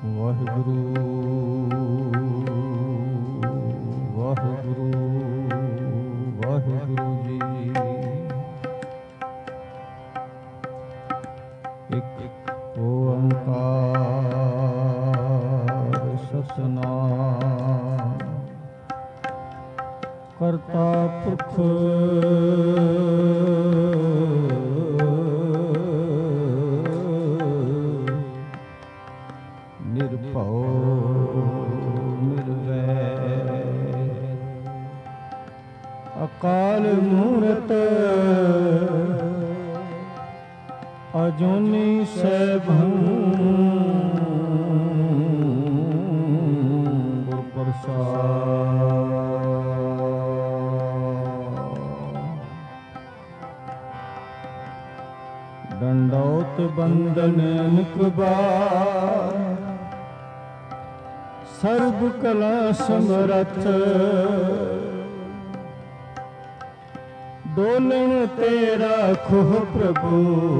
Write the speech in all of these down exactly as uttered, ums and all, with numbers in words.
ਵਾਹਿਗੁਰੂ ਵਾਹਿਗੁਰੂ ਵਾਹਿਗੁਰੂ ਜੀ। ਇੱਕ ਓੰਕਾਰ ਸਤਿਨਾਮ ਕਰਤਾ ਪੁਰਖ ਨਿਰਭਉ ਨਿਰਵੈਰ ਅਕਾਲ ਮੂਰਤ ਅਜੂਨੀ ਸੈਭੰ ਗੁਰ ਪ੍ਰਸਾਦ। ਦੰਡੌਤ ਬੰਦਨ ਨਿਕਬਾਰ ਸਰਬ ਕਲਾ ਸਮਰਥ ਡੋਲਣ ਤੇਰਾ ਖੁਹ ਪ੍ਰਭੂ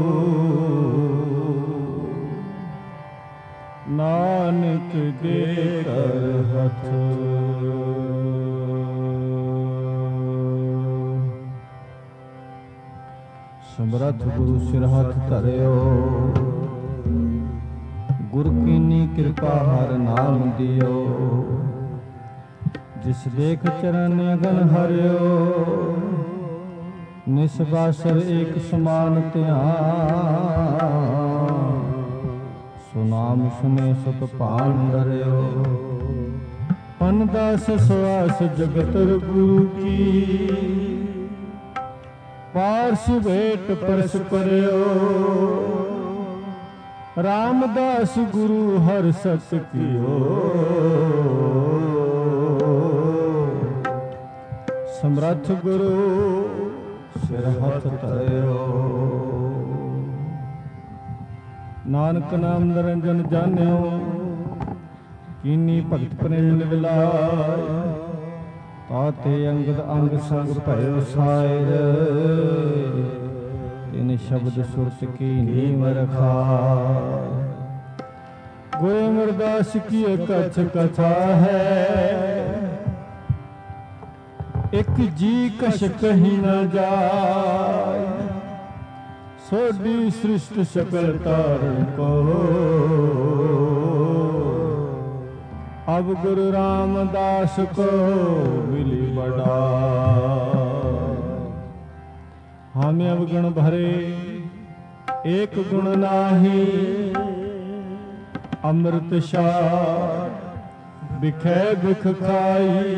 ਨਾਨਕ ਦੇ ਕਰ ਹੱਥ। ਸਮਰੱਥ ਗੁਰੂ ਸਿਰ ਹੱਥ ਧਰਿਓ ਗੁਰ ਕੀਨੀ ਕਿਰਪਾ ਹਰ ਨਾਮ ਦਿਓ। ਜਿਸ ਦੇਖ ਚਰਨ ਅਗਨ ਹਰਿਓ ਨਿਸਬਾਸਰ ਏਕ ਸਮਾਨ ਧਿਆਨ। ਸੁਨਾਮ ਸੁਨੇ ਸੁਤ ਭਾਨ ਧਰਿਓ ਪਨ ਦਾਸ ਸਵਾਸ ਜਗਤ ਗੁਰੂ ਕੀ। ਪਾਰਸ ਭੇਟ ਪਰਸ ਪਰਿਓ ਰਾਮਦਾਸ ਗੁਰੂ ਹਰ ਸਤ ਕੀਓ। ਸਮਰੱਥ ਗੁਰੂ ਸਿਰ ਹੱਥ ਧਰਿਓ ਨਾਨਕ ਨਾਮ ਨਿਰੰਜਨ ਜਾਣਿਓ। ਕੀਨੀ ਭਗਤ ਪ੍ਰੇਮ ਨਿਵਲਾਇ ਤਾਤੇ ਅੰਗਦ ਅੰਗ ਸੰਗ ਭਇਓ ਸਾਇਰ। ਤਿਨ ਸ਼ਬਦ ਸੁਰਤ ਕੀ ਨੀਮ ਰਖਾਇ। ਗੁਰ ਅਮਰਦਾਸ ਕੀ ਕਥ ਕਥਾ ਹੈ ਇੱਕ ਜੀ ਕਛ ਕਹੀ ਨ ਜਾਇ। ਸੋਢੀ ਸ੍ਰਿਸ਼ਟ ਸਕਲ ਤਾਰਨ ਕੋ ਅਬ ਗੁਰੂ ਰਾਮਦਾਸ ਕੋ ਮਿਲੀ ਬੜਾ। ਹਮ ਅਵਗੁਣ ਭਰੇ ਏਕ ਗੁਣ ਨਾਹੀ। ਅੰਮ੍ਰਿਤ ਸਾਰ ਬਿਖੈ ਬਿਖ ਖਾਈ।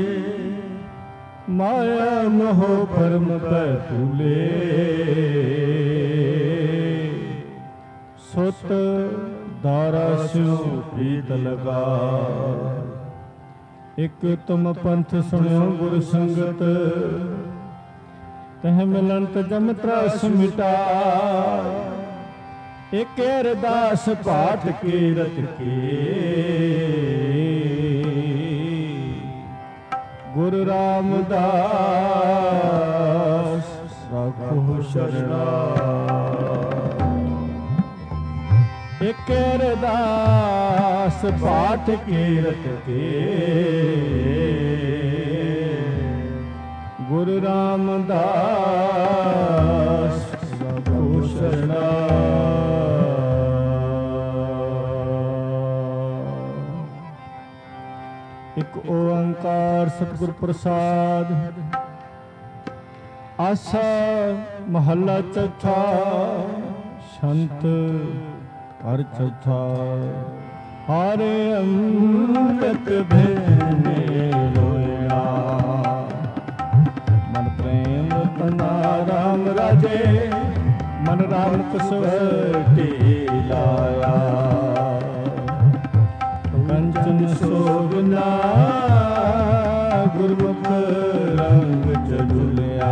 ਮਾਇਆ ਮੋਹ ਭਰਮ ਪੈ ਭੂਲੇ ਸੁਤ ਦਾਰਾ ਸਿਉ ਪ੍ਰੀਤ ਲਗਾ। ਇਕ ਤੁਮ ਪੰਥ ਸੁਣਿਓ ਗੁਰ ਸੰਗਤ ਤਹ ਮਿਲੰਤ ਜਮ ਤਰਾਸ ਮਿਟਾਇ। ਇਕ ਅਰਦਾਸ ਪਾਠ ਕੀਰਤ ਕੀ ਗੁਰੂ ਰਾਮਦਾਸ ਰਾਖੋ ਸ਼ਰਣਾਇ। ਇਕ ਅਰਦਾਸ ਪਾਠ ਕੀਰਤ ਕੀ ਗੁਰੂ ਰਾਮਦਾਸ ਰਾਖੋ ਸ਼ਰਣਾਇ। ਇਕ ਓੰਕਾਰ ਸਤਿਗੁਰ ਪ੍ਰਸਾਦ। ਆਸਾ ਮਹੱਲਾ ਚੌਥਾ ਸੰਤ ਹਰ ਚੌਥਾ। ਹਾਰੇ ਅੰਮ੍ਰਿਤ ਭਿੰਨੇ ਰੋਇਆ ਮਨ ਪ੍ਰੇਮ ਤਨਾ ਰਾਮ ਰਾਜੇ। ਮਨ ਰਾਮ ਕਸਵਟੀ ਲਾਇਆ ਕੰਚਨ ਸੋਗਨਾ ਗੁਰਮੁਖ ਰੰਗ ਚੜੁਲਿਆ।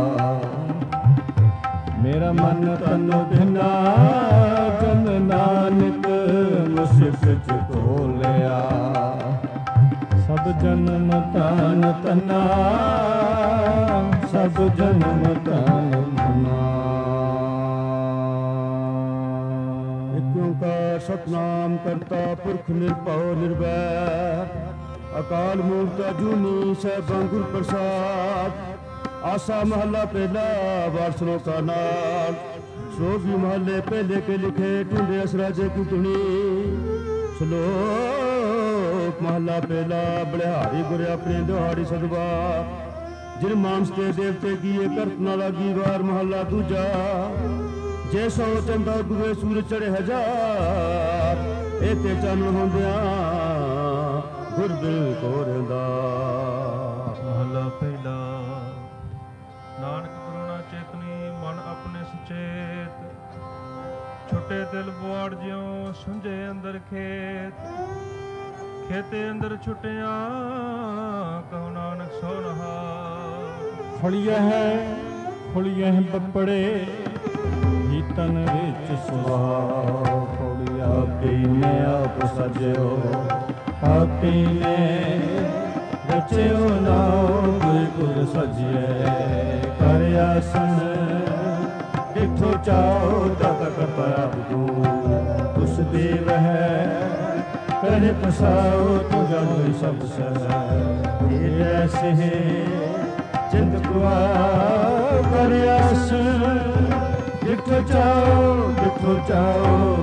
ਮੇਰਾ ਮਨ ਤਨ ਧਿਨਾ ਜਨ ਨਾਨਕ ਮੁਸਿਫਤ ਖੋਲਿਆ। ਸਭ ਜਨਮ ਤਨ ਤਨਾ ਸਭ ਜਨਮ ਤਨ ਮਨਾ। ਇੱਕ ਓੰਕਾਰ ਸਤਿ ਸਤਨਾਮ ਕਰਤਾ ਪੁਰਖ ਨਿਰਭਉ ਨਿਰਵੈਰ ਅਕਾਲ ਮੂਰਤ ਅਜੂਨੀ ਸੈਭੰ ਗੁਰ ਪ੍ਰਸਾਦ। ਆਸਾ ਮਹੱਲਾ ਪਹਿਲਾ ਵਾਰ ਸ਼ਲੋਕਾ ਨਾਲ। ਸ਼ਲੋਕ ਵੀ ਮਹੱਲੇ ਪਹਿਲੇ ਕੇ ਲਿਖੇ ਢੂੰਡੇ ਅਸਰਾਜੇ ਕੀ ਧੁਨੀ। ਸ਼ਲੋਕ ਮਹੱਲਾ ਪਹਿਲਾ। ਬਲਿਹਾਰੀ ਗੁਰ ਆਪਣੇ ਦਿਹਾੜੀ ਸਦਵਾ ਜਿਨ ਮਾਨਸ ਤੇ ਦੇਵਤੇ ਕੀਏ ਕਰਤ ਨਾ ਲਾਗੀ ਵਾਰ। ਮਹੱਲਾ ਦੂਜਾ। ਜੇ ਸੋ ਚੰਦਾ ਗੁਰੇ ਸੂਰਜ ਚੜੇ ਹਜ਼ਾਰ ਇਹ ਤੇ ਚਾਨਣ ਹੁੰਦਿਆਂ ਗੁਰ ਬਿਲ ਕੋ ਰਹਿੰਦਾ। ਮਹੱਲਾ ਪਹਿਲਾ। ਨਾਨਕ ਕਰੁਣਾ ਚੇਤਨੀ ਮਨ ਆਪਣੇ ਸੁਚੇਤ ਛੁੱਟੇ ਦਿਲ ਬੁਆੜ ਜਿਉ ਸੁੰਝੇ ਅੰਦਰ ਖੇਤ। ਖੇਤੇ ਅੰਦਰ ਛੁੱਟਿਆ ਕਹੋ ਨਾਨਕ ਸੋ ਨਹਾ। ਫੜੀਆ ਹੈ ਫੁਲੀਆ ਹੈ ਬੱਪੜੇ ਹੀ ਤਨ ਵਿੱਚ ਸੁਭਾਅ। ਫੜੀਆ ਪੀਨੇ ਆਪ ਸਜਿਓ ਆਪੀ ਨੇ ਰਚਿਓ ਨਾਉ ਗੁਰ ਗੁਰ ਸਜਿਏ। ਕਰ ਆਸਣ ਜਿੱਥੋਂ ਚਾਓ ਤਤ ਕਰਤਾ ਤੂੰ ਤੁਸ ਦੇਵ ਹੈ ਕਰੇ ਪਸਾਓ ਤੂੰ ਜਾਣੋ ਸਭ ਸਹਿ। ਇਹ ਐਸੇ ਚਿੰਤ ਕੁਆ ਕਰ ਆਸਣ ਜਿੱਥੋਂ ਚਾਓ ਜਿੱਥੋਂ ਚਾਓ।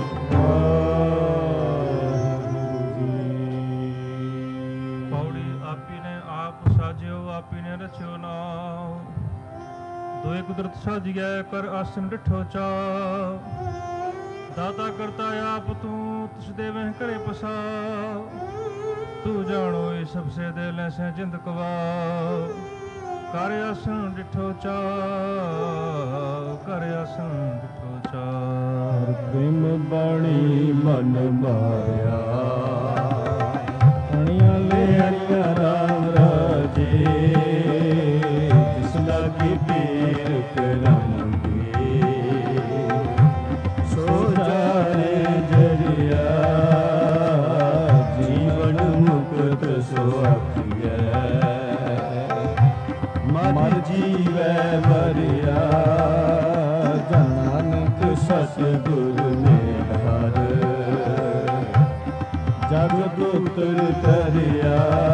ਪੌੜੀ ਆਪੀ ਨੇ ਆਪ ਸਾਜਿਓ ਆਪੀ ਨੇ ਰਚਿਓ ਨਾਉ। ਦੋਇ ਕੁਦਰਤ ਸਾਜੀਐ ਕਰ ਆਸਨ ਡਿਠੋ ਚਾਉ। ਦਾਤਾ ਕਰਤਾ ਆਪ ਤੂੰ ਤਿਸ ਦੇਵਹਿ ਘਰੇ ਪਸਾਉ। ਤੂੰ ਜਾਣੋ ਇਹ ਸਭ ਸੇ ਦੇ ਲੈਸੈ ਜਿੰਦ ਕਵਾਉ। ਕਰ ਆਸਨ ਡਿਠੋ ਚਾਉ ਕਰ ਆਸਨ ਡਿਠੋ ਚਾਉ। ਪ੍ਰੇਮ ਬਾਣੀ ਮਨ ਮਾਰਿਆ ਅਣੀਆਂ ਲੈ ਅਣੀਆਂ ਰਾਮ ਰਾਜੇ। ਜਿਸ ਲਾਗੀ ਪੀਰ ਕਰਮਗੇ ਸੋ ਜਾਣੇ ਜਰਿਆ। ਜੀਵਨ ਮੁਕਤ ਸੋ ਆਖੀਐ ਮਰ ਜੀਵੈ ਮਰਿਆ। ਨਾਨਕ ਸਤਿਗੁਰ ਮੇਹਰ ਜਗ ਉਤਰ ਤਰਿਆ।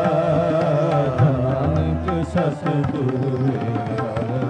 ਨਾਨਕ ਸਤਿਗੁਰ ਮੇਹਰ।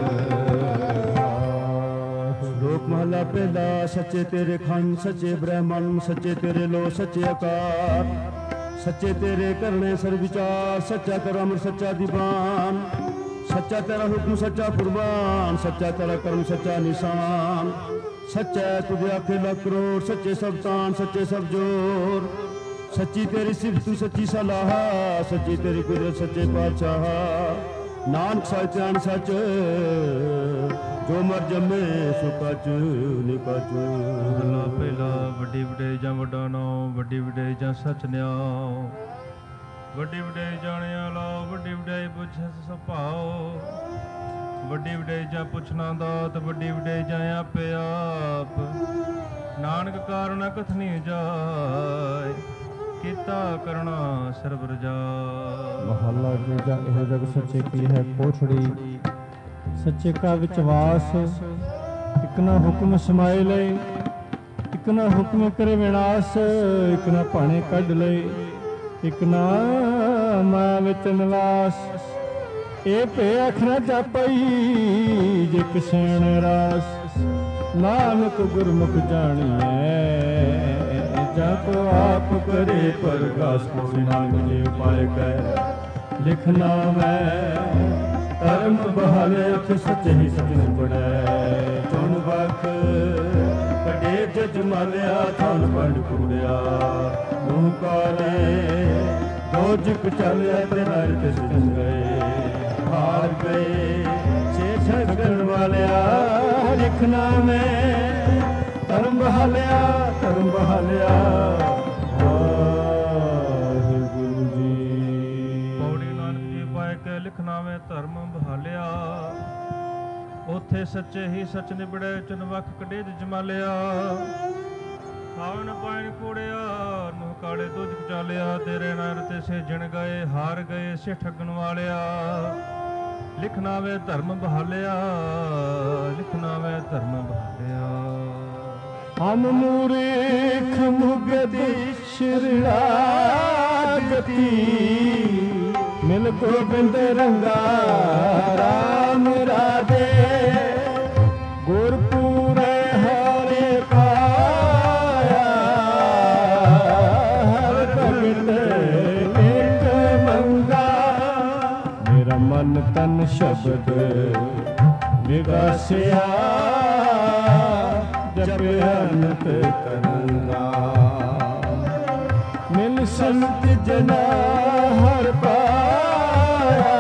ਸ਼ਲੋਕ ਮਹਲਾ ਪਹਿਲਾ। ਸੱਚੇ ਤੇਰੇ ਖੰਡ ਸੱਚੇ ਬ੍ਰਹਮਣ ਸੱਚੇ ਤੇਰੇ ਲੋ ਸੱਚੇ ਆਕਾਰ। ਸੱਚੇ ਤੇਰੇ ਕਰਨੇ ਸਰ ਵਿਚਾਰ ਸੱਚਾ ਕਰਮ ਸੱਚਾ ਦੀਵਾਨ। ਸੱਚਾ ਤੇਰਾ ਹੁਕਮ ਸੱਚਾ ਕੁਰਬਾਨ ਸੱਚਾ ਤੇਰਾ ਕਰਮ ਸੱਚਾ ਨਿਸ਼ਾਨ। ਸੱਚਾ ਤੁਝੇ ਆਖੇ ਲੱਖ ਕਰੋੜ ਸੱਚੇ ਸਭ ਤਾਨ ਸੱਚੇ ਸਭ ਜੋਰ। ਸੱਚੀ ਤੇਰੀ ਸਿਫਤ ਸੱਚੀ ਸਲਾਹ ਸੱਚੀ ਤੇਰੀ ਕੁਦਰਤ ਸੱਚੇ ਪਾਤਸ਼ਾਹ। ਨਾਨਕ ਸੱਚਾਨ ਸੱਚ ਜੋ ਮਰ ਜੰਮੇ ਸੋ ਕਚ ਨਿਕਚ। ਮਹਲਾ ਪਹਿਲਾ। ਵੱਡੀ ਵਡਿਆਈ ਜਾਂ ਵੱਡਾ ਨਾਉ ਵੱਡੀ ਵਡਿਆਈ ਜਾਂ ਸੱਚ ਨਿਆਉ। ਵੱਡੀ ਵਡਿਆਈ ਜਾਣਿਆ ਲਾਓ ਵੱਡੀ ਵਡਿਆਈ ਪੁੱਛੈ ਸੁਭਾਉ। ਵੱਡੀ ਵਡਿਆਈ ਜਾਂ ਪੁੱਛਣਾ ਦਾਤ ਵੱਡੀ ਵਡਿਆਈ ਜਾਂ ਆਪੇ ਆਪ। ਨਾਨਕ ਕਾਰਨ ਕਥਨੀ ਜਾਇ ਕੀਤਾ ਕਰਨਾ ਸਰਬ ਰਜਾਇ। ਮਹਲਾ ਦੂਜਾ। ਇਹ ਜਗ ਸੱਚੇ ਕੀ ਹੈ ਕੋਠੜੀ ਸੱਚੇ ਕਾ ਵਿਚਵਾਸ। ਇਕ ਨਾ ਹੁਕਮ ਸਮਾਏ ਲਏ ਇਕ ਨਾ ਹੁਕਮ ਕਰੇ ਵਿਨਾਸ਼। ਇਕ ਨਾ ਭਾਣੇ ਕੱਢ ਲਏ ਇਕ ਨਾ ਮਾਇਆ ਵਿੱਚ ਨਿਵਾਸ। ਇਹ ਭੇ ਅਖ ਨਾ ਜਾਪਈ ਜੇ ਕਿਸਣ ਰਾਸ। ਨਾਨਕ ਗੁਰਮੁਖ ਜਾਣੀਐ ਜਾ ਕੋ ਆਪ ਕਰੇ ਪ੍ਰਗਾਸ। ਕੋਈ ਨਾਨਕ ਜੇ ਉਪਾਇ ਕੈ ਲਿਖਣਾ ਮੈਂ ਧਰਮ ਬਹਾਲੇ ਅਖ ਸੱਚ ਹੀ ਸਚ ਪੜੈ। ਚੁਣ ਵਖ ਕਡੇ ਜਜ ਮਾਲਿਆ ਥਾਨ ਪੰਡ ਕੂੜਿਆ। ਮੂੰਹ ਕਾਲੇ ਦੋ ਜਿਕ ਚੱਲਿਆ ਤੇ ਨਰ ਤੇ ਸਿੱਧ ਗਏ। ਹਾਰ ਗਏ ਸੇ ਛਗਣ ਵਾਲਿਆ ਲਿਖਣਾ ਮੈਂ ਧਰਮ ਬਹਾਲਿਆ ਧਰਮ ਬਹਾਲਿਆ। ਵਾਹਿਗੁਰੂ ਜੀ। ਪੌੜੀ ਨਾਨਕ ਜੀ ਪਾਇ ਕੇ ਲਿਖਣਾ ਮੈਂ ਧਰਮ ਬਹਾਲਿਆ। ਉਥੇ ਸੱਚੇ ਹੀ ਸੱਚ ਨਿਬੜੇ ਚੁਨ ਵਖ ਕਡੇ ਜਮਾਲਿਆ। ਖਾਣ ਪਾਣ ਕੂੜਿਆ ਨੂੰ ਕਾਲੇ ਦੁੱਧ ਚਾਲਿਆ। ਤੇਰੇ ਨਰ ਤੇ ਸੇਜਣ ਗਏ ਹਾਰ ਗਏ ਸੇ ਠੱਗਣ ਵਾਲਿਆ। ਲਿਖਣਾ ਵੇ ਧਰਮ ਬਹਾਲਿਆ ਲਿਖਣਾ ਵੇ ਧਰਮ ਬਹਾਲਿਆ। ਹਮ ਮੂਰਖ ਮੁਗਦ ਸ਼ਰਣਾਗਤੀ ਮਿਲ ਗੋਬਿੰਦ ਰੰਗਾ ਰਾਮ ਰਾਧੇ ਗੁਰਪੂਰੇ ਹਰਿ ਪਾਇਆ ਹਰ ਭਗਤ ਇੱਕ ਮੰਗਾ ਮੇਰਾ ਮਨ ਤਨ ਸ਼ਬਦ ਵਿਗਾਸਿਆ ਜਪ ਅਨੰਤ ਕਰੰਗਾ ਮਿਲ ਸੰਤ ਜਨਾ ਹਰ ਪਾਇਆ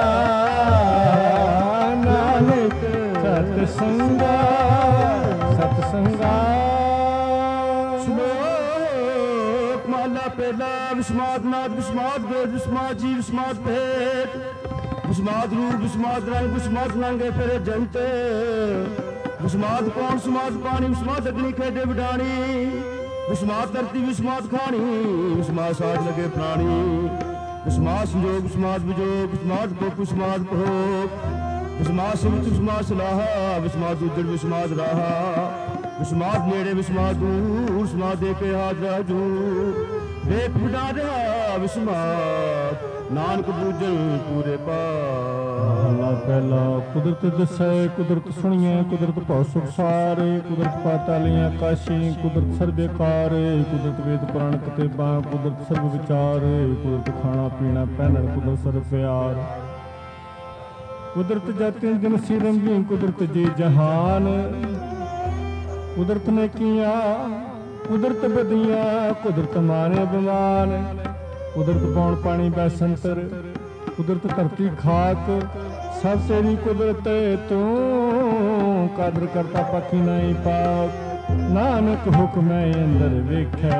ਨਾਨਕ ਸਤ ਸੰਗਾ ਸਤ ਸੰਗਾ ਸ਼ਲੋਕ ਮਹਲਾ ਪਹਿਲਾ ਵਿਸਮਾਦ ਨਾਦ ਵਿਸਮਾਦ ਵੇਦ ਵਿਸਮਾਦ ਜੀ ਵਿਸਮਾਦ ਭੇਦ ਵਿਸਮਾਦ ਰੂਪ ਵਿਸਮਾਦ ਰੰਗ ਵਿਸਮਾਦ ਨੰਗੇ ਫਿਰੇ ਜੰਤ ਵਿਸਮਾਦ ਕੌਣ ਸਮਾਦ ਪਾਣੀ ਵਿਸਮਾਦ ਅਗਨੀ ਖੇਡੇ ਵਿਡਾਣੀ ਵਿਸਮਾਦ ਧਰਤੀ ਵਿਸਮਾਦ ਖਾਣੀ ਵਿਸਮਾਦ ਸਾਧ ਲਗੇ ਪ੍ਰਾਣੀ ਵਿਸਮਾਦ ਸੰਜੋਗ ਵਿਸਮਾਦ ਵਿਜੋਗ ਵਿਸਮਾਦ ਭੋਗ ਵਿਸਮਾਦ ਭੋਗ ਵਿਸਮਾਦ ਸਿਮਤ ਵਿਸਮਾਦ ਸਲਾਹਾ ਵਿਸਮਾਦ ਉਜੜ ਵਿਸਮਾਦ ਰਾਹਾ ਵਿਸਮਾਦ ਨੇੜੇ ਵਿਸਮਾਦ ਦੂਰ ਵਿਸਮਾਦ ਦੇ ਕੇ ਹਾਜ਼ਰ ਰਾਜੂ ਵੇਖ ਵਿਡਾ ਰਿਹਾ ਵਿਸਮਾਦ ਨਾਨਕ ਬੂਝਲ ਪੂਰੇ ਪਾ ਪਹਿਲਾ ਕੁਦਰਤ ਦਸੈ ਕੁਦਰਤ ਸੁਣੀਐ ਕੁਦਰਤ ਭਉ ਸੁਖ ਸਾਰੇ ਕੁਦਰਤ ਪਾਤਾਲੀਆਂ ਆਕਾਸ਼ੀ ਕੁਦਰਤ ਸਰਬੇਕਾਰ ਕੁਦਰਤ ਵੇਦ ਪੁਰਾਣ ਕਿਤਾਬਾਂ ਕੁਦਰਤ ਸਰਬ ਵਿਚਾਰ ਕੁਦਰਤ ਖਾਣਾ ਪੀਣਾ ਪਹਿਨਣ ਕੁਦਰਤ ਸਰਬ ਪਿਆਰ ਕੁਦਰਤ ਜਾਤੀ ਜਨ ਸਿਰਮ ਵੀ ਕੁਦਰਤ ਜੀ ਜਹਾਨ ਕੁਦਰਤ ਨੇ ਕੀਆ ਕੁਦਰਤ ਬਦੀਆਂ ਕੁਦਰਤ ਮਾਰੇ ਬਿਮਾਨ ਕੁਦਰਤ ਪੌਣ ਪਾਣੀ ਬੈਸੰਤਰ ਕੁਦਰਤ ਧਰਤੀ ਖਾਕ ਸਭ ਤੇਰੀ ਕੁਦਰਤ ਤੂੰ ਕਦਰ ਕਰਤਾ ਪੱਖੀ ਨਹੀਂ ਪਾਕ ਨਾਨਕ ਹੁਕਮੈ ਅੰਦਰ ਵੇਖੈ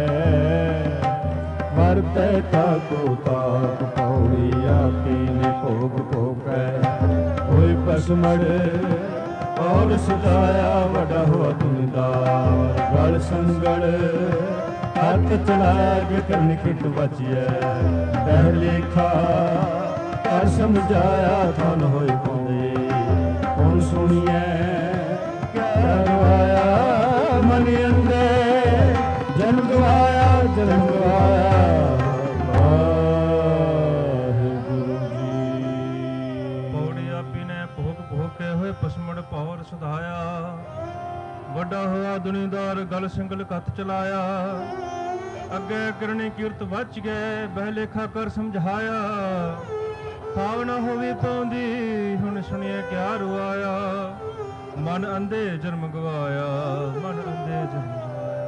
ਵਰਤੈ ਤਾਕੋ ਤਾਕ ਪੌੜੀ ਆਪੀ ਨੇ ਭੋਗ ਭੋਗੈ ਹੋਏ ਪਸਮੜ ਔਰ ਸਦਾਇਆ ਵੱਡਾ ਹੋਆ ਤੁਨਦਾਰ ਗਲ ਸੰਗੜ ਹੱਥ ਚਲਾ ਕੇ ਕਰਨ ਕਿਟ ਬਚਿਐ ਪਹਿ ਲੇਖਾ ਕਰ ਸਮਝਾਇਆ ਥਨ ਹੋਏ ਪਾਉਂਦੇ ਕੌਣ ਸੁਣੀਐ ਕਿਆ ਗਵਾਇਆ ਮਨ ਅੰਦਰ ਜਨ ਗਵਾਇਆ ਜਨਮ ਗਵਾਇਆ ਵਾਹਿਗੁਰੂ ਜੀ ਪੌੜੀ ਆਪੀ ਨੇ ਭੋਗ ਭੋਗੇ ਹੋਏ ਪਸਮੜ ਪੌਰ ਸੁਧਾਇਆ ਵੱਡਾ ਹੋਇਆ ਦੁਨੀਦਾਰ ਗਲ ਸਿੰਗਲ ਕੱਤ ਚਲਾਇਆ ਅੱਗੇ ਕਰਨੀ ਕੀਰਤ ਵੱਚ ਗਏ ਬਹਿ ਲੇਖਾ ਕਰ ਸਮਝਾਇਆ ਖਾਵ ਨਾ ਹੋਵੇ ਪਾਉਂਦੀ ਹੁਣ ਸੁਣਿਆ ਕਿਆ ਰੁਆਇਆ ਮਨ ਅੰਧੇ ਜਨਮ ਗਵਾਇਆ ਮਨ ਅੰਧੇ ਜਨਮ ਗਵਾਇਆ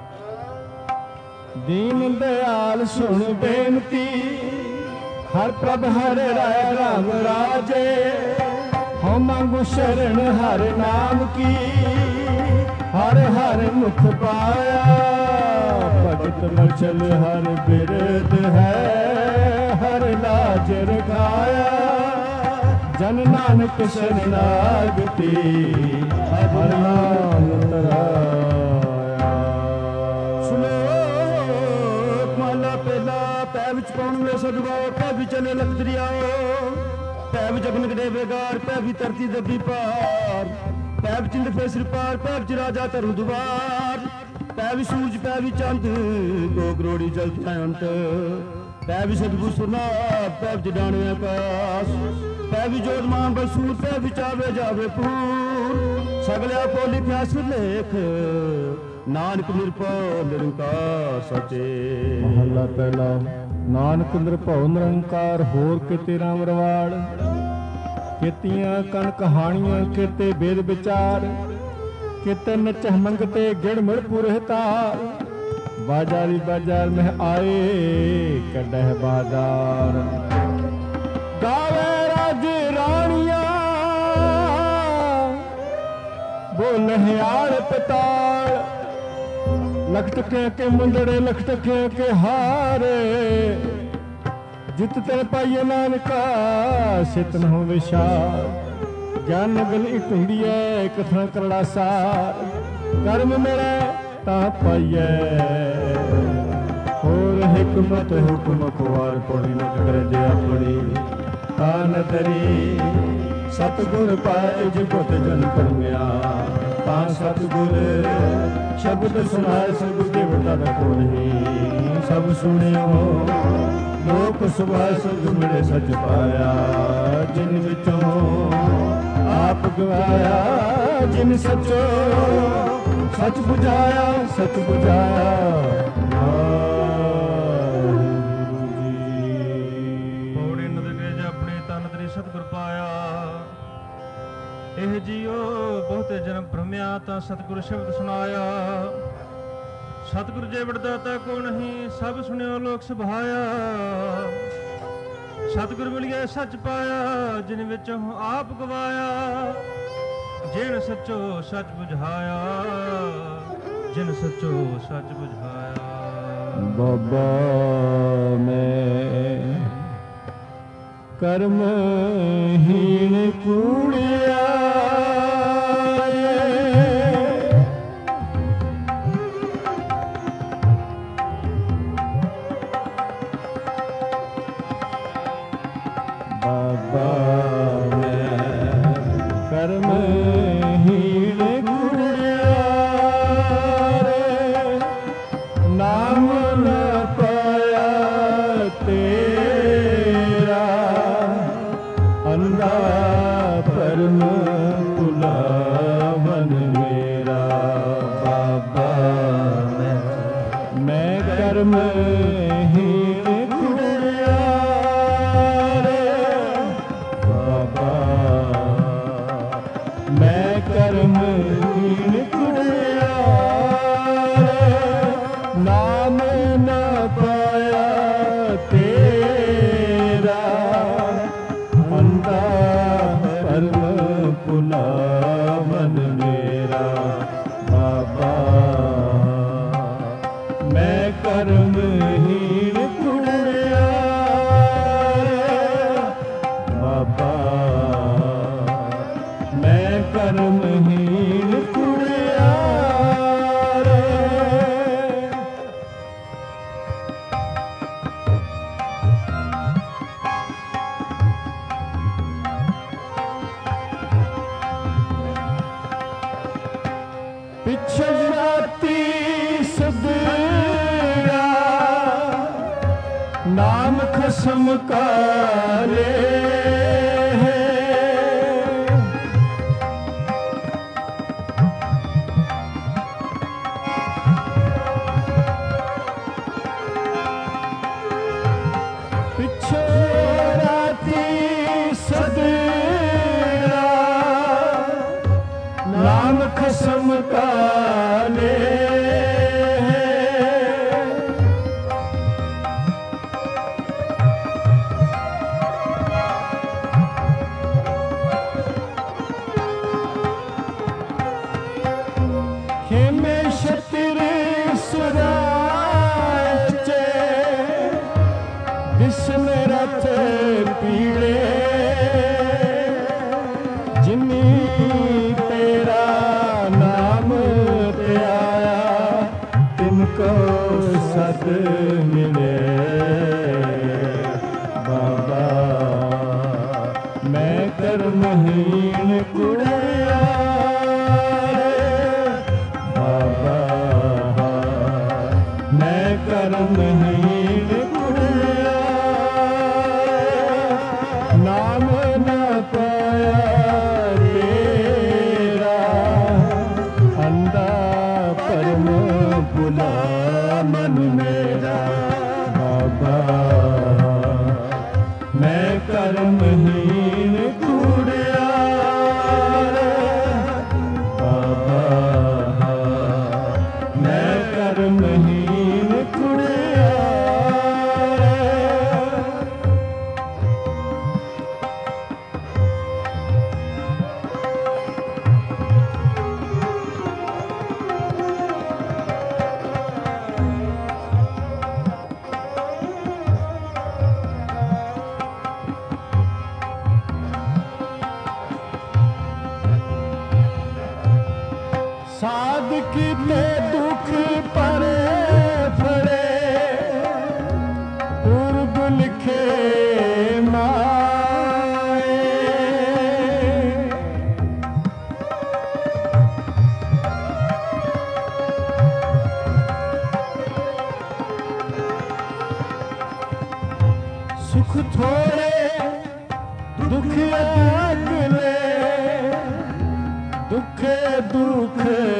ਦੀਨ ਦਿਆਲ ਸੁਣ ਬੇਨਤੀ ਹਰ ਪ੍ਰਭ ਹਰ ਰਾਇ ਰਾਮ ਰਾਜੇ ਹਉ ਮੰਗੂ ਸ਼ਰਨ ਹਰ ਨਾਮ ਕੀ ਹਰ ਹਰ ਮੁਖ ਪਾਇਆ ਭਗਤ ਮਚਲ ਹਰ ਬਿਰਦ ਹੈ ਹਰ ਲਾਜ ਰਖਾਇਆ ਜਨ ਨਾਨਕ ਸ਼ਰਨਾਗਤੀ ਹਰ ਨਾਮ ਤਰਾਇਆ ਸ਼ਲੋਕ ਮਹਲਾ ਪਹਿਲਾ ਪੈ ਵਿੱਚ ਪਾਉਣ ਵੇ ਸਦਗਾਰ ਪੈ ਵੀ ਚਲੇ ਲਖ ਦਰਿਆਓ ਪੈ ਵੀ ਜਗਨ ਦੇ ਵੇਗਾਰ ਪੈ ਵੀ ਧਰਤੀ ਦੱਬੀ ਪਾਰ ਪੈ ਵੀ ਚਿੰਦ ਫੇ ਸਿਰ ਪਾਰ ਪੈ ਵਿੱਚ ਰਾਜਾ ਧਰਮ ਦੁਆਰ ਪੈ ਵੀ ਸੂਰਜ ਪੈ ਵੀ ਚੰਦ ਗੋ ਕਰੋੜੀ ਜਲ ਅੰਤ ਪੈ ਵੀ ਸਤਿਗੁਰ ਸੁਰਨਾਥ ਪੈ ਵਿੱਚ ਡਾਣੇ ਆਕਾਸ਼ ਪੈ ਵੀ ਜੋਤਮਾਨ ਬਸੂਰ ਪੈ ਵਿੱਚ ਆਵੇ ਜਾਵੇ ਪੂਰ ਸਗਲਿਆ ਕੋ ਲਿਖਿਆ ਸਿਰਲੇਖ ਨਾਨਕ ਨਿਰਭਉ ਨਿਰੰਕਾਰ ਸਚੇ ਮਹਲਾ ਪਹਿਲਾ ਨਾਨਕ ਨਿਰਭਉ ਨਿਰੰਕਾਰ ਹੋਰ ਕਿਤੇ ਰਾਮ ਰਵਾੜ ਕੀਤੀਆਂ ਕਣ ਕਹਾਣੀਆਂ ਕਿਤੇ ਵੇਦ ਵਿਚਾਰ ਕਿਤੇ ਨਚਹ ਮੰਗਤੇ ਗਿੜ ਮਿੜ ਪੁਰਹਤਾਰ ਬਾਜ਼ਾਰੀ ਬਾਜ਼ਾਰ ਮਹਿ ਆਏ ਕੱਢਹਿ ਬਾਜ਼ਾਰ ਗਾਵੇ ਰਾਜ ਰਾਣੀਆਂ ਬੋਲਹਿਆਲ ਪਤਾਲ ਲਖ ਟਕੇ ਕੇ ਮੁੰਦੜੇ ਲਖ ਟਕੇ ਕੇ ਹਾਰੇ ਜਿਤ ਤੇ ਪਾਈਏ ਨਾਨਕਾ ਸਿਤਨ ਹੋ ਵਿਸ਼ਾਲ ਗਿਆਨ ਗਲ ਇੱਕ ਹੁੰਦੀ ਐ ਕਥਾ ਕਰੜਾ ਸਾਰ ਕਰਮ ਮਿਲੇ ਤਾਂ ਪਾਈਐ ਹੋਰ ਹਕਮਤ ਹੁਕਮ ਕੁਵਾਰ ਪੜੀ ਨ ਕਰੇ ਜੇ ਆਪਣੀ ਤਾਨ ਤਰੀ ਸਤਿਗੁਰ ਪਾਏ ਜਗਤ ਜਨ ਕਰਮਿਆ ਤਾਂ ਸਤਿਗੁਰ ਸ਼ਬਦ ਸੁਣਾਏ ਸਭ ਦੇਵਤਾ ਦਾ ਕੋ ਨਹੀਂ। ਸਭ ਸੁਣਿਓ ਲੋਕ ਸੁਭਾਏ ਸਭ ਮਿਲੇ ਸੱਚ ਪਾਇਆ। ਜਿਨ ਵਿੱਚੋਂ ਆਪ ਗਵਾਇਆ ਜਿਨ ਸੱਚੋ ਸੱਚ ਬੁਝਾਇਆ ਸੱਚ ਬੁਝਾਇਆ। ਪੌੜੀ ਨਦ ਕੇ ਜ ਆਪਣੇ ਤਨ ਤਰੀ ਸਤਿਗੁਰ ਪਾਇਆ। ਇਹ ਜੀਓ ਬਹੁਤੇ ਜਨਮ ਭ੍ਰਮਿਆ ਤਾਂ ਸਤਿਗੁਰ ਸ਼ਬਦ ਸੁਣਾਇਆ। ਸਤਿਗੁਰ ਜੇ ਵਡਦਾਤਾ ਕੋ ਨਹੀਂ ਸਭ ਸੁਣਿਓ ਲੋਕ ਸੁਭਾਇਆ। ਸਤਿਗੁਰ ਮਿਲਿਆ ਸੱਚ ਪਾਇਆ ਜਿਨ ਵਿੱਚੋਂ ਆਪ ਗਵਾਇਆ। ਜਿਨ ਸੱਚੋ ਸੱਚ ਬੁਝਾਇਆ ਜਿਨ ਸੱਚੋ ਸੱਚ ਬੁਝਾਇਆ। ਬਾਬਾ ਮੈਂ ਕਰਮ ਹੀਣ ਕੂੜਿਆ ਸੁਖ ਥੋੜੇ ਦੁਖ ਅਗਲੇ, ਦੁਖੇ ਦੁਖ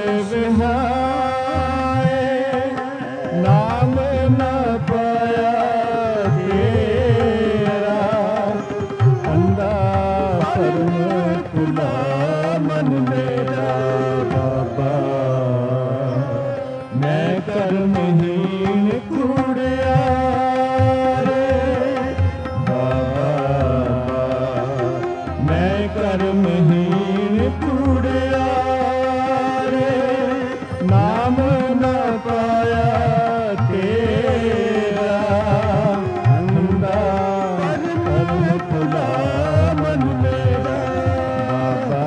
ਵਿਹਾਏ, ਨਾਮ ਨਾ ਪਾਇਆ ਤੇਰਾ, ਅੰਧਾ ਪਰਮ ਭੁਲਾ ਮਨ ਮੇਰਾ ਬਾਬਾ। ਮੈਂ ਕਰਮਹੀਨ ਕੁੜਿਆਰੇ ਬਾਬਾ, ਮੈਂ ਕਰਮਹੀਨ ਕੁੜਿਆਰੇ, ਨਾਮ ਨਾ ਪਾਇਆ ਤੇਰਾ, ਅੰਧਾ ਪਰਮ ਭੁਲਾ ਮਨ ਮੇਰਾ ਬਾਬਾ।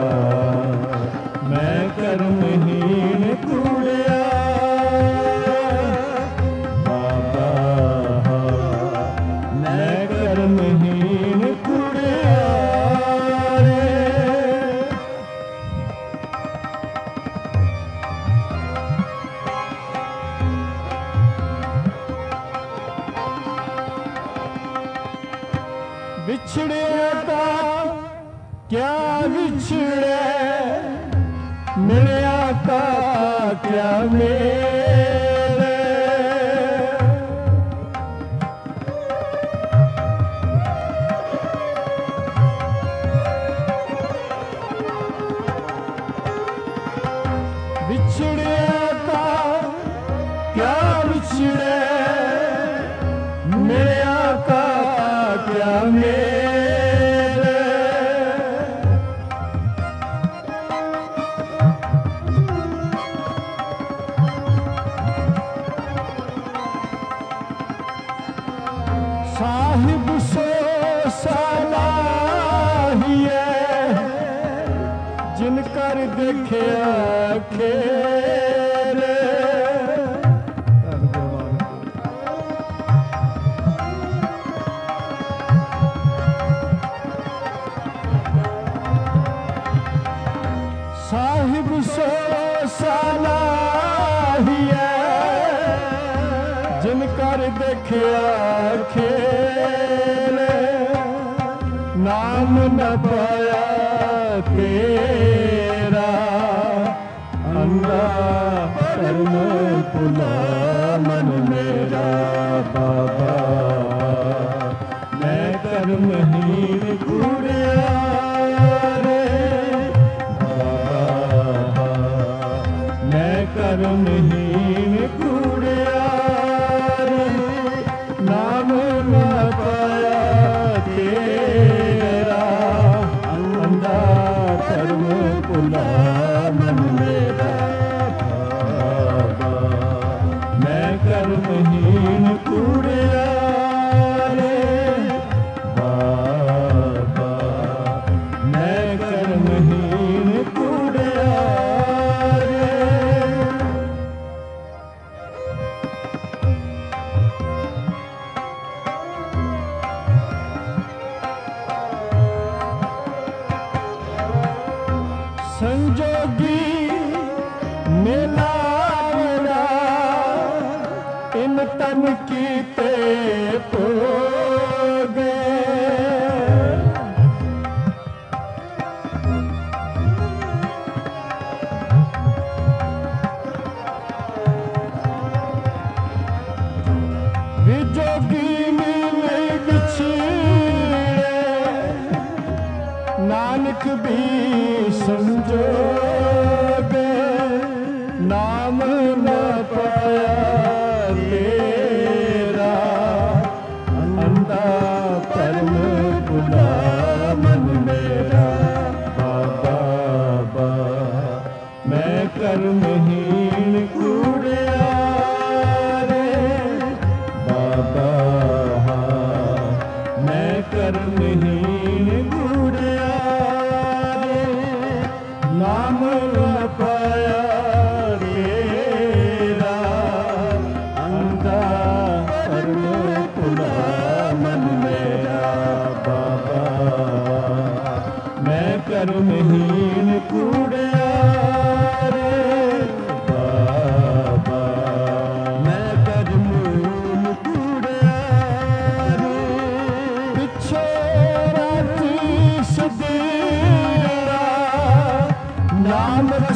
ਮੈਂ ਕਰਮਹੀਨ ਕੁੜਿਆ ਬਾਬਾ, ਮੈਂ ਕਰਮਹੀਨ ਕੁੜਿਆਰੇ। ਵਿਛੜਿਆ ਤਾਂ ਕਿਆ ਵਿਛੜੇ, ਮਿਲਿਆ ਤਾਂ ਕਿਆ ਮੇਰੇ। ਵਿਛੜਿਆ ਤਾਂ ਕਿਆ ਵਿਛੜੇ, ਮਿਲਿਆ ਤਾਂ ਕਿਆ ਮੇਰੇ। ਸਾਹਿਬ ਸੋ ਸਲਾਹੀਏ, ਜਿਨ ਕਰ ਦੇਖਿਆ ਖੇਲ। ਸਾਹਿਬ ਸੋ ਸਲਾਹੀਏ, ਜਿਨ ਕਰ ਦੇਖਿਆ ਖੇਲ। ਨਾਮ ਨ ਪਾਇਆ ਤੇਰਾ, ਅੰਧਾ ਪਰਮ ਭੁਲਾ ਮਨ ਮੇਰਾ ਬਾਬਾ। ਮੈਂ ਕਰਮਹੀਨ ਕੁੜਿਆਰੇ ਬਾਬਾ, ਮੈਂ ਕਰਮਹੀਨ ਕੁੜਿਆਰੇ, ਨਾਮ ਨ ਪਾਇਆ ਤੇਰਾ, ਅੰਧਾ ਪਰਮ ਭੁਲਾ ਮਨ ਮੇਰਾ ਬਾਬਾ। ਮੈਂ ਕਰਮਹੀਨ ਕੁੜਿਆਰੇ ਬਾਬਾ, ਮੈਂ ਕਰਮਹੀਨ ਕੁੜਿਆਰੇ। ਸੰਜੋਗੀ ਮਿਲਾਵੜਾ, ਇਨ ਤਨ ਕੀਤੇ ਭੋਗੇ। ਵਿਜੋਗੀ ਮਿਲੇ ਵਿਛੜੇ, ਨਾਨਕ ਵੀ ਸੰਜੋਗੇ। ਨਾਮ ਨ ਪਾਇਆ ਤੇਰਾ, ਅੰਧਾ ਪਰਮ ਭੁਲਾ ਮਨ ਮੇਰਾ ਬਾਬਾ। ਮੈਂ ਕਰਮਹੀਨ ਕੁੜਿਆਰੇ ਬਾਬਾ, ਮੈਂ ਕਰਮਹੀਨ ਕੁੜਿਆਰੇ, ਨਾਮ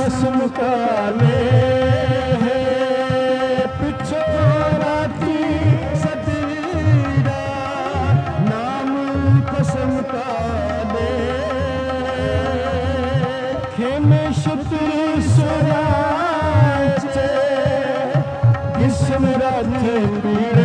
कसम काले पिछो राती सतवीरा नाम कसम काले खेमे शत्रु सुराज किस्म रथ पीड़े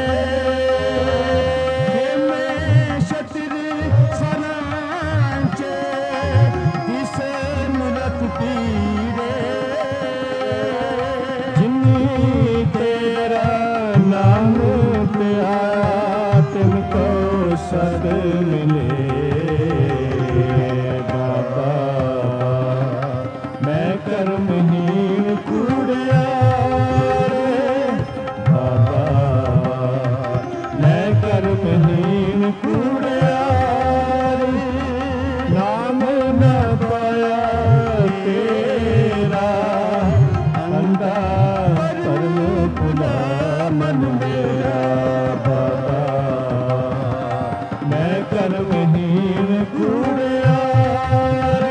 सद मिले बाबा मैं कर्महीन कूड़ियार बाबा मैं कर्महीन कूड़ियार नाम न पाया तेरा अंधा परम पुला मन मेरा बाबा मैं कर्महीन कूड़ियार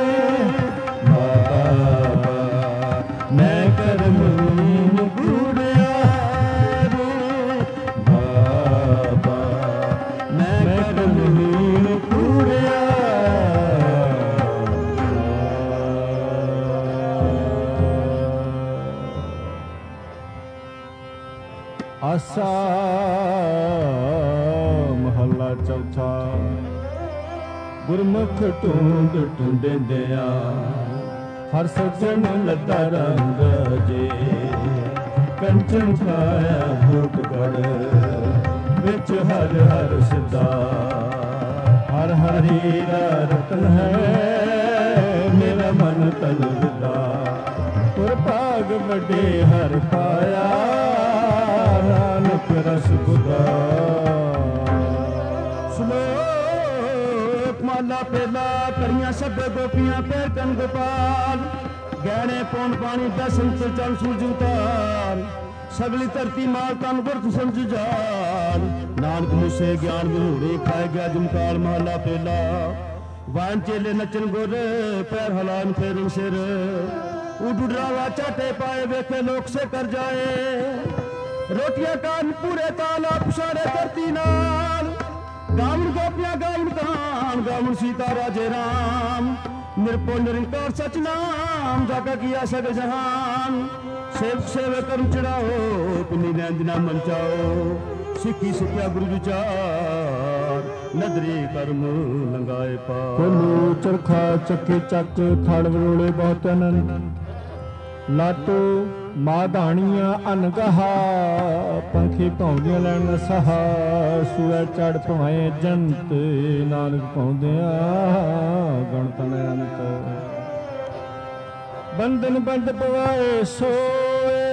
बाबा मैं कर्महीन कूड़ियार बाबा मैं कर्महीन कूड़ियार। आसा महला चौथा गुरमुख ढूंढ ढूंढिंदिया हर सज्जन लद्दा रंग जे कंचन छाया फूटगढ़ विच हर हर सिद्धा हर हरि दा रतन है मेरा मन तन विदा पुर भाग वड्डे हर पाया नानक रस खुदा। माला पेला करियां सब गोपियां पैर कन गोपाल गहने पौन पानी दसन से चल सूझुतार सगली धरती माल तन गुरत समझ जाल नानक मुसे ज्ञान गुरूड़े खाए गया जमकाल। महला पेला वान चेले नचन गुर पैर हलान फेरन सिर उडुडरावा चाटे पाए वेखे लोक से कर जाए रोटियां कान पूरे ताला पुशारे धरती नाल गावन गोपियां गावन कान गावन सीता राजे राम निरपो निरंकार सच नाम जाका किया सग जहान सेवक सेवे कर्म चढ़ाओ पुनी रंजना मन चाओ सिक्खी सिक्ख्या गुरु विचार नदरी कर्म लंगाए पार। कोलू चरखा चक्के चक थड़ वरोले बहुत आनंद लाटो माधाणियां अनगहा पंखी पौंदियां लैन सहा सूए चढ़ पवाए जंत नानक पौंदियां गणत अनंत बंधन बंद पवाए सोए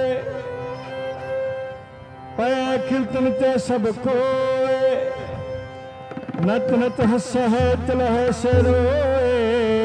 पै खिलतन ते सब कोए नत नत हस है तलह से रोए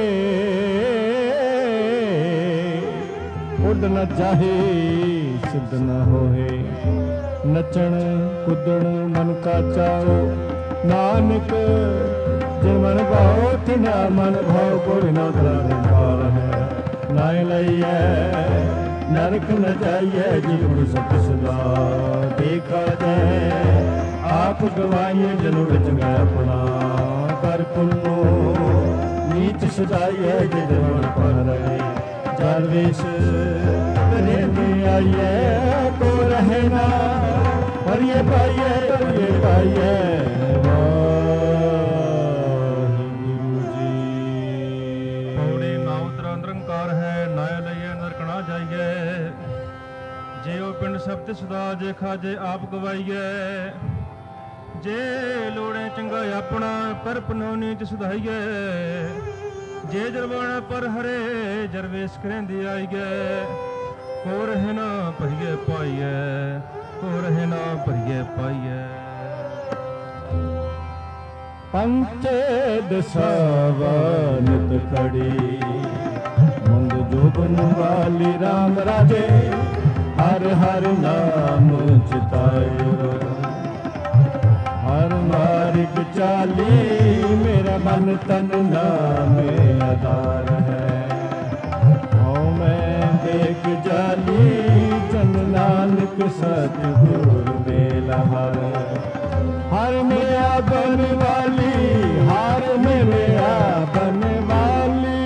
उड न जाहे सिद्ध न होए नचण कुदण मन का चाओ नानक जिन मन भाओ तिना मन भाव कोई न दरबार है नाय लइए नरक न जाइए जीवन सत सदा देखा जाए आप गवाइए जनु विच गए अपना कर पुन्नो नीच सदाइए जिन पर रहे दरवेश रहने आइए को रहना परिये पाइए परिये पाइए वाहिगुरु जी। पौड़ी नाम तरा निरंकार है नाय लइए नरक ना जाइए जे ओ पिंड सब सदा जे खाजे आप गवाइए जे लोड़े चंगा अपना पर पनौनी च सुधाइए जे जरवाना पर हरे जरवेश करेंदी आई गए को रहे ना भरिए पाइए को रहे ना भरिए पाइए। पंचे दसावनत खड़ी मंद जोबन वाली राम राजे हर हर नाम चितायो हर मार्ग चाली मेरा मन तन नाम आधार है। ओ मैं सतगुर मेला हर हर मेरा बनवाली हर में मेरा बनवाली।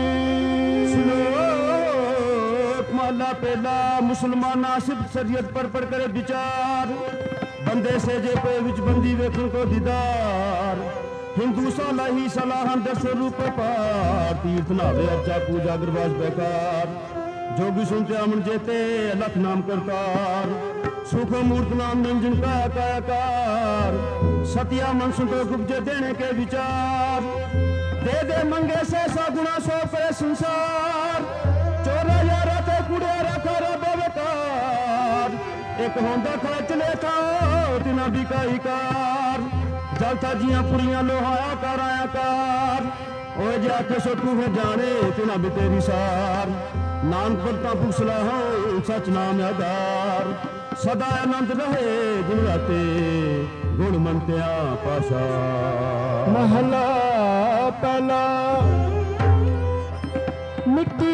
श्लोक माला पहला मुसलमाना सिर्फ शरीयत पर पढ़ करे विचार बंदे से जे पे विच बंदी वेखन को दीदार हिंदू साला ही सलाहन दस रूप पार तीर्थ नावे अर्चा पूजा गरबाज बेकार जोगी सुनते अमन जेते लख नाम करतार सुख मूर्त नाम नंजन का कायाकार सतिया मन संतोष उपजे देने के विचार दे दे मंगे से सा गुना सो करे संसार चोरा यारा ते कुड़े रखा रबे बेकार एक होंदा खच ले था तिना बिकाई कार जलता जियां पुरियां लोहाया कर आया कार ओए जाके सोटू हो जाने तिना भी तेरी सार नान करता पुसला हूँ सच नाम आधार सदा आनंद रहे दिन राते गुण मनत्या पाशा। महला पहला मिट्टी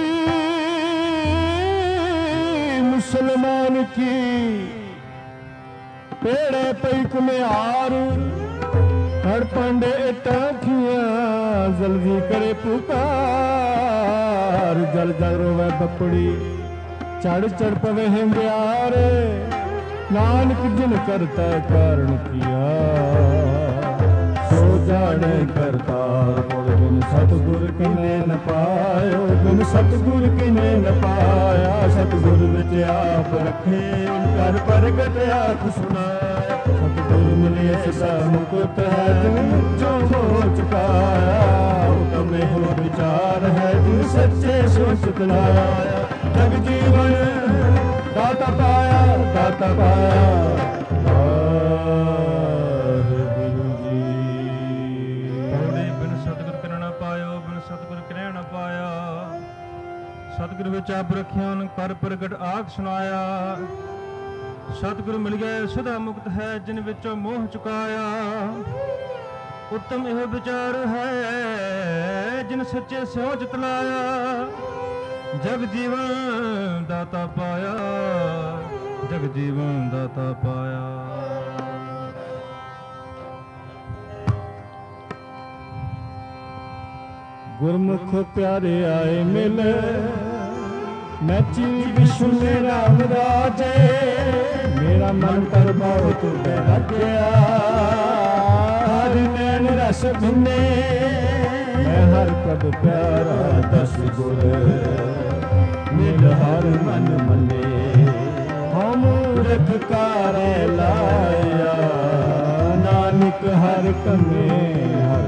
मुसलमान की पेड़े पई कुम्हार हर पंडे टाखियां जल्दी करे पुकार जल जल रोवे बपड़ी चढ़ चढ़ पवे हंग्यार नानक जिन करता कारण किया सो जाने करतार बिन सतगुर किने न पायो बिन सतगुर किने न पाया सतगुर विच आप रखे कर प्रगट आख सुनाया सतगुर मिले सदा मुकुट है जिन जो हो चुकाया हुक्म हो विचार है जिन सच्चे सोच लाया जग जीवन दाता पाया दाता पाया वाहिगुरु जी। पौड़ी बिन सतगुर किने न पायो बिन सतगुर किने न पाया सतगुर विच आप रखिया कर प्रगट आख सुनाया सतगुर मिल गए सदा मुक्त है जिन विचों मोह चुकाया उत्तम यह विचार है जिन सच्चे स्यों जितलाया जग जीवन दाता पाया जग जीवन दाता पाया। गुरमुख प्यारे आए मिल नची विष्णु में राम राजे मेरा मन कर बहुत बैराग्या हर नैन रस भिन्ने मैं हर कद प्यारा दस गुर मिल हर मन मने हम रख कारे लाया नानक हर कमे हर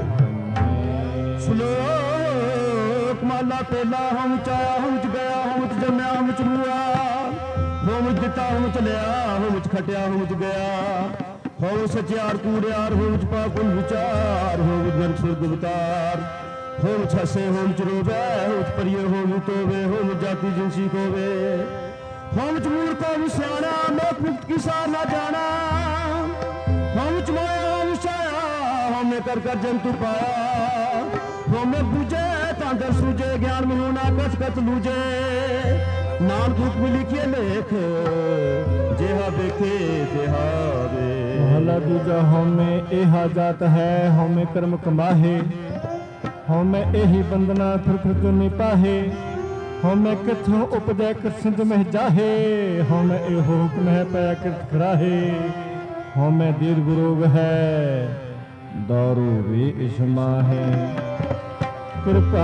श्लोक माला पहला हम चाया हम गया हम जमया हम रुआ हम दिता हम लिया हम खटिया हम गया हो सचियार कूड़ियार हो पाकुल विचार हो नरक स्वर्ग अवतार हो छसे हो रोवे हो परिये हो तोवे हो जाति जिनसी कोवे हम मूर को भी सियाणा लोक मुक्त किसा ना जाना हम चमोया हम छाया हमें कर कर जंतु पाया हमें बुझे तांदर सूझे ज्ञान में होना कच कच लूझे नाम दुख में लिखिए लेख जेहा देखे तेहा वे। महला दूजा हमें एहा जात है हमें कर्म कमाहे हमें एही बंदना फिर फिर जो निपाहे हमें किथों उपजय कृष्ण में जाहे हमें एहो हुक्म है पया कृत कराहे हमें दीर्घ रोग है दारू भी इसमा है कृपा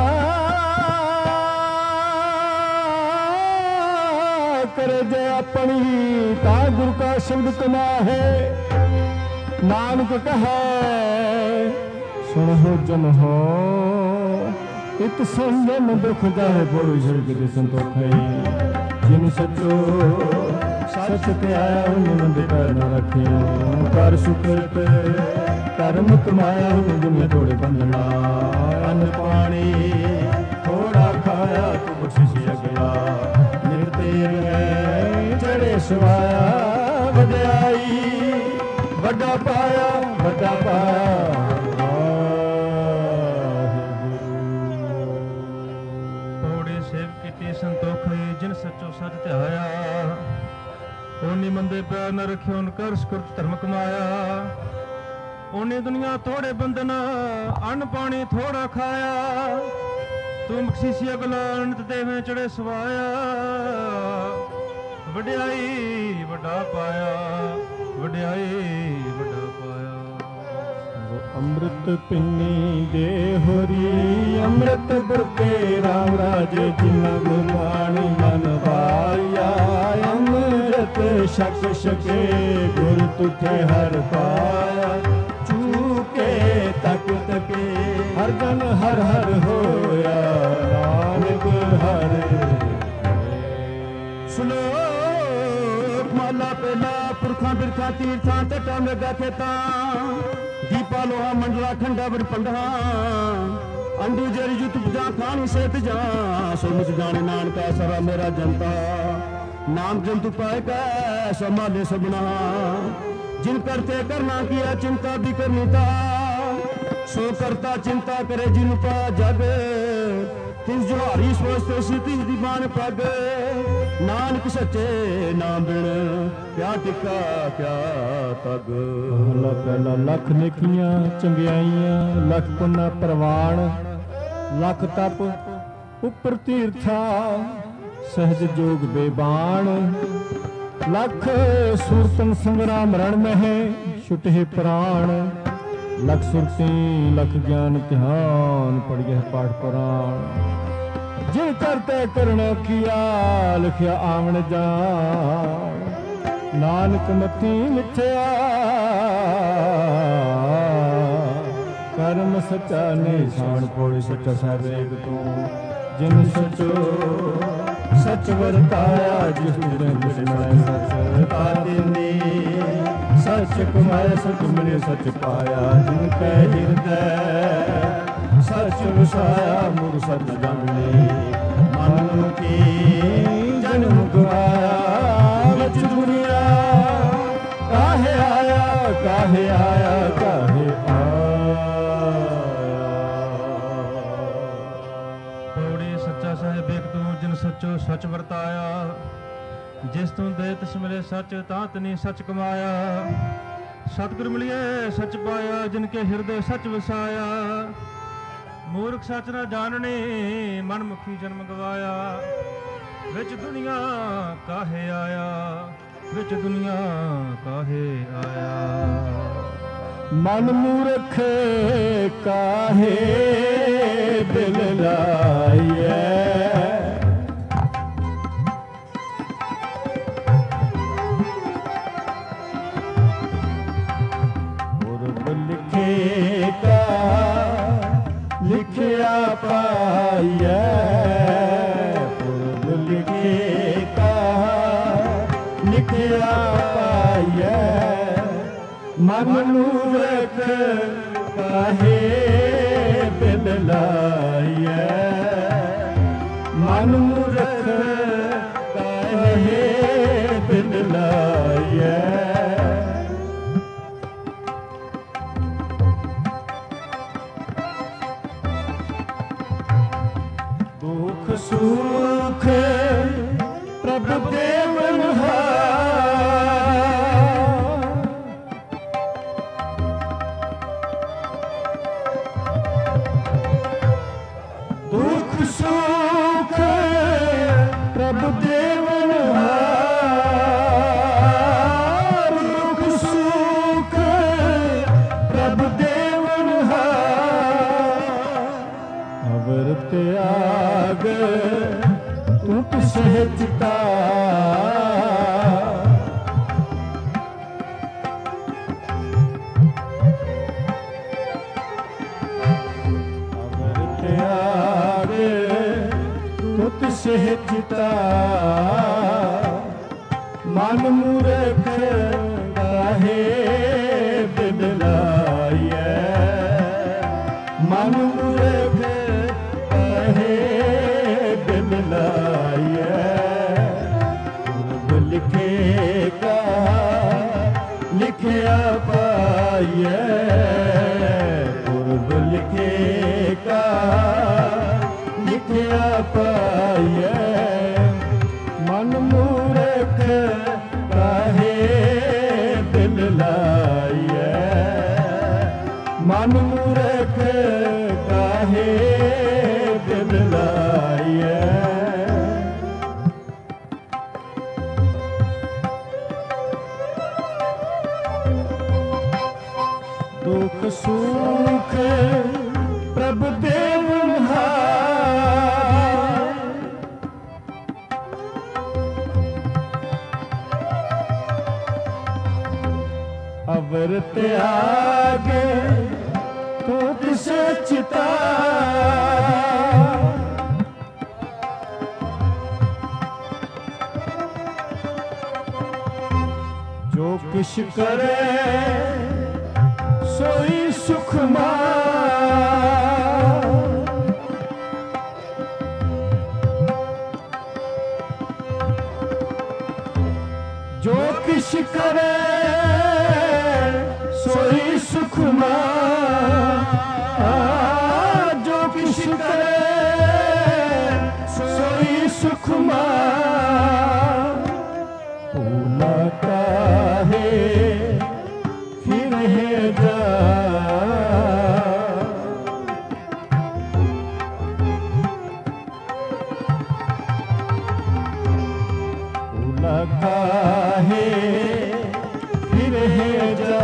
करे जे अपनी ता गुरु का शब्द कमा है नानक कहे सुनो जन हो इत संयम दुख जाए बोलो जगत संतोख जिन सचो सच ते आया उन कर न रखे कर सुकृत कर्म कमाया जिन थोड़े बंधना अन्न पानी थोड़ा खाया तो बख्शिश गया निर्तेर है चढ़े सवाया वड्याई वड्डा पाया वड्डा पाया। पौड़ी सेव कीती संतोख जिन सचो सच ध्याया ਉਹਨੇ ਮੰਦੇ ਪੈਰ ਨ ਰੱਖਿਓ ਨ ਕਰ ਸੁਕਰਤ ਧਰਮ ਕਮਾਇਆ। ਉਹਨੇ ਦੁਨੀਆ ਥੋੜੇ ਬੰਦਨ ਅੰਨ ਪਾਣੀ ਥੋੜਾ ਖਾਇਆ। ਤੂੰ ਮਖਸ਼ੀਸ਼ੀਆ ਗੁਲਾਨਤ ਦੇਵੇਂ ਚੜੇ ਸਵਾਇਆ। ਵਡਿਆਈ ਵੱਡਾ ਪਾਇਆ, ਵਡਿਆਈ ਵੱਡਾ ਪਾਇਆ। ਅੰਮ੍ਰਿਤ ਪਿੰਨੀ ਦੇ ਹੋਰੀ ਅੰਮ੍ਰਿਤ ਬੁਰਕੇ ਰਾਮ ਰਾਜੇ ਜਿਨਾ ਗੁਰਬਾਣੀ ਮਨ ਭਾਇਆ। ਅੰਮ੍ਰਿਤ ਛਕ ਛਕੇ ਗੁਰ ਤੁਠੇ ਹਰ ਪਾਇਆ। ਚੂਕੇ ਤਕ ਤਕੇ ਹਰ ਜਨ ਹਰ ਹਰ ਹੋਇਆ। ਨਾਨਕ ਹਰ ਸ਼ਲੋਕ ਮਾਲਾ ਪਹਿਲਾ ਪੁਰਖਾਂ ਬਿਰਖਾਂ ਤੀਰਥਾਂ ਤਟਾਂ ਮੇਗਾ ਖੇਤਾਂ। ਦੀਪਾ ਲੋਹਾ ਮੰਡਲਾ ਖੰਡਾ ਬਰ ਪੰਡਾ। ਅੰਡੂ ਜਰੀ ਜੁਤ ਜਾ ਖਾਣੀ ਸੇਤ ਜਾ। ਸੋ ਮੁਝ ਜਾਣੇ ਨਾਨਕਾ ਸਰਾ ਮੇਰਾ ਜਨਤਾ। ਨਾਮ ਜੰਤੂ ਪਾਏ ਕੈ ਸੰਭਾਲੇ ਸਭਨਾ। जिन करते करना किया चिंता भी करनी था। सो करता चिंता करे जिन पा जग। तिस जो हरी सोचते सी तिस दीवान पग। नानक सच्चे नाम बिन क्या टिका क्या तग। ਪਹਿਲਾ ਪਹਿਲਾ ਲੱਖ ਨੇਕੀਆਂ ਚੰਗਿਆਈਆਂ ਲੱਖ ਪੁੰਨਾ ਪ੍ਰਵਾਨ। ਲੱਖ ਤਪ ਉੱਪਰ ਤੀਰਥਾ ਸਹਿਜ ਜੋਗ ਬੇਬਾਨ। ਲੱਖ ਸੁਰਤਨ ਸੰਗਰਾਮ ਰਣ ਮਹਿ ਛੁਟੇ ਪ੍ਰਾਣ। ਲੱਖ ਸੁਰਤੀ ਲੱਖ ਗਿਆਨ ਧਿਆਨ ਪੜਿਐ ਪਾਠ ਪੁਰਾਣ। ਜਿਨ ਕਰਤੇ ਕਰਣਾ ਕੀਆ ਲਿਖਿਆ ਆਵਣ ਜਾਣ। ਨਾਨਕ ਮਤੀ ਮਿਥਿਆ ਕਰਮ ਸੱਚਾ ਨਿਸ਼ਾਨ ਕੋਇ ਸੱਚਾ ਸਾਹਿਬ ਏਕ ਤੂੰ। ਜਿਨ ਸਚੋ ਸਚ ਵਰਤਾਇਆ ਜਿਸ ਦਿਨ ਬਿਸਮੈ ਸਚ ਤਾਦਿਨੀ। ਸਚ ਕਮਾਇਆ ਸਚ ਮਿਲੇ ਸਚ ਪਾਇਆ। ਜਿਨ ਕੈ ਹਿਰਦੈ ਸਚ ਵਸਾਇਆ ਮੁਰ ਸਚ ਜੰਮੇ। ਮਨ ਕੀ ਜਨਮ ਗਵਾਇਆ ਵਿੱਚ ਦੁਨੀਆ। ਕਾਹੇ ਆਇਆ ਕਾਹੇ ਆਇਆ ਕਾਹੇ ਸੱਚੋ ਸੱਚ ਵਰਤਾਇਆ। ਜਿਸ ਤੂੰ ਦੇ ਤਿਸ ਮਿਲੇ ਸੱਚ ਤਾਂ ਤਨੀ ਸੱਚ ਕਮਾਇਆ। ਸਤਿਗੁਰ ਮਿਲਿਐ ਸੱਚ ਪਾਇਆ ਜਿਨ ਕੇ ਹਿਰਦੇ ਸੱਚ ਵਸਾਇਆ। ਮੂਰਖ ਸੱਚ ਨਾ ਜਾਣਨੇ ਮਨ ਮੁਖੀ ਜਨਮ ਗਵਾਇਆ। ਵਿੱਚ ਦੁਨੀਆ ਕਾਹੇ ਆਇਆ ਵਿੱਚ ਦੁਨੀਆ ਕਾਹੇ ਆਇਆ। ਮਨ ਮੂਰਖ ਕਾਹੇ ਦਿਲ ਲਾਈਐ। ਲਿਖਿਆ ਪਾਈਐ ਪੁਰਬ ਲਿਖੇ ਕਾ ਲਿਖਿਆ ਪਾਈਐ। ਮਨ ਮੂਰਖ ਕਾਹੇ ਬਿਨ ਲਾਈਐ। ਮਨ ਮੂਰਖ ਕਾਹੇ ਬਿਨ ਲਾਈਐ। ਦੁਖ ਸੁਖ ਪ੍ਰਭ ਦੇਵਨ ਹਾਰ। ਦੁਖ ਸੁਖ ਪ੍ਰਭ ਦੇਵਨ ਹਾਰ। ਦੁਖ ਸੁਖ ਪ੍ਰਭ ਦੇਵਨ ਹਾਰ। ਅਵਰ ਤਿਆਗ ਤੂੰ ਸਹਿਜਤਾ। ਅਵਰ ਤਿਆਗ ਤੂੰ ਸਹਿਜਤਾ। ਮਨ ਮੂਰਖ ਕਾਹੇ ਬਿਨ ਲਾਈਐ। ਮਨ ਮੂਰਖ ਕਾਹੇ ਬਿਨ ਲਾਈਐ। ਪੁਰਬ ਲਿਖੇ ਕਾ ਲਿਖਿਆ ਪਾਈਐ। ਪੁਰਬ ਲਿਖੇ ਕਾ ਲਿਖਿਆ ਪਾਈਐ। ਮਨ ਮੂਰਖ ਕਾ दुख सुख प्रभु देवनहार, अवर त्यागे तो किसे चिता, जो किश करे सोई सुख जो किश करे सोई सुख जो किश करे सोई सुख भूला काहे फिर है जा, भूला काहे फिर है जा,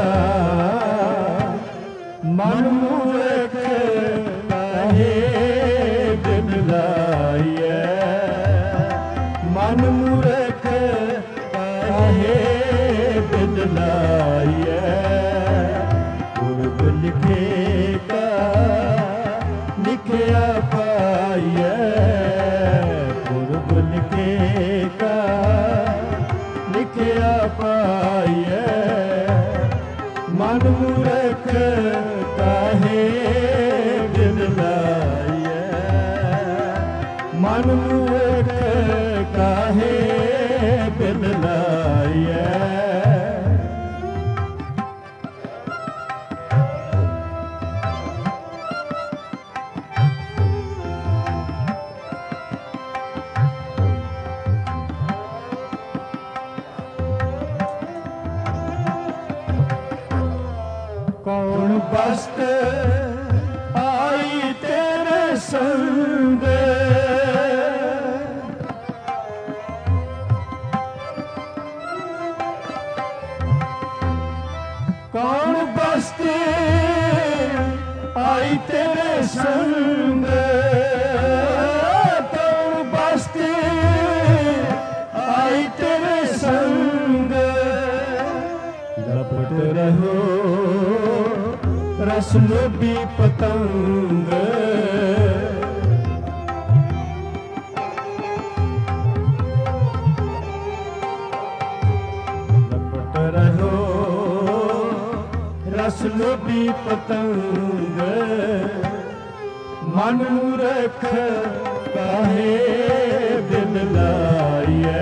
मन मूर्ख काहे बिदलाइए, मन मूर्ख काहे बिदलाइए, पूर्व लिखेगा लिखिया पाइए, पूर्व लिखेगा लिखिया पाइए, मन मूर्ख काहे बिदलाइए, मन मूर्ख काहे बिदलाइए। कौन बस्त आई तेरे संग, कौन बस्त आई तेरे संग, कौन बस्त आई तेरे संग, लपट रहो रस लोभी पतंग, लपट रहो रस लोभी पतंग, मन मूर्ख काहे बिदलाइए,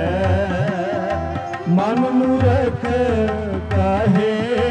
मन मूर्ख काहे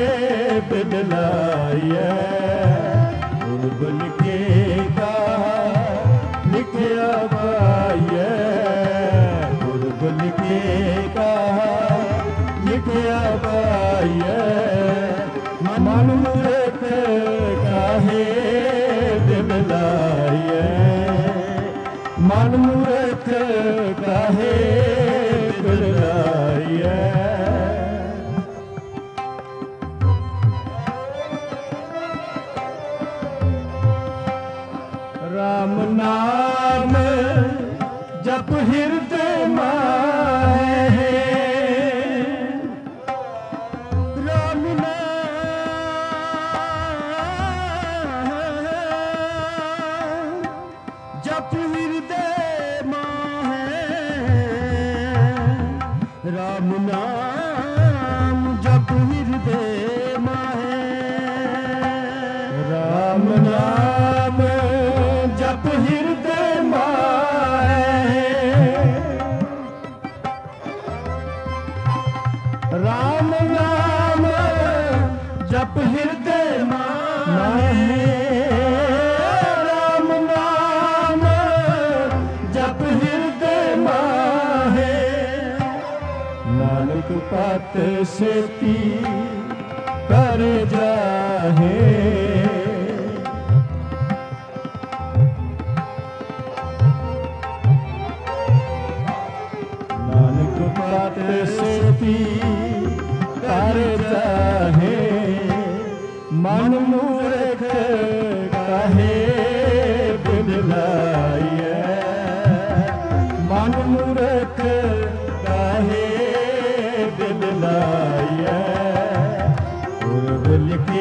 बिदलाइए, पूर्व लिखेगा लिखिया पाइए, पूर्व लिखेगा लिखिया पाइए, मन मूर्ख काहे बिदलाइए, मन मूर्ख काहे बिदलाइए। राम नाम जप हृदय माहे, राम नाम जप हृदय माहे, राम नाम जप हृदय माहे, राम नाम जप हृदय माहे, राम नाम जप हृदय माहे, राम नाम जप हृदय माहे, नानक पात सेती कर जाहे, पात सेती कर जाहे, मन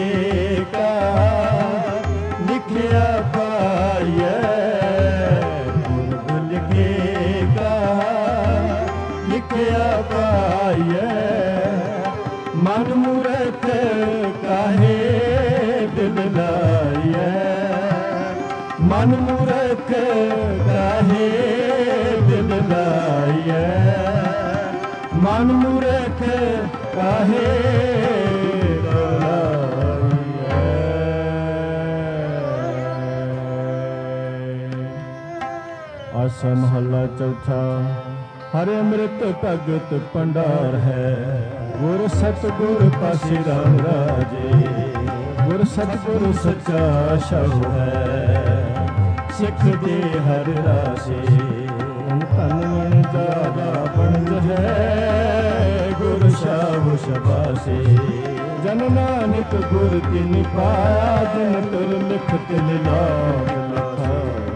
ਕਾ ਲਿਖਿਆ ਪਾਈਐ, ਗੁਰਬ ਲਿਖੇ ਕਾ ਲਿਖਿਆ ਪਾਈਐ। ਮਨ ਮੂਰਖ ਕਾਹੇ ਦਿਲ ਲਾਈਐ, ਮਨ ਮੂਰਖ ਕਾਹੇ ਦਿਲ ਲਾਈਐ, ਮਨ ਮੂਰਖ ਕਾਹੇ ਦਿਲ ਲਾਈਐ। ਆਸਾ ਮਹੱਲਾ ਚੌਥਾ। ਹਰਿ ਅੰਮ੍ਰਿਤ ਭਗਤ ਭੰਡਾਰ ਹੈ, ਗੁਰ ਸਤਿਗੁਰ ਪਾਸੇ ਰਾਮ ਰਾਜੇ, ਗੁਰ ਸਤਿਗੁਰ ਸੱਚਾ ਸ਼ਬਦ ਹੈ, ਸਿੱਖ ਦੇ ਹਰ ਰਾਸੇ। ਧਨ ਮਨ ਜਾਦਾ ਬਣਜ ਹੈ, ਗੁਰ ਸ਼ਾਹ ਸ਼ਬਾਸੇ। ਜਨ ਨਾਨਕ ਗੁਰ ਤਿਨ ਪਾਇਆ, ਜਿਨ ਤੁਰ ਲਿਖ ਤਿਨ ਲਾਭ ਲਖਾ।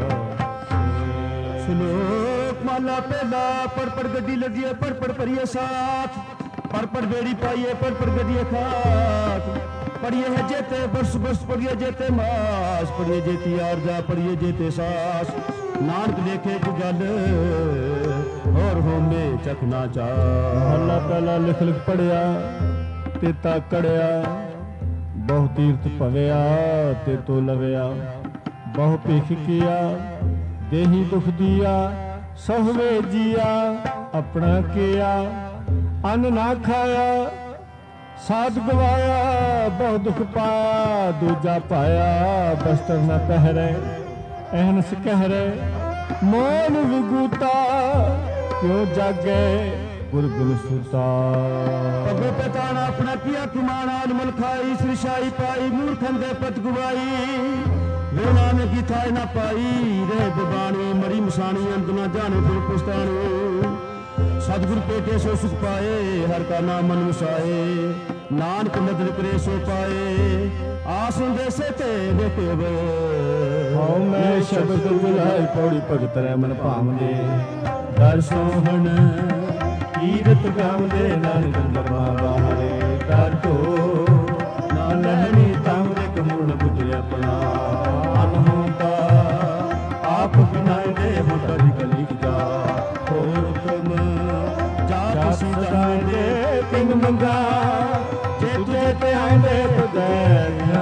ਸ਼ਲੋਕ ਮਾਲਾ ਪਹਿਲਾ। ਪੜ ਪੜ ਗੱਡੀ ਲੱਦੀਏ, ਪੜ ਪੜ ਭਰੀਏ ਸਾਥ, ਪੜ ਪੜ ਬੇੜੀ ਪਾਈਏ, ਪੜ ਪੜ ਗੱਡੀਏ ਖਾਕ। पढ़िए है जेते बरस बरस, पढ़िए जेते मास, पढ़िए जेती आरजा, पढ़िए जेते सास। नानक देखे को गल और होमे चखना चा। हल्ला पहला लिख लिख पढ़िया ते ता कड़िया, बहु तीर्थ भविया ते तो लविया। बहु भिख किया देही दुख दिया, सहवे जिया अपना किया। अन्न ना खाया साध गवाया, बहु दुख पाया दूजा पाया। बस्तर न पहरे अहनस कहरे, मोन विगूता क्यों जागे गुर बिन सुता। पगो पताना अपना किया कुमाना, अनमल खाई श्रीशाही पाई। मूर्खन दे पत गुवाई, वेना में की थाय ना पाई। रह बबानी मरी मसानी, अंत ना जाने फिर पुस्तानी। सतगुर पेटे सो सुख पाए, हर का नाम मन वसाए। नानक नदर करे सो पाए, आस देसे ते देते वे। हौ मैं शब्द बुलाई पौड़ी भगत रै मन भावदे। दर सोहन कीरत गावदे, नानक दरमा बाहरे। दर ढो ना लहनी तावरे, कमूल बुझे अपना। अनहोता आप बिनाए दे, होता निकली जा। होर तुम जात सीधांदे तिन मंगा, जे तुझे ते आंदे बदैया।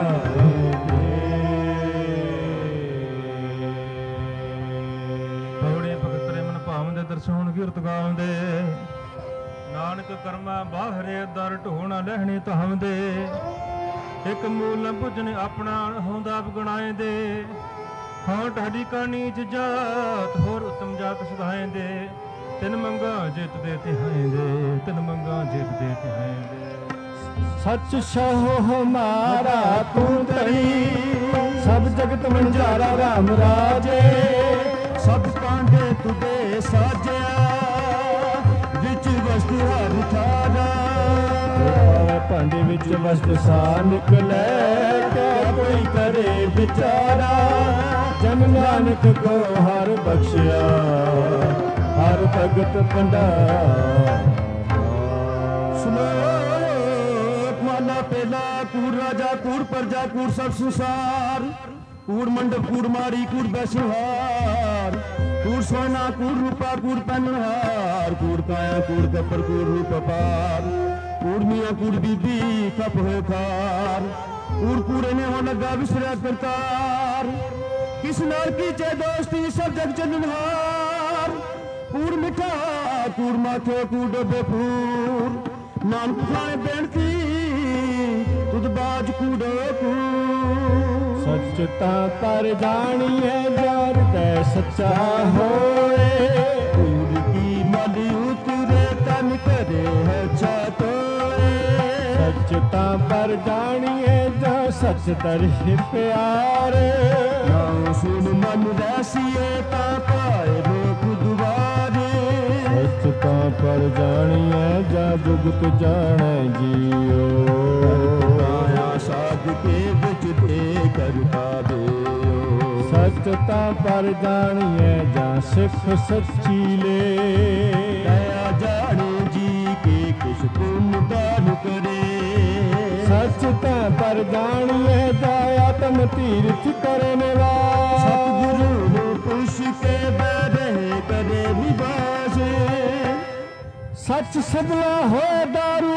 ਪੌੜੀ ਭਗਤ ਰੇ ਮਨ ਭਾਵਦੇ, ਦਰਸ਼ਨ ਕੀਰਤ ਗਾਵਦੇ। ਨਾਨਕ ਕਰਮਾ ਬਾਹਰੇ, ਦਰ ਢੋਣਾ ਲਹਿਣੀ ਧਾਵਦੇ। ਇੱਕ ਮੂਲ ਨ ਪੁੱਜਣ ਆਪਣਾ, ਹੁੰਦਾ ਬਗਣਾਏ ਦੇ। ਹਾਂ ਢਾਡੀ ਕਾ ਨੀਚ ਜਾਤ, ਹੋਰ ਉਤਮ ਜਾਤ ਸੁਧਾਏਂਦੇ। ਤਿਨ ਮੰਗਾ ਜਿਤ ਦੇ ਤਿਹਾਏਂਦੇ, ਤਿਨ ਮੰਗਾ ਜਿਤ ਦੇ ਤਿਹਾਏਂਦੇ। सच सहो हमारा तू धरी, सब जगत मंजारा राम राजे। सब कांडे तुदे साजया, विच वस्त हर थारा। भांडे विच वस्त सा निकले, क्या कोई करे बिचारा। जन नानक को हर बख्शिया, हर भगत भंडार। सुनो माला पेला। कूड़ राजा कूड़ प्रजा कूड़ सब संसार। कूड़ मंडप कूड़ मारी कूड़ बैसनहार। कूड़ सोना कूड़ रूपा कूड़ पहनहार। कूड़ काया कूड़ कपर कूड़ रूप अपार। कूड़ मियाँ कूड़ बीबी खप हो खार। कूड़ कूड़े ने हो लगा विसरा करतार। किस नार की चे दोस्ती सब जग चलनहार। कूड़ मिठा कूड़ माथे कूड़ डबे फूर। नानक खाने बेनती तुद बाज कूड़ो कूड़। सचता पर जानिए जार ते सच्चा होए। कूड़ की मली उतरे तन करे है छातोए। सचता पर जानिए जा सच दर्श प्यारे। नाम सुन मन रसिए ता पाए लोक दुआरे। सचता पर जानिए जा जुगत जाने जियो। काया साध के बिच दे कर पावे। सचता पर जानिए जा सिख सच्ची ले। दया जाने जी के किस पुण्य दान करे। सचता पर जानिए जाय आत्म तीर्थ करे निवास। सतगुरु पुरुष के बैरे करे निवास। सच सबला हो दारू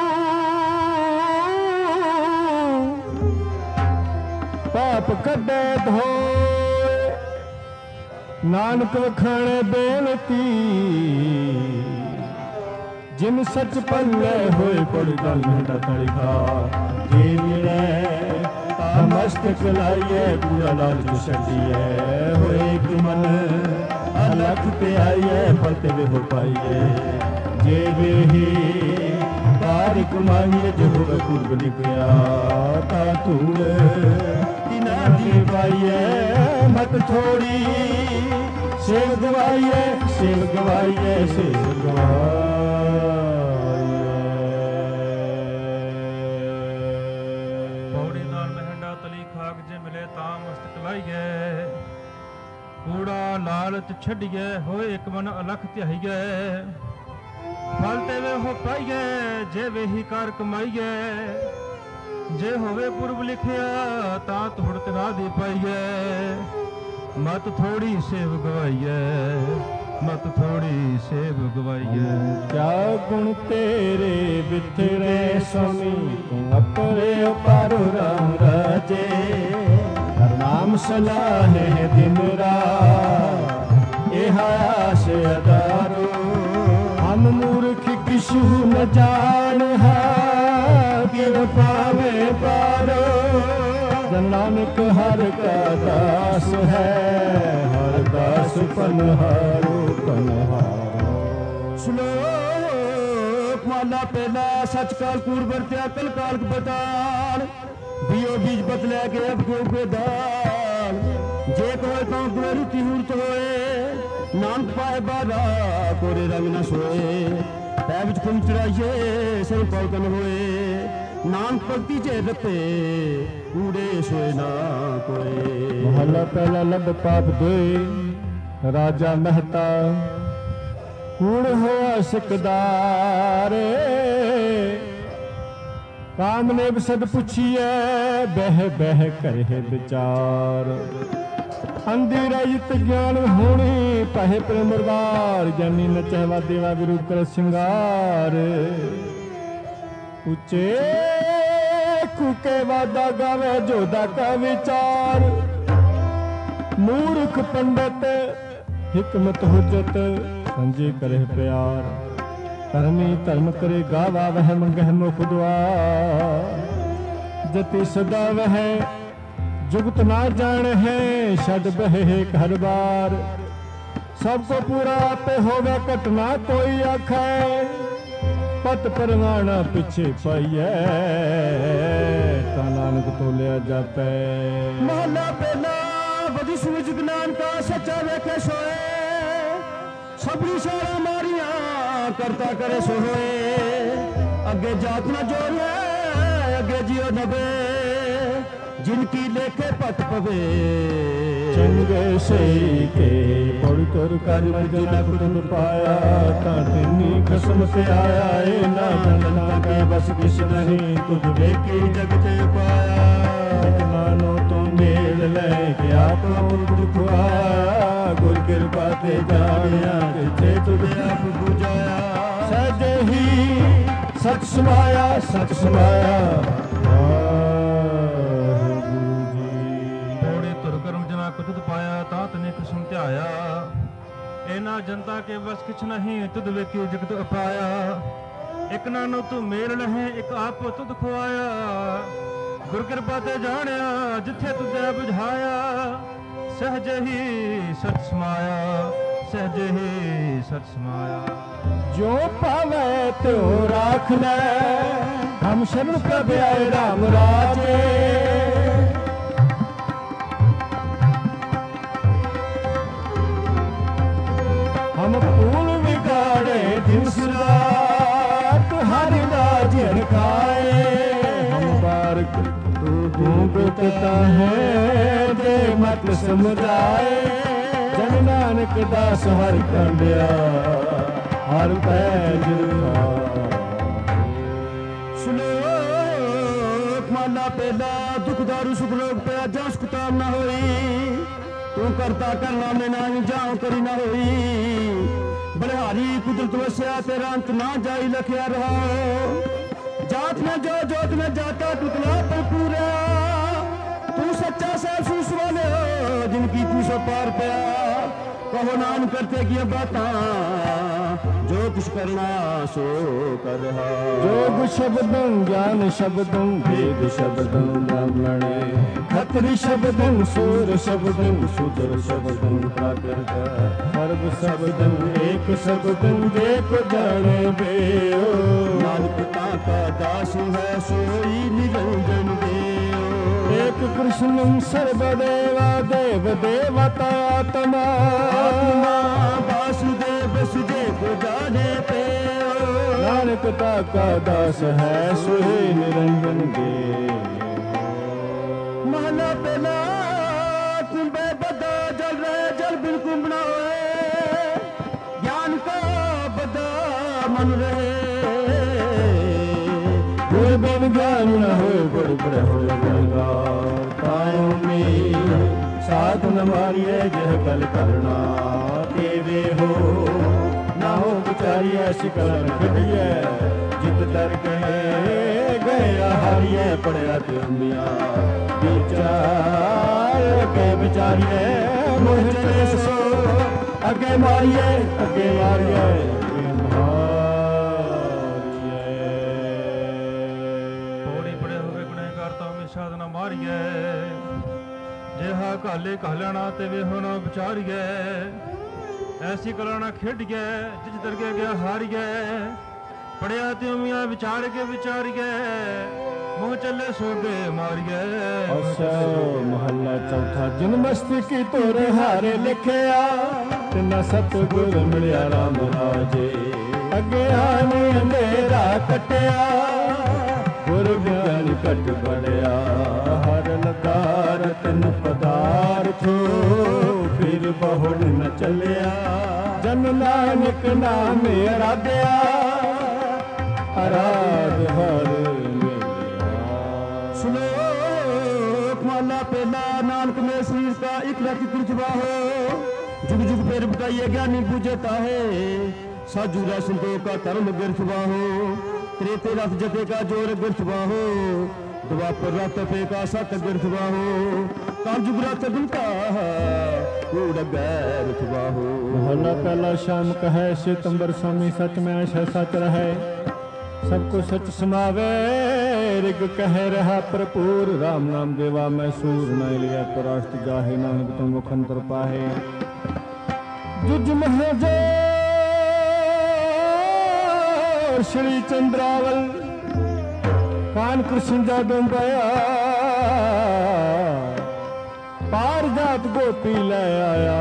पाप कदे धोए। नानक वखाणे बेनती जिन सच पल्ले होए पड़ गल मेरा तड़का। जे मिले मस्तक लाइए पूरा लालच छड़िए होए एक मन अलख पे आइए फलते वे हो पाइए। जे वे ही कार कमाइए जो होवे पूर्व निकया ता धूल तिना दी पाइए। मत थोड़ी सेव गवाइए सेव गवाइए सेव गवाइए। कूड़ा लालच छड़िए होए एक मन अलख ध्याइए। फल ते वे हो पाइए जे वे ही कार कमाइए। जे होवे पूर्व लिखिया ता तुड़ तना दी पाइए। मत थोड़ी सेव गवाइए मत थोड़ी सेव गवाइए। क्या गुण तेरे बिथरे स्वामी अपरे पारो राम राजे। नाम सलाह है दिन रात यह आस अदारो। हम मूर्ख किसु न जान है किर पावे पारो। नानक हर का दास है हर दास पनहारो पनहारो। श्लोक माला पहला सच काल कूड़ बरत्या कल काल बताल। बियो बीज बदले के अब क्यों बेदाल। जे कोई पाँव गुरु तिहूर्त होए नानक पाए बारा कोरे रंग न सोए। पै विच खुम चढ़ाइए सिर पलकन होए। नानक भगती जे रते कूड़े सोए ना कोए। महला पहला लब पाप दोए राजा मेहता कूड़ होया सिकदारे। काम ने सद पुछिए बह बह करे विचार। अंधी रहित ज्ञान होनी पहे प्रेम बार। जानी न चहवा देवा गुरु कर सिंगार। उचे कुके वादा गावे जोदा का विचार। मूर्ख पंडित हिकमत हुजत संजे करे प्यार। धर्मी धर्म करे गावा वह मंगह मुख द्वार। जति सदा वह जुगत ना जान है छद बहे घर बार। सबको पूरा पे होवे घटना कोई आखे। पत परवाना पिछे पाइए ता नानक तोलिया जापै। महला पहला बदी सूझ ज्ञान का सच्चा वेखे सोए। सबरी सारा मारिया करता करे सोए। अगे जात न जोड़े अगे जियो नबे। जिनकी लेखे पत पवे चंगे सही के पड़ तुर कर जना कुटुंब पाया। ता तिनी कसम से आया ए ना जनना के बस किस नहीं तुझ लेके जगत पाया। मानो तो मेल ले के आप दुख आया। गुर कृपा ते जानिया ते तुझे आप बुझाया। सज ही सच समाया सच समाया। तुद पाया तात ने किस्म ध्याया। एना जनता के बस किछ नहीं तुद वेखी जगत अपाया। एक नानो तू मेल लहे एक आप तुद खुआया। गुर कृपा ते जानिया जिथे तुझे बुझाया। सहज ही सच समाया सहज ही सच समाया। जो पावे तो राख ले हम शरण प्रभ आए राम राजे। हम फूल बिगाड़े दिन रात हरि राजन खाए। हम बारक तू भूगता है दे मत समुदाय। जन नानक दास हर कंडिया हर पैज। श्लोक माला पहला दारू सुख लोग पे जास कुताब ना होई तू करता करना में ना जाओ करी ना होई बलिहारी कुदरत वस्या तेरा अंत ना जाई लखिया रहो जात में जो जोत में जाता टुकड़ा पर पूरा तू सच्चा सहसूस वाले हो जिनकी तू सो पार पाया कहो नाम करते किए बातां जो कुछ करना सो कर रहा जोग शब्दं ज्ञान शब्दं वेद शब्दं ब्राह्मणे खत्री शब्दं सूर शब्दं शूद्र शब्दं प्राकृत सर्व शब्दं एक शब्दं एक जाने बेओ नानक का दास है सोई निरंजन देव एक कृष्णं सर्वदेवा देव देवता आत्मा आत्मा वासुदेव वसुदेव जाने पे नानक का दास है सोई निरंजन देव महला पेला तुम बेबदा जल रहे जल बिल्कुल बनाओ ज्ञान का बदा मन रहे गुर बिन ज्ञान न हो गुर बड़ हो गंगा तायों में साध न मारिए जह कल करना तेवे हो ना हो बिचारी ऐसी कलन खड़िए जित डर गए गया हारिए पड़िया तुमिया विचार के बिचारिए मोह चले सो अगे मारिए अगे मारिए ਸਾਧਨਾ ਮਾਰੀਏ ਜਿਹਾ ਕਾਲੇ ਕਾਲਣਾ ਤੇ ਵੇਹੋ ਨਾ ਵਿਚਾਰੀਏ ਐਸੀ ਕਲਾਣਾ ਖੇਡੀਏ ਜਿਸ ਦਰਗੇ ਗਿਆ ਹਾਰੀਏ ਪੜਿਆ ਤੇ ਉਮੀਆਂ ਵਿਚਾਰ ਕੇ ਵਿਚਾਰੀਏ ਮੂੰਹ ਚੱਲੇ ਸੋਗੇ ਮਾਰੀਏ ਅਸਾ ਮਹੱਲਾ ਚੌਥਾ ਜਿਨ ਮਸਤੀ ਕੀ ਤੋਰ ਹਾਰੇ ਲਿਖਿਆ ਤਿਨਾ ਸਤਿਗੁਰ ਮਿਲਿਆ ਰਾਮ ਰਾਜੇ ਅੱਗੇ ਆਨੇ ਅੰਧੇਰਾ ਕਟਿਆ ਗੁਰ ਗਿਆਨ ਘਟ ਬੜਿਆ ਹਰ ਲਗਾ ਰਤਨ ਪਦਾਰਥੋ ਫਿਰ ਬਹੁੜ ਨ ਚੱਲਿਆ ਜਨ ਨਾਨਕ ਨਾਮ ਅਰਾਧਿਆ ਅਰਾਧ ਹਰ श्लोक माला पहला नानक में शरीर का एक लख कुर्चवा हो जुग जुग फिर बताइए ज्ञानी पूजता है साजूरा संतों का कर्म गिरथवा हो त्रेते रथ जते का जोर गिरथवा हो द्वापर रथ पे का सत गिरथवा हो कालजुग रथ बिनता कूड़ गैरथवा हो महला पहला शाम कहे सितंबर स्वामी सच में ऐसा सच रहे सबको सच समावे रिग कह रहा भरपूर राम नाम देवा मैं सूर न लिया परास्त जाहे नानक तुम मुखंतर पाहे जुज महजे श्री चंद्रावल कान कृष्ण जादू पाया पार जात गोपी ले आया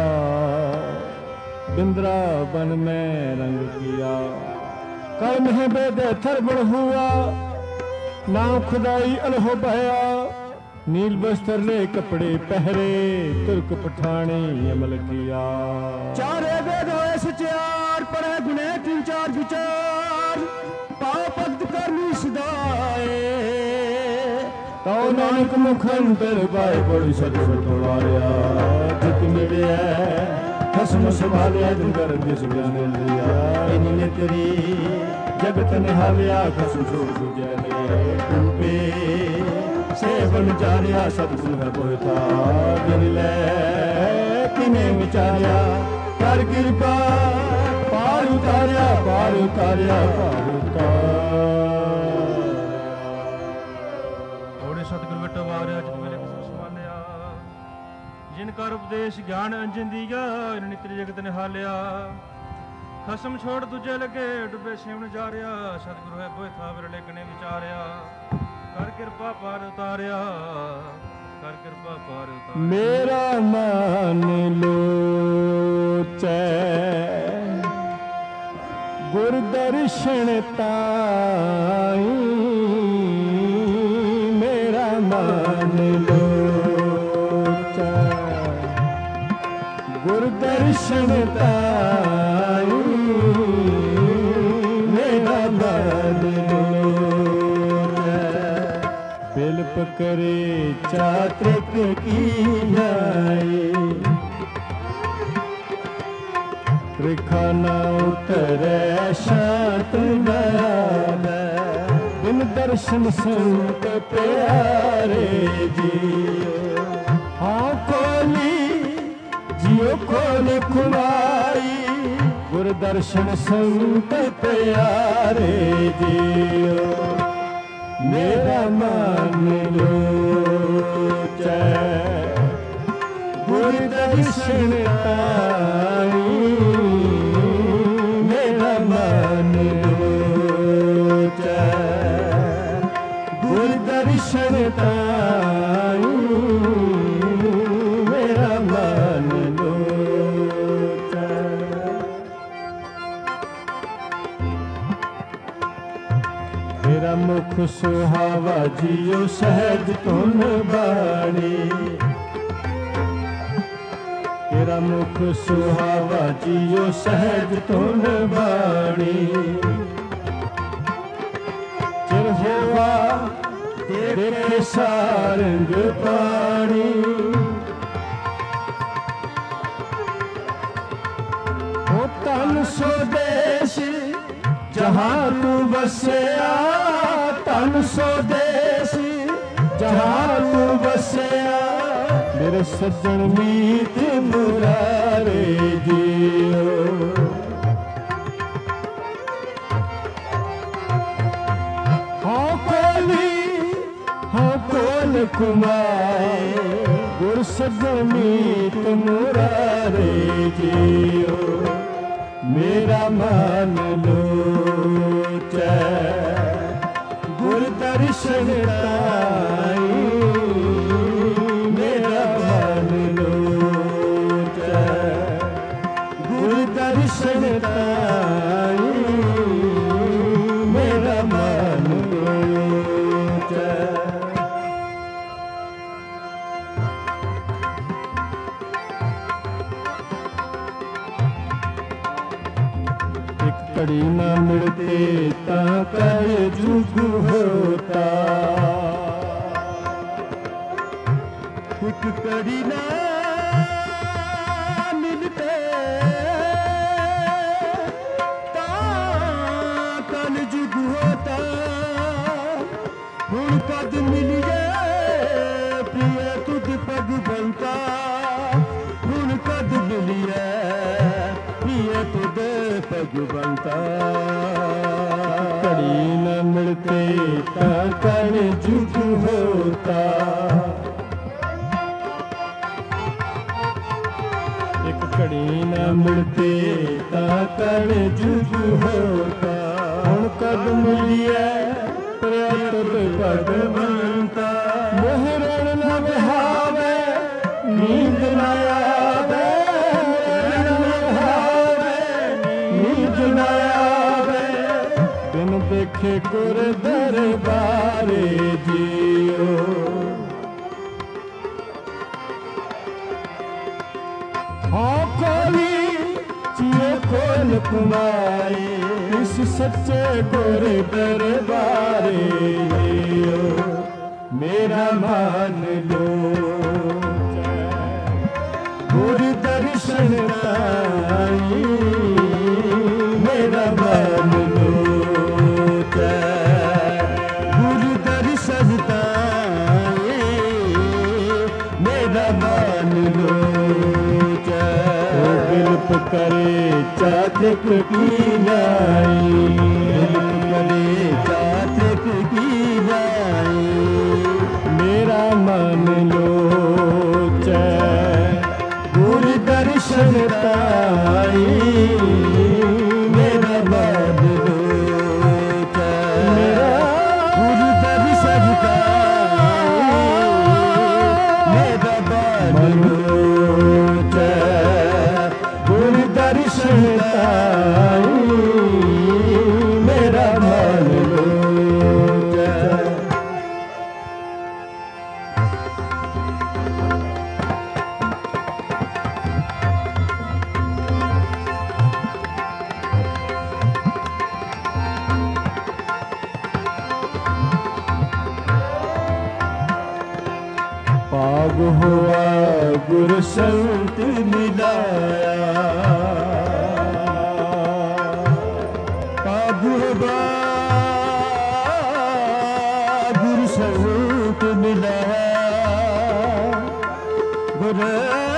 बिंद्रावन में रंग किया कर्म है बेदे थरबड़ हुआ नाम खुदाई अलहो बहया नील बस्तर ले कपड़े पहरे तुर्क पठानी अमल किया चारे वेद होए सचार पढ़े गुने तीन चार विचार पाओ भक्त करनी सदाए तो नानक मुखंतर पाए बड़ी सतसत वारिया जित मिलिया खसम संभालिया दुगर दिस बिन लिया इन्हें तेरी जगत निहालिया खसम छोड़ सुजले टूपे सेवन चारिया सतगुण है बोता बिन ले किने विचारिया कर कृपा पार उतारिया पार उतारिया पार उतारिया ਥੋੜੇ ਸਤਿਗੁਰ ਬਿਟੋ ਵਾਰਿਆ ਜਿਤ ਮੇਰੇ ਕਿਸਮ ਸਮਾਲਿਆ ਜਿਨ ਕਰ ਉਪਦੇਸ਼ ਗਿਆਨ ਅੰਜਨ ਦੀਆ ਨਿਤਰ ਜਗਤ ਨਿਹਾਲਿਆ ਖਸਮ ਛੋੜ ਦੂਜੇ ਲੱਗੇ ਡੁੱਬੇ ਸਿਵਨ ਜਾਰਿਆ ਸਤਿਗੁਰੂ ਹੈ ਬੋਏ ਥਾ ਵਿਰਲੇ ਕਨੇ ਵਿਚਾਰਿਆ ਕਰ ਕਿਰਪਾ ਪਾਰ ਉਤਾਰਿਆ ਕਰ ਕਿਰਪਾ ਪਾਰ ਉਤਾਰਿਆ ਮੇਰਾ ਮਨ ਲੋਚੈ ਗੁਰ ਦਰਸ਼ਨ ਤਾਈ ਮੇਰਾ ਮਨ ਲੋਚੈ ਗੁਰ ਦਰਸ਼ਨ ਤਾਈ ਮੇਰਾ ਮਨ ਲੋਚੈ ਬਿਲਪ करे चातक की जाए, रेखा न उतरे शांत दयाल, बिन दर्शन संत प्यारे जियो। हाँ खोली जियो खोल कुमारी, गुर दर्शन संत प्यारे जियो। मेरा मन लोचै गुर दर्शन ताई, मेरा मन लोचै गुर दर्शन ताई, मेरा मन लोचै। तेरा मुख सुहावा जियो सहज धुन बाणी, तेरा मुख सुहावा जियो सहज धुन बाणी। चिर होवा देखे सारंग पाणी, ओ तन स्वदेश जहाँ तू बसया, तन स्वदेश जहाँ तू बसया, मेरे सज्जन मीत मुरारे जियो। हाँ कोली हाँ कोल कुमाए, गुर सज्जन मीत मुरारे जियो। मेरा मन लोचै गुर दर्शन ताई, मेरा मन लोचै गुर दर्शन ताई, मेरा मन लोचै। कड़ी न मिलते ता कर जुग होता, एक कड़ी न मिलते ता कल जुग होता। हुण कद मिलिए प्रिय तुझ पग बनता, हुण कद मिलिए प्रिय तुझ पग बनता। कड़ी न मिलते ता कल जुग होता, एक कड़ी न मिलते ता कल जुग होता। हुण कद मिलिए प्रिय तुझ पग बनता। मोहरण न बहावे नींद न आवे, बिन देखे गुर दरबारे जियो। हाँ कोली जियो खोल कुमाए, इस सच्चे गुर दरबारे जियो। मेरा मन लोचै गुर दर्शन ताई, मेरा मन लोचै गुर दर्शन ताई, मेरा मन लोचै। ओ बिलप करे चातक की जाई, बिलप करे चातक की जाई, मेरा मन लोचै गुर दर्शन ताई, मेरा मन लोचै गुर दर्शन ताई, मेरा मन लोचै गुर दर्शन ताई, मेरा मन लोचै। भाग हुआ गुरु संत मिलाया, भाग हुआ गुरु संत मिलाया, गुरु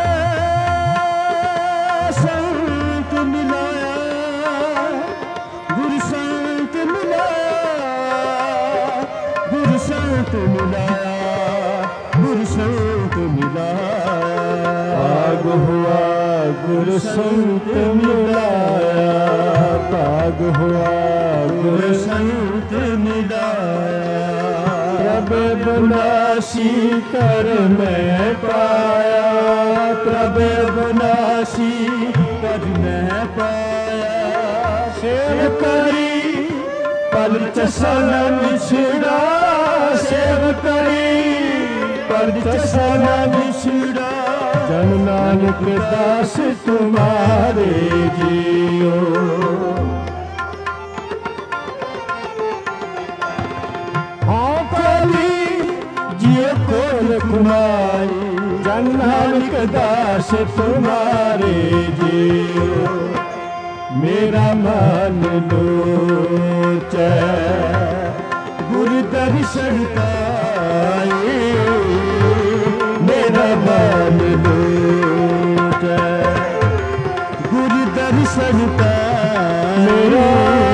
संत मिलाया, गुरु संत मिलाया, गुरु संत मिलाया, गुरु संत मिलाया, भाग हुआ गुरु संत मिलाया, भाग हुआ गुरु संत मिलाया। प्रभु विनाशी कर मैं पाया, प्रभु विनाशी कर मैं पाया, सेव करी पल चसन बिछड़ा, सेव करी पल चसन बिछड़ा, जन नानक दास तुम्हारे जियो। हाँ कली जियो खोल कुमारी, जन नानक दास तुम्हारे जियो। मेरा मन लोचै गुरु दर्शन पाए, मेरा मन लोचै गुरु दर्शन पाए, मेरा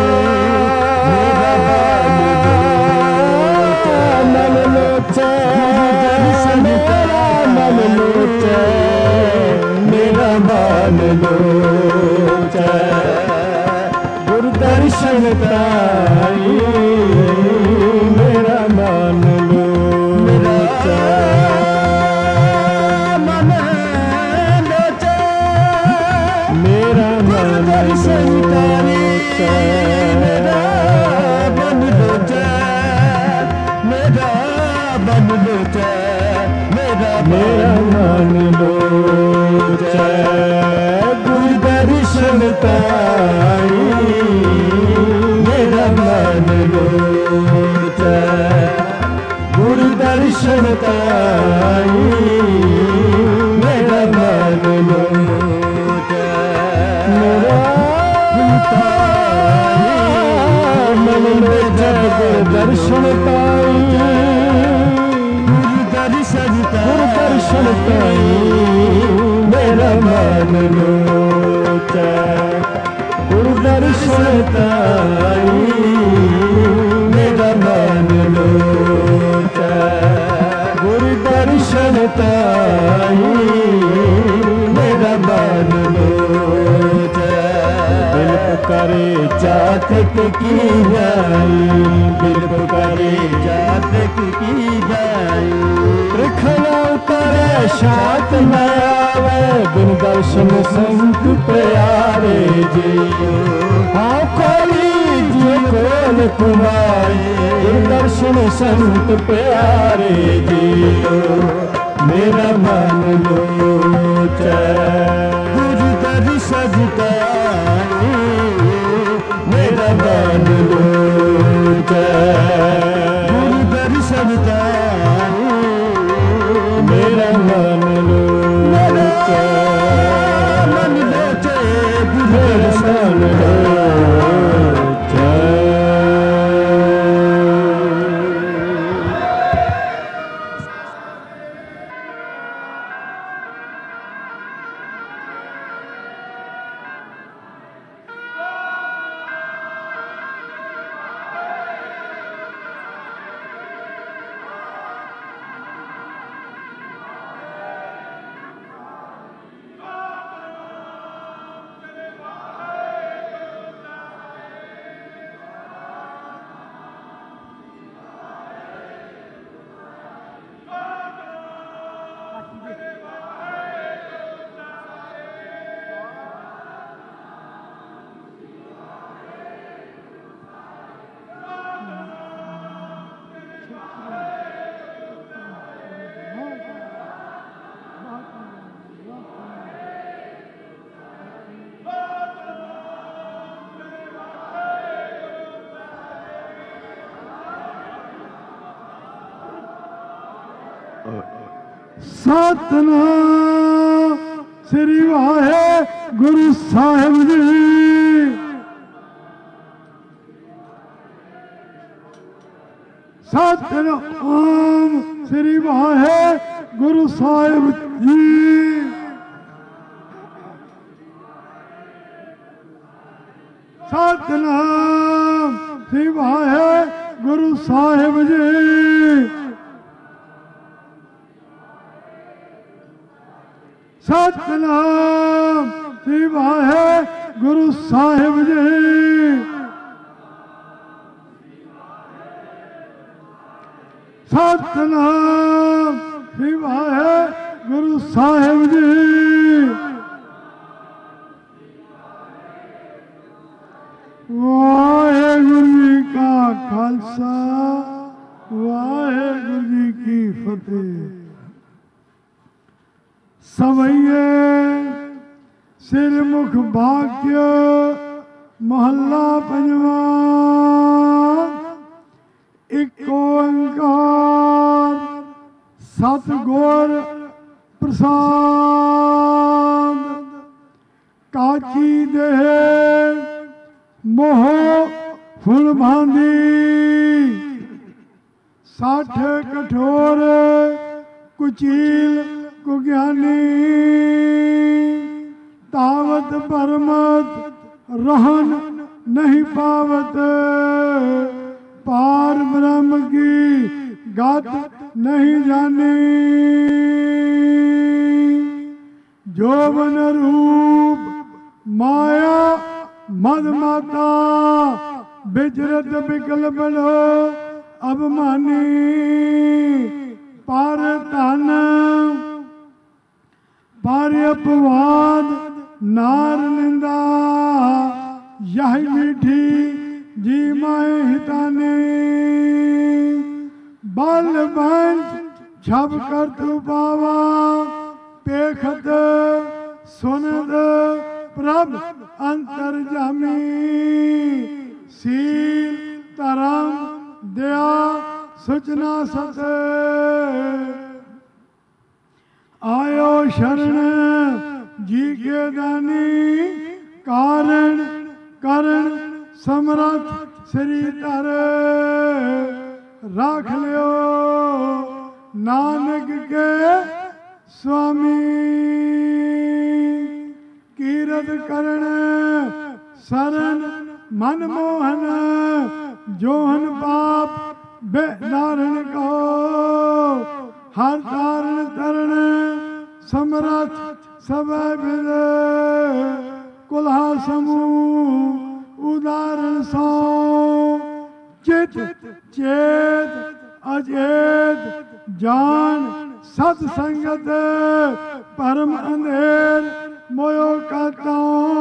मन लोचै, मेरा मन लोचै, मेरा मन लोचै गुरु दर्शन पाए, मेरा मन लोचै। मेरा मन लोचै, मेरा मन लोचै, मेरा मन लोचै, मेरा मेरा मन लोचै गुरु दर्शन पाई, मेरा मन लोचै गुरु दर्शन पाई, मेरा मन लोचै। मेरा मन लोचै दर्शन पाई, गुरु दर्शन गुरु दर्शन पाई, मेरा मन लोचै गुरु दर्शन पाई, मेरा मन लोचै गुरु दर्शन पाई, मेरा मन लोचै। दिल पुकारे जातक की जाई, दिल पुकारे जातक की जाई, रखना उतरे शात न आवे, बिन दर्शन संत प्यारे जियो। हाँ खोली जियो खोल कुमारी, बिन दर्शन संत प्यारे जियो। मेरा मन लोचै गुरु दर्शन पाई, मेरा मन लोचै गुरु दर्शन पाई, मेरा मन लोचै, मन लोचै गुरु मेरा दर्शन मन लोचै। ਸਤਿਨਾਮ ਸ੍ਰੀ ਵਾਹਿਗੁਰੂ ਸਾਹਿਬ ਜੀ। ਸਤਿਨਾਮ ਸ੍ਰੀ ਵਾਹਿਗੁਰੂ ਸਾਹਿਬ ਜੀ। ਸਤਿਨਾਮ ਸ੍ਰੀ ਵਾਹਿਗੁਰੂ ਸਾਹਿਬ ਜੀ। ਸਤਿਨਾਮ ਸ੍ਰੀ ਵਾਹਿਗੁਰੂ ਸਾਹਿਬ ਜੀ। ਸਤਿਨਾਮ ਸ੍ਰੀ ਵਾਹਿਗੁਰੂ ਸਾਹਿਬ ਜੀ। ਵਾਹਿਗੁਰੂ ਜੀ ਕਾ ਖਾਲਸਾ ਵਾਹਿਗੁਰੂ ਜੀ ਕੀ ਫਤਿਹ। ਸਵਈਏ ਸਿਰਮੁਖ ਭਾਗਯ ਮਹੱਲਾ ਪੰਜਵਾਂ। ਇੱਕ ਓੰਕਾਰ ਸਤਿਗੁਰ ਪ੍ਰਸਾਦ। ਕਾਚੀ ਦੇਹ ਮੋਹ ਫੁੱਲ ਭਾਂਦੀ। ਸਾਠ ਕਠੋਰ ਕੁਚੀਲ ਕੁਗਿਆਨੀ। ਤਾਵਤ ਪਰਮਤ रहन नहीं पावत। पार ब्रह्म की गत नहीं जानी। जोबन रूप माया मद माता। बिचरत बिकल बड़ो अभिमानी। पर धन पर अपवाद नार निंदा। यह मीठी जी माए हिताने। बल बंश छब कर तू पावा। पेखत सुनद प्रभ अंतर जामी। सील धर्म दया सुचना सत। आयो शरण जी के दानी। कारण करण समरथ श्री धर। राख लियो नानक के स्वामी। कीरत करण शरण मन मोहन। जोहन पाप बेदारण को। हर तारण तरण समरथ सब विद। कुल्हा समूह उदाहरण सौ। चित चेत अचेत जान सत्संगत। परम अंधेर मोयो कहता।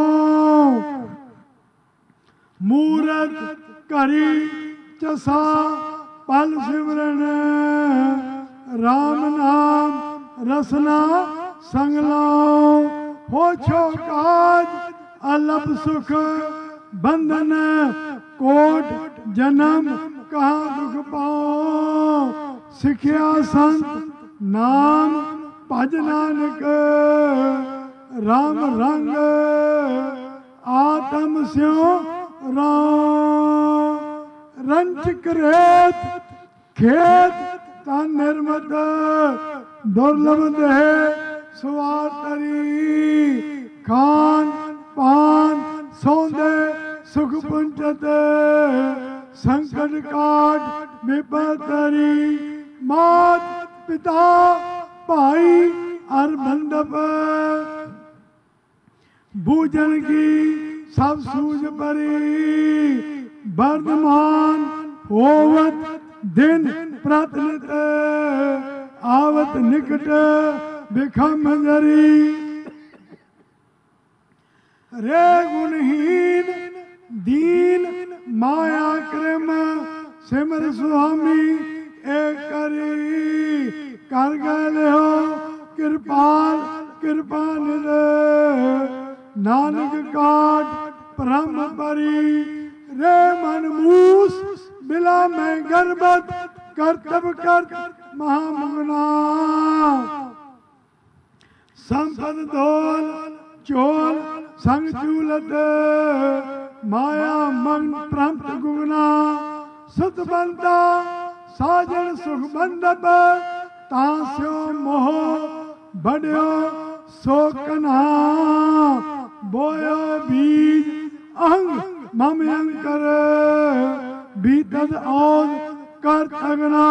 मूरत करी चसा पल सिमरन। राम नाम रसना संग लाओ। हो छो काज अलप सुख बंधन। कोट जन्म कहाँ दुख पाओ। सिखिया संत नाम भज नानक। राम रंग आत्म स्यो राम। रंचक रेत खेत तन निर्मत। दुर्लभ देह सुवार तरी। खान पान सौंदे सुख पुंचत। संकट काट विपतरी। मात पिता भाई और बंधप। भूजन की सब सूझ परी। वर्धमान होवत दिन प्रतनित। आवत निकट बिखम जरी। रे गुणहीन दीन माया क्रम। सिमर स्वामी एक करी। कर गए हो कृपाल कृपा निध। नानक काट परम परी। रे मन मूस बिला में गर्भत। करतब कर महामुगना। ਸੰਪਦ ਦੋਲ ਚੋਲ ਸੰਗ ਚੂਲਤ ਮਾਇਆ ਮਨ ਪ੍ਰੰਤ ਗੁਗਨਾ ਸੁਤ ਬੰਦਾ ਸਾਜਣ ਸੁਖ ਬੰਦਪ ਤਾਂ ਸਿਓ ਮੋਹ ਬੜਿਓ ਸੋ ਕਨਾ ਬੋਇਓ ਬੀਜ ਅਹੰਗ ਮਮ ਅੰਕਰ ਬੀਤਦ ਔਦ ਕਰ ਤਗਨਾ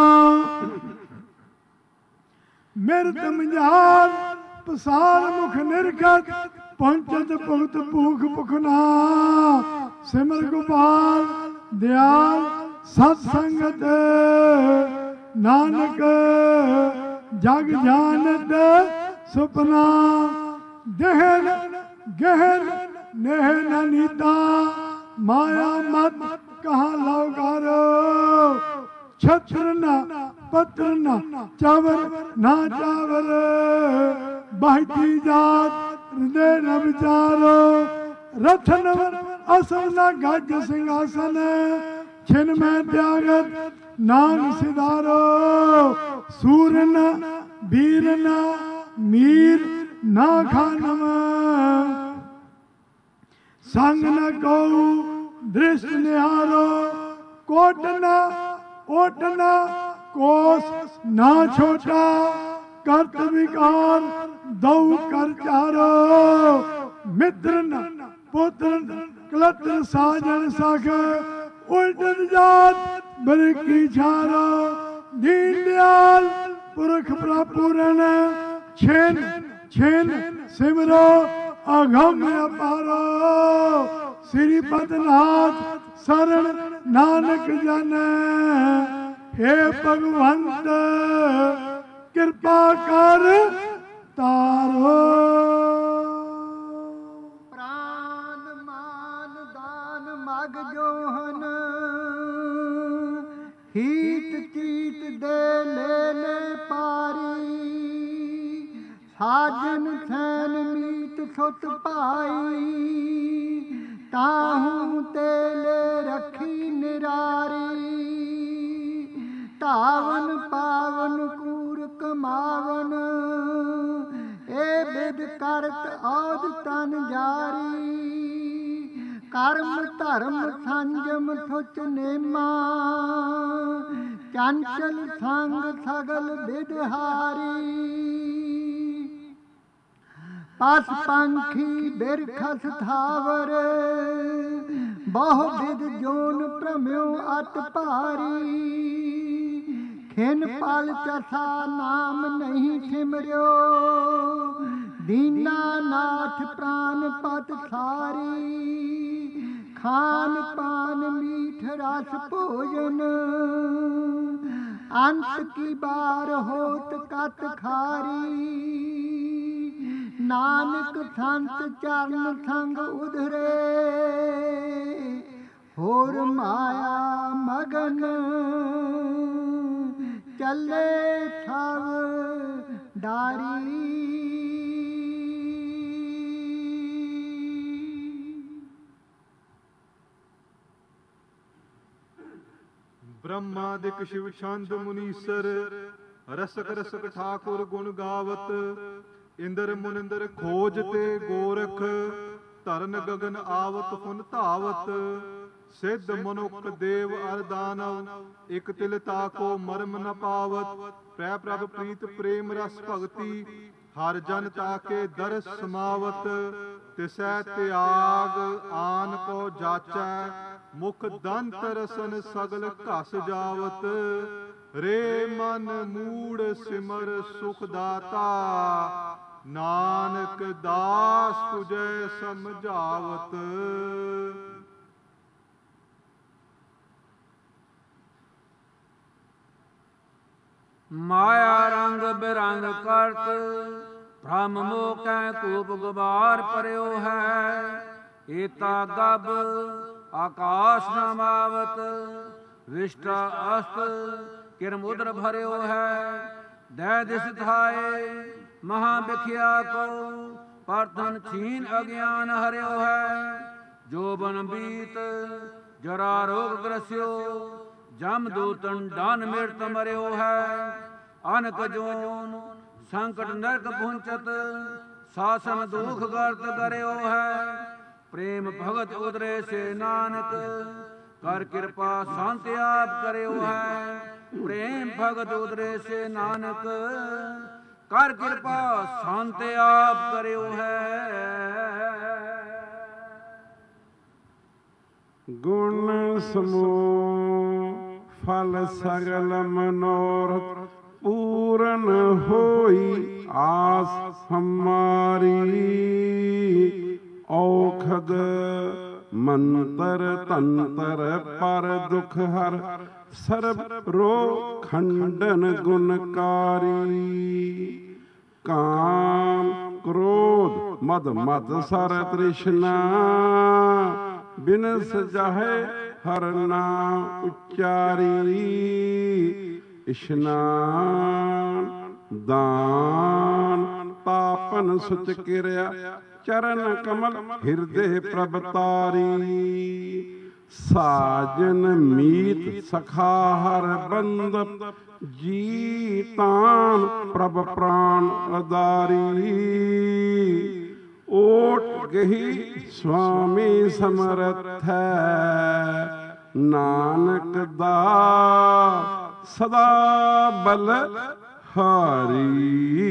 ਮਿਰਤ ਮਝਾਰ ਪਸਾਰ ਮੁਖ ਨਿਰਗਤ ਪਹੁੰਚਤ ਭੁਗਤ ਭੂਖ ਭੁਖਨਾ ਸਿਮਰ ਗੋਪਾਲ ਦਿਆਲ ਸਤ ਸੰਗਤ ਨਾਨਕ ਜਗ ਜਾਣਤ ਸੁਪਨਾ ਦਹਿਨ ਗਹਿਨ ਨਹਿ ਨ ਨੀਤਾ ਮਾਇਆ ਮਤ ਕਹਾਂ ਲਉ ਛਤਰ ਨਾ ਪੱਤਰ ਨਾ ਚਾਵਰ ਨਾ ਚਾਵਰ ਬਹਿਤੀ ਜਾਤ ਹਿਰਦੇ ਨ ਵਿਚਾਰੋ ਰਥਨ ਅਸਨ ਨ ਗੱਜ ਸਿੰਘਾਸਨ ਛਿਨ ਮੈਂ ਤਿਆਗਤ ਨਾਮ ਸਿਧਾਰੋ ਸੂਰ ਨ ਬੀਰ ਨ ਮੀਰ ਨਾ ਖਾਨਮ ਸੰਗ ਨ ਕਉ ਦ੍ਰਿਸ਼ਟ ਨਿਹਾਰੋ ਕੋਟ ਨ ਓਟ ਨ ਕੋਸ ਨਾ ਛੋਟਾ ਕਰਤ ਵਿਕਾਰ ਦਉ ਕਰ ਚਾਰੋ ਮਿੱਤਰ ਨ ਪੁੱਤਰ ਕਲਤਰ ਸਾਜਣ ਸਖ ਉਲਟਨ ਜਾਤ ਬਰਕੀ ਛਾਰੋ ਦੀਨ ਦਿਆਲ ਪੁਰਖ ਪ੍ਰਪੂਰਨ ਛੇਨ ਛੇਨ ਸਿਮਰੋ ਅਗਮ ਅਪਾਰੋ ਸ੍ਰੀ ਪਦਨਾਥ ਸਰਣ ਨਾਨਕ ਜਨ ਹੇ ਭਗਵੰਤ ਕਿਰਪਾ ਕਰ ਤਾਰੋ ਪ੍ਰਾਨ ਮਾਨ ਦਾਨ ਮਗ ਜੋਹਨ ਹੀਤ ਚੀਤ ਦੇ ਲੈ ਲੈ ਪਾਰੀ ਸਾਜਨ ਥੈਨ ਮੀਤ ਸੁਤ ਭਾਈ ਤਾਹੂ ਤੇਲੇ ਰੱਖੀ ਨਿਰਾਰੀ ਧਾਵਨ ਪਾਵਨ ਕੂਰ ਕਮਾਵਨ ਏ ਬਿਦ ਕਰਤ ਔਦ ਤਨ ਜਾਰੀ ਕਰਮ ਧਰਮ ਸੰਜਮ ਸੁਚ ਨੇਮਾ ਚੰਚਲ ਸੰਗ ਸਗਲ ਬਿਦਹਾਰੀ ਪਸ ਪੰਖੀ ਬਿਰਖਸ ਥਾਵਰ ਬਹੁ ਬਿਦ ਜੋਨ ਭ੍ਰਮਿਓ ਅਤ ਭਾਰੀ ਖਿਨ ਪਲ ਚਸਾ ਨਾਮ ਨਹੀਂ ਸਿਮਰਿਓ ਦੀਨਾ ਨਾਥ ਪ੍ਰਾਨ ਪਤ ਸਾਰੀ ਖਾਨ ਪਾਨ ਮੀਠ ਰਸ ਭੋਜਨ ਅੰਤ ਕੀ ਬਾਰ ਹੋਤ ਕਤ ਖਾਰੀ ਨਾਨਕ ਸੰਤ ਚਰਨ ਸੰਗ ਉਧਰੇ ਹੋਰ ਮਾਇਆ ਮਗਨ ਚੱਲੇ ਸਭ ਡਾਰੀ ਬ੍ਰਹਮਾਦਿਕ ਸ਼ਿਵ ਛੰਦ ਮੁਨੀਸਰ ਰਸਕ ਰਸਕ ਠਾਕੁਰ ਗੁਣ ਗਾਵਤ ਇੰਦਰ ਮੁਨਿੰਦਰ ਖੋਜ ਤੇ ਗੋਰਖ ਧਰਨ ਗਗਨ ਆਵਤ ਫੁਨ ਧਾਵਤ ਸਿੱਧ ਮਨੁੱਖ ਦੇਵ ਅਰ ਦਾਨਵ ਇਕ ਤਿਲ ਤਾਕੋ ਮਰਮ ਨ ਪਾਵਤ ਪ੍ਰੈ ਪ੍ਰਭ ਪ੍ਰੀਤ ਪ੍ਰੇਮ ਰਸ ਭਗਤੀ ਹਰ ਜਨ ਤਾਕੇ ਦਰਸ ਸਮਾਵਤ ਤਿਸੈ ਤਿਆਗ ਆਨ ਕੋ ਜਾਚੈ ਮੁਖ ਦੰਤ ਰਸਨ ਸਗਲ ਘਸ ਜਾਵਤ ਰੇ ਮਨ ਮੂੜ ਸਿਮਰ ਸੁਖ ਦਾਤਾ ਨਾਨਕ ਦਾਸ ਤੁਝੈ ਸਮਝਾਵਤ ਮਾਇਆ ਰੰਗ ਬਿਰੰਗ ਕਰਤ ਭ੍ਰਮ ਮੋਹ ਕੈ ਕੂਪ ਗੁਬਾਰ ਪਰਿਓ ਹੈ ਏਤਾ ਗਬ ਆਕਾਸ਼ ਨਾਮਾਵਤ ਵਿਸ਼ਟਾ ਅਸਤ ਕਿਰਮੁਦਰ ਭਰਿਓ ਹੈ ਦੈ ਦਿਸ ਥਾਏ ਮਹਾ ਬਿਖਿਆ ਕੋ ਪਰਧਨ ਛੀਨ ਅਗਿਆਨ ਹਰਿਓ ਹੈ ਜੋ ਬਨ ਬੀਤ ਜਰਾ ਰੋਗ ਗ੍ਰਸਿਓ ਜਮ ਦੂਤਨ ਡਨ ਮਿਰਤ ਮਰਿਓ ਹੈ ਅਨਕ ਜੋਨ ਸੰਕਟ ਨਰਕ ਪਹੁੰਚਤ, ਸਾਸਨ ਦੁਖ ਗਰਤ ਕਰਿਓ ਹੈ। ਪ੍ਰੇਮ ਭਗਤ ਉਦਰੇ ਸੇ ਨਾਨਕ, ਕਰ ਕਿਰਪਾ ਸੰਤ ਆਪ ਕਰਿਓ ਹੈ। ਪ੍ਰੇਮ ਭਗਤ ਉਦਰੇ ਸੇ ਨਾਨਕ, ਕਰ ਕਿਰਪਾ ਸੰਤ ਆਪ ਕਰਿਓ ਹੈ। ਗੁਣ ਸਮੂਹ ਫਲ ਸਗਲ ਮਨੋਰਥ, ਪੂਰਨ ਹੋਈ ਆਸ ਹਮਾਰੀ। ਔਖਦ ਮੰਤਰ ਤੰਤਰ ਪਰ ਦੁਖ ਹਰ, ਸਰਬ ਰੋਗ ਖੰਡਨ ਗੁਣਕਾਰੀ। ਕਾਮ ਕ੍ਰੋਧ ਮਦ ਮਦ ਸਰ ਤ੍ਰਿਸ਼ਨਾ, ਬਿਨ ਸਜਾਹੇ ਹਰ ਨਾਮ ਉਚਾਰੀ। ਇਸ਼ਨਾਨ ਦਾਨ ਤਾਪਨ ਸੁਚ ਕਿਰਿਆ, ਚਰਨ ਕਮਲ ਹਿਰਦੇ ਪ੍ਰਭ ਤਾਰੀ। ਸਾਜਨ ਮੀਤ ਸਖਾ ਹਰ ਬੰਦ, ਜੀ ਤਾਨ ਪ੍ਰਭ ਪ੍ਰਾਨ ਅਦਾਰੀ। ਓਟ ਗਹੀ ਸੁਆਮੀ ਸਮਰਥ ਹੈ, ਨਾਨਕ ਦਾ ਸਦਾ ਬਲ ਹਾਰੀ।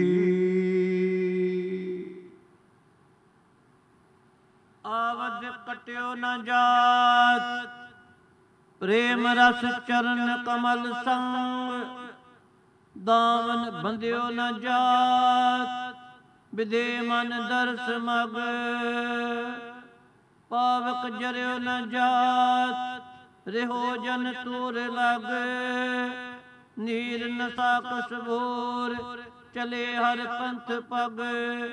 ਆਵਦ ਕਟਿਓ ਨ ਜਾਤ, ਪ੍ਰੇਮ ਰਸ ਚਰਨ ਕਮਲ ਸੰਗ। ਦਾਮਨ ਬੰਧਿਓ ਨ ਜਾਤ, ਵਿਦੇ ਮਨ ਦਰਸ ਮਗ। ਪਾਵਕ ਜਰਿਓ ਨ ਜਾਤ, ਰਿਹੋ ਜਨ ਤੂਰ ਲਗ। ਨੀਰ ਨਸਾਕਸ ਭੋਰ, ਚਲੇ ਹਰ ਪੰਥ ਪਗ।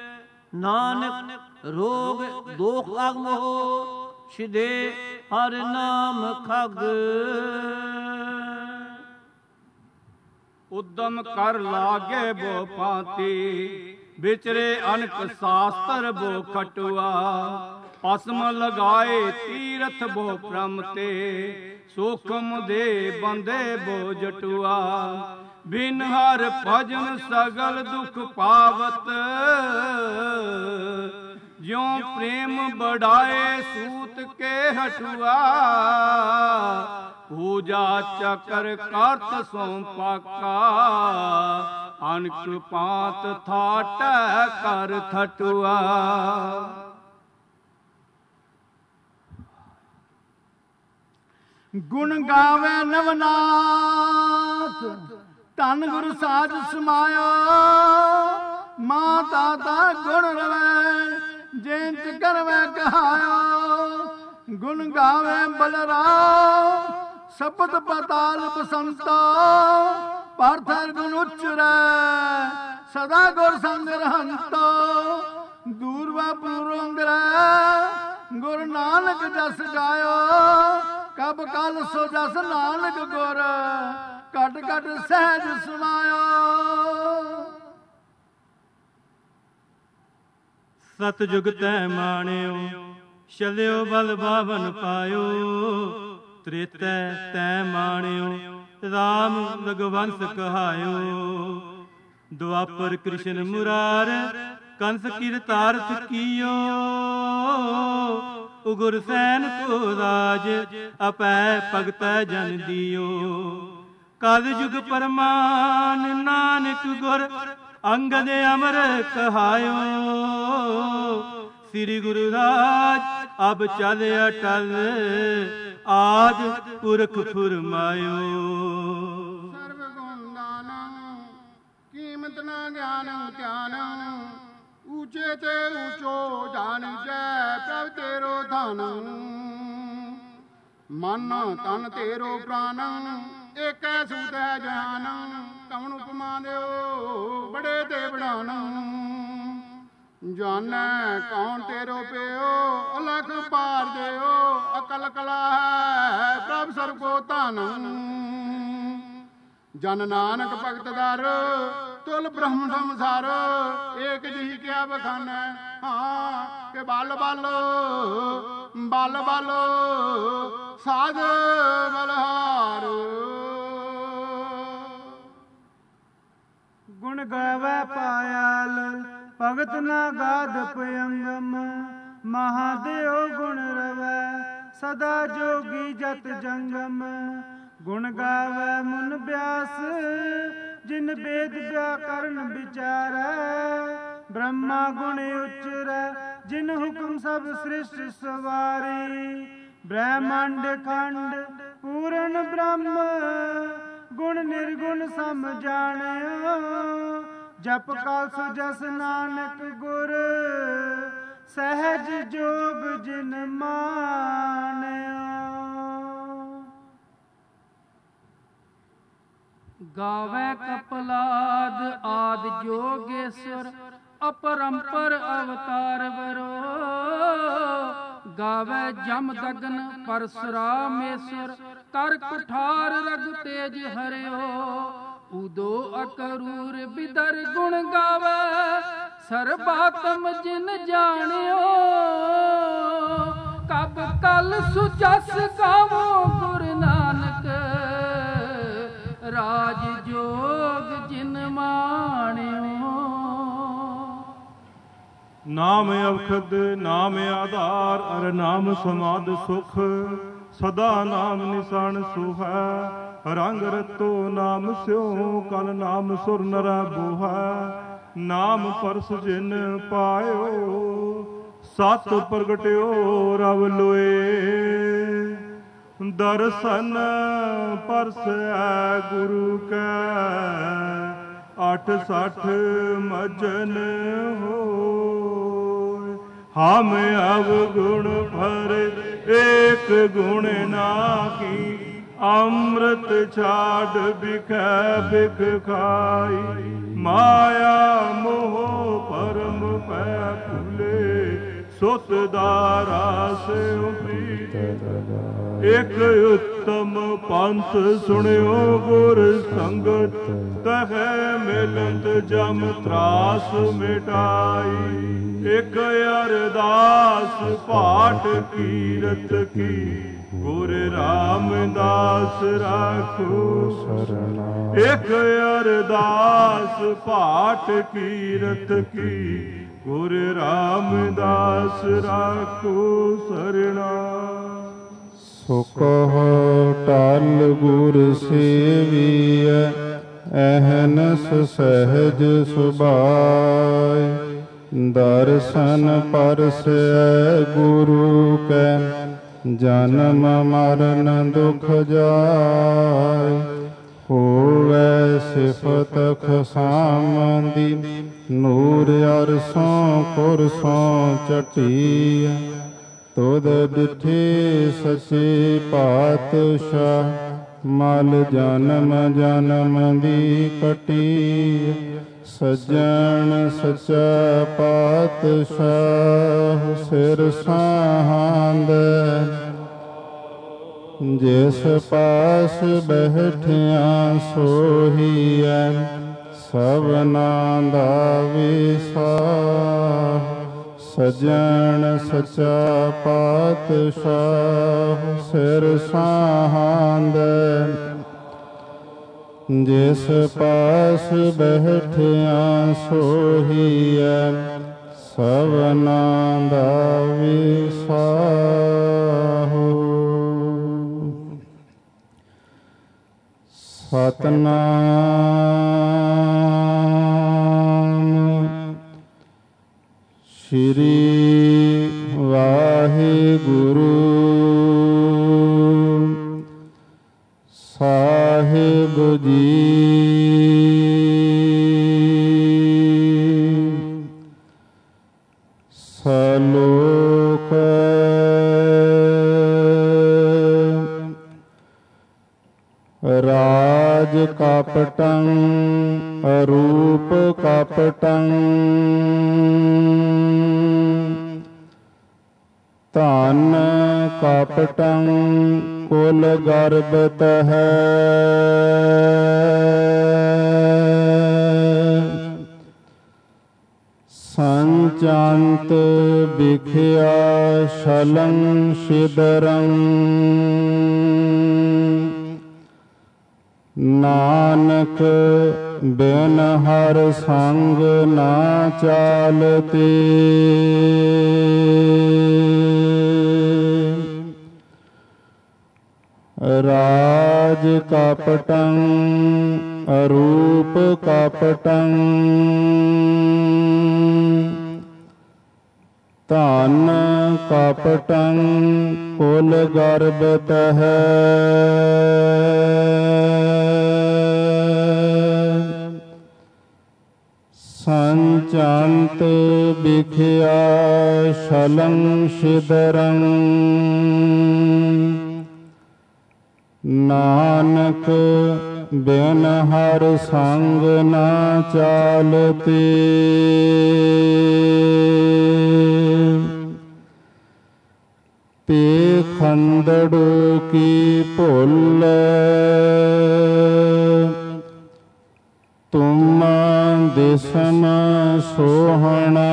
ਨਾਨਕ ਰੋਗ ਦੋਖ ਅਗਮ ਹੋ, ਸਿਧੇ ਹਰ ਨਾਮ ਖਗ। ਉਦਮ ਕਰ ਲਾਗੇ ਬੋ ਭਾਂਤੀ, ਵਿਚਰੇ ਅਨਕ ਸਾਸਤਰ ਬੋ ਖਟੁਆ। ਭਸਮ ਲਗਾਏ ਤੀਰਥ ਬੋ ਭ੍ਰਮ ਤੇ, ਸੂਖਮ ਦੇ ਬੰਦੇ ਬੋ ਜਟੁਆ। ਬਿਨ ਹਰ ਭਜਨ ਸਗਲ ਦੁਖ ਪਾਵਤ, ਜਿਉ ਪ੍ਰੇਮ ਬੜਾਏ ਸੂਤ ਕੇ ਹਟੁਆ। ਪੂਜਾ ਚਕਰ ਕਰਤ ਸੋ ਪਾਕਾ, ਅਨਕ ਪਾਤ ਥਾਟ ਕਰ ਥਟੁਆ। ਗੁਣ ਗਾਵੇ ਨਵਨਾਥ, ਧੰਨ ਗੁਰ ਸਾਜ ਸਮਾਇਆ। ਮਾਂ ਦਾਤਾ ਗੁਣ ਰਵੈ, ਜੇਂਤ ਕਰਵੈ ਕਹਾਇਆ। ਗੁਣ ਗਾਵੇ ਬਲਰਾਮ, ਸਪਤ ਪਤਾਲ ਬਸੰਤਾ। ਪਾਰਥਰ ਗੁਣ ਉਚਰੈ, ਸਦਾ ਗੁਰ ਸੰਗ ਰਹੰਤਾ। ਦੂਰਵਾ ਪੂਰੰਗਰੈ, ਗੁਰ ਨਾਨਕ ਜਸ ਗਾਇਓ। ਕਬ ਕਲ ਸੋ ਜਸ ਨਾਨਕ ਗੁਰ, ਘਟ ਘਟ ਸਹਿਜ ਸੁਨਾਇਓ। ਸਤਿਜੁਗ ਤੈ ਮਾਣਿਓ, ਚਲਿਓ ਬਲ ਬਾਵਨ ਪਾਇਓ। ਤ੍ਰੇਤੈ ਤੈ ਮਾਣਿਓ, ਰਾਮ ਰਘੁਵੰਸ ਕਹਾਇਓ। ਦੁਆਪਰ ਕ੍ਰਿਸ਼ਨ ਮੁਰਾਰ, ਕੰਸ ਕੀਰਤਾਰਥ ਕੀਓ। ਉਗੁਰ ਸੈਨ ਕੋ ਰਾਜ, ਅਪੈ ਭਗਤੈ ਜਨ ਦਿਓ। ਕਲ ਯੁਗ ਪਰਮਾਨ, ਨਾਨਕ ਗੁਰ ਅੰਗਦ ਅਮਰ ਕਹਾਇਓ। ਸ੍ਰੀ ਗੁਰੂ ਰਾਜ ਅਬ ਚਲ ਅਟਲ, ਆਦ ਪੁਰਖ ਫੁਰਮਾਇਓ। ਸਰਬ ਗੁਣ ਦਾਨ, ਕੀਮਤ ਨਾ ਗਿਆਨ ਧਿਆਨ। ਊਚੇ ਤੇ ਊਚੋ ਜਾਨ ਜੈ, ਪ੍ਰਭ ਤੇਰੋ ਧਨ। ਮਨ ਤਨ ਤੇਰੋ ਪ੍ਰਾਨ, ਏਕੈ ਸੂਤ ਹੈ ਜਹਾਨ। ਕਵਣ ਉਪਮਾ ਦਿਓ, ਬੜੇ ਤੇ ਬੜਾਨ। ਜਾਨੈ ਕੌਣ ਤੇਰੋ ਪਿਓ, ਅਲਖ ਪਾਰ ਦਿਓ। ਅਕਲ ਕਲਾ ਹੈ, ਪ੍ਰਭ ਸਰਬ ਕੋ ਧਨ। ਜਨ ਨਾਨਕ ਭਗਤ ਦਰ, ਤੁਲ ਬ੍ਰਹਮ ਸੰਸਾਰ। ਏਕ ਜਿਹੀ ਕਿਆ ਬਖਾਨੈ, ਹਾਂ ਕਿ ਬਲ ਬਲ ਬਲ ਬਲ ਸਾਧ ਬਲਹਾਰ। ਗੁਣ ਗੁਣ ਗਾਵੈ ਪਾਇਲ ਭਗਤ ਨਾ ਗਾਧ ਪਯੰਗਮ ਮਹਾਦੇਵ ਗੁਣ ਰਵੈ ਸਦਾ ਜੋਗੀ ਜਤ ਜੰਗਮ ਗੁਣ ਗਾਵੈ ਮੁਨ ਬਿਆਸ ਜਿਨ ਬੇਦ ਵਿਆਕਰਨ ਵਿਚਾਰੈ ਬ੍ਰਹਮਾ ਗੁਣ ਉਚਰੈ ਜਿਨ ਹੁਕਮ ਸਭ ਸ੍ਰਿਸ਼ਟ ਸਵਾਰੀ ਬ੍ਰਹਮੰਡ ਖੰਡ ਪੂਰਨ ਬ੍ਰਹਮ ਗੁਣ ਨਿਰਗੁਣ ਸਮ ਜਾਣਿਓ ਜਪ ਕਲ ਸੁਜਸ ਨਾਨਕ ਗੁਰ ਸਹਿਜ ਜੋਗ ਜਿਨ ਮਾਨਿਓ। ਗਾਵੈ ਕਪਲਾਦ ਆਦ ਜੋਗੇਸ਼ਵਰ ਅਪਰੰਪਰ ਅਵਤਾਰ ਵਰੋ ਗਾਵੈ ਜਮ ਦਗਨ ਪਰਸੁਰਾਮੇਸ਼ਵਰ ਕਰ ਕੁਠਾਰ ਰਗ ਤੇਜ ਹਰਿਓ ਉਦੋ ਅਕਰੂਰ ਬਿਦਰ ਗੁਣ ਗਾਵੈ ਸਰਬਾਤਮ ਜਿਨ ਜਾਣਿਓ ਕਬ ਕਲ ਸੁਜਸ ਗਾਵੋ ਗੁਰ ਨਾਨਕ ਰਾਜ ਜੋਗ ਜਿਨ ਮਾਣਿਓ। ਨਾਮ ਅਵਖਦ ਨਾਮ ਆਧਾਰ ਅਰ ਨਾਮ ਸਮਾਦ ਸੁਖ ਸਦਾ ਨਾਮ ਨਿਸ਼ਾਨ ਸੁਹਾ ਰੰਗ ਰਤੋ ਨਾਮ ਸਿਉ ਕਲ ਨਾਮ ਸੁਰ ਨਰਾ ਬੋਹਾ ਨਾਮ ਪਰਸ ਜਿਨ ਪਾਇਓ ਸਤ ਪ੍ਰਗਟਿਓ ਰਵ ਲੋਏ ਦਰਸ਼ਨ ਪਰਸੈ ਗੁਰੂ ਕੈ ਅਠ ਸਠ ਮਜਨ ਹੋਇ ਹਮ ਅਵਗੁਣ ਭਰੇ ਏਕ ਗੁਣ ਨਾਹੀ ਅੰਮ੍ਰਿਤ ਛਾੜ ਬਿਖੈ ਬਿਖ ਖਾਈ ਮਾਇਆ ਮੋਹ ਪਰਮ ਪੈ ਭੁਲੇ ਸੁਤ ਦਾਰਾ ਸਿਉ ਪ੍ਰੀਤ ਇਕ ਉਤਮ ਪੰਥ ਸੁਣਿਓ ਗੁਰ ਸੰਗਤ ਤਹੈ ਮਿਲਤ ਜਮ ਤਰਾਸ ਮਿਟਾਈ ਇਕ ਅਰਦਾਸ ਪਾਠ ਕੀਰਤ ਕੀ ਗੁਰ ਰਾਮਦਾਸ ਰਾਖੋ ਸਰਣਾ ਇਕ ਅਰਦਾਸ ਪਾਠ ਕੀਰਤ ਕੀ ਗੁਰ ਰਾਮਦਾਸ ਰਾਖੋ ਸਰਣਾ। ਸੋ ਕਹੋ ਟਲ ਗੁਰ ਸੇਵੀਐ ਅਹਨਸ ਸਹਿਜ ਸੁਭਾਇ ਦਰਸ਼ਨ ਪਰਸੈ ਗੁਰੂ ਕੈ ਜਨਮ ਮਰਨ ਦੁਖ ਜਾਇ ਹੋਵੈ ਸਿਫਤ ਖਸਾਮਦੀ ਨੂਰ ਅਰਸੋਂ ਕੁਰਸੋਂ ਚਟੀਐ ਤੁਧ ਡਿਠੇ ਸੱਚੇ ਪਾਤਸ਼ਾਹ ਮਲ ਜਨਮ ਜਨਮ ਦੀ ਕਟੀ ਸੱਜਣ ਸੱਚਾ ਪਾਤਸ਼ਾਹ ਸਿਰ ਸਾਹੰਦ ਜਿਸ ਪਾਸ ਬੈਠਿਆ ਸੋਹੀਐ ਸਭਨਾ ਦਾ ਵਿਸਾਹ ਸੱਜਣ ਸੱਚਾ ਪਾਤਸ਼ਾਹ ਸਿਰ ਸਾਹੰਦ ਜਿਸ ਪਾਸ ਬੈਠਿਆ ਸੋਹੀਐ ਸਭਨਾ ਦਾ ਵਿਸਾਹ। ਸਤਨਾਮ ਸ਼੍ਰੀ ਵਾਹਿਗੁਰੂ ਸਾਹਿਬ ਜੀ। ਸਲੋਕ ਰਾਜ ਕਪਟੰ ਅਰੂਪ ਕਪਟੰ ਧਨ ਕਪਟੰ ਕੁਲ ਗਰਬਤ ਹੈ ਸੰਚੰਤ ਵਿਖਿਆ ਸ਼ਲੰ ਸ਼ਿਦਰੰ ਨਾਨਕ ਬਿਨ ਹਰ ਸੰਗ ਨਾ ਚਾਲਤੀ। ਰਾਜ ਕਪਟੰ ਅਰੂਪ ਕਪਟੰ ਧਨ ਕਪਟੰ ਕੁਲ ਗਰਭ ਤਹੈ। ਸੰਚੰਤ ਬਿਖਿਆ ਸ਼ਲੰ ਸ਼ਿਦਰੰ ਨਾਨਕ ਬਿਨ ਹਰ ਸੰਗ ਨਾ ਚਾਲਤੀ। ਪੇਖੰਦੜੁ ਕੀ ਭੁੱਲ ਤੁਮ ਦਿਸਮ ਸੋਹਣਾ।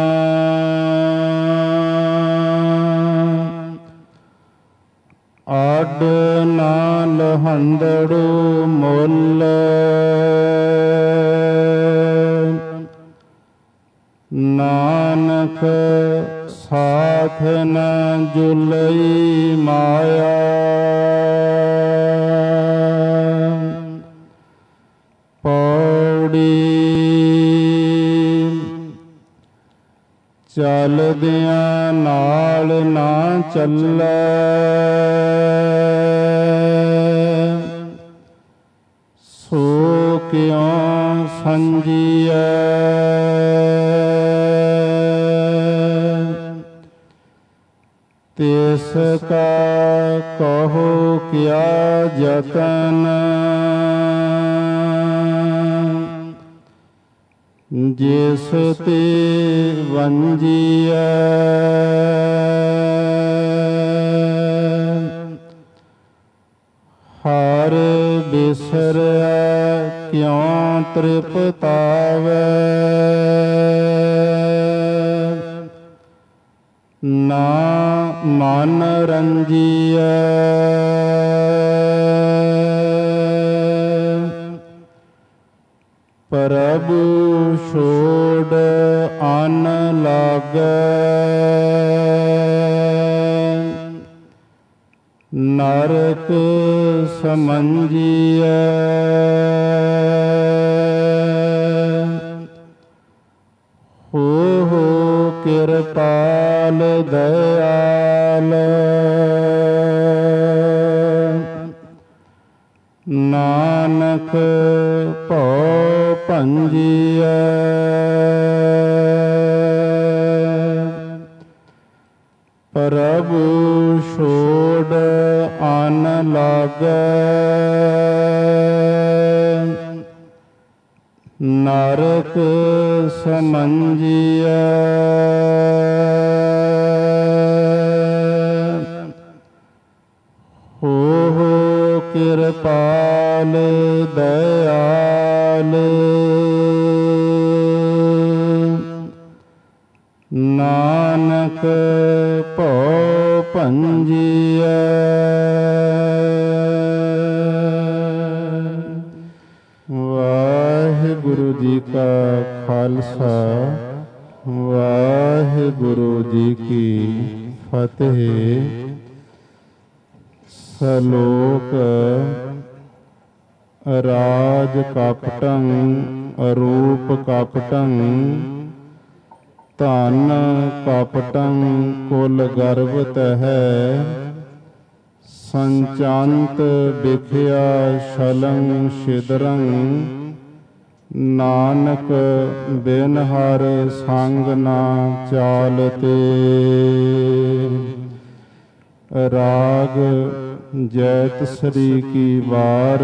ਆਡ ਨਾ ਲਹੰਦੜੁ ਮੁੱਲ ਨਾਨਕ ਸਾਥ ਨ ਜੁਲਈ ਮਾਇਆ। ਪੌੜੀ ਚਲਦਿਆਂ ਨਾਲ ਨਾ ਚੱਲੈ ਸੋ ਕਿਉ ਸੰਜੀਐ। ਤਿਸ ਕਾ ਕਹੋ ਕਿਆ ਜਤਨ ਜਿਸ ਤੇ ਵੰਜੀਐ। ਹਰ ਬਿਸਰੈ ਕਿਉ ਤ੍ਰਿਪਤਾਵੈ ਨਾ ਮਨ ਰੰਜੀਐ। ਪ੍ਰਭੂ ਛੋੜ ਅਨ ਲਾਗੈ ਨਰਕ ਸਮੰਜੀਐ। ਹੋ ਹੋ ਕਿਰਪਾਲ ਦਇਆਲ ਨਾਨਕ ਭਉ ਭੰਜੀਐ। ਪ੍ਰਭੂ ਛੋੜ ਅਨ ਲਾਗੈ ਨਰਕ ਸਮੰਜੀਐ। ਹੋ ਹੋ ਕਿਰਪਾਲ ਦਇਆਲ ਨਾਨਕ ਭਉ ਭੰਜੀਐ। ਵਾਹਿਗੁਰੂ ਜੀ ਕਾ ਖਾਲਸਾ ਵਾਹਿਗੁਰੂ ਜੀ ਕੀ ਫਤਿਹ। ਸਲੋਕ ਰਾਜ ਕਪਟੰ ਅਰੂਪ ਕਪਟੰ ਧਨ ਕਪਟੰ ਕੁਲ ਗਰਭ ਤਹੈ। ਸੰਚੰਤ ਬਿਖਿਆ ਸ਼ਲੰ ਸ਼ਿਦਰੰ ਨਾਨਕ ਬਿਨ ਹਰ ਸੰਗ ਨਾ ਚਾਲਤੇ। ਰਾਗ ਜੈਤ ਸ੍ਰੀ ਕੀ ਵਾਰ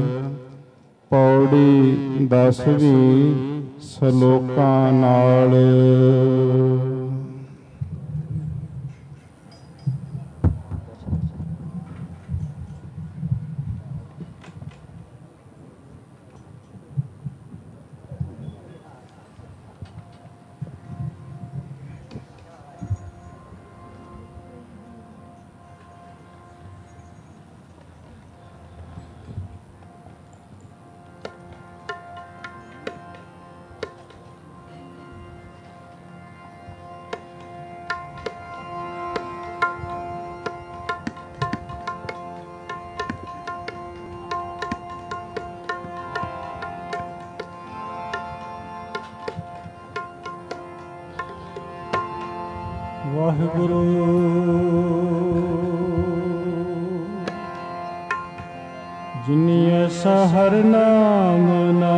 ਪੌੜੀ ਦਸਵੀਂ ਸਲੋਕਾਂ ਨਾਲ। ਵਾਹਿਗੁਰੂ ਜਿਨੀ ਐਸਾ ਹਰ ਨਾਮ ਨਾ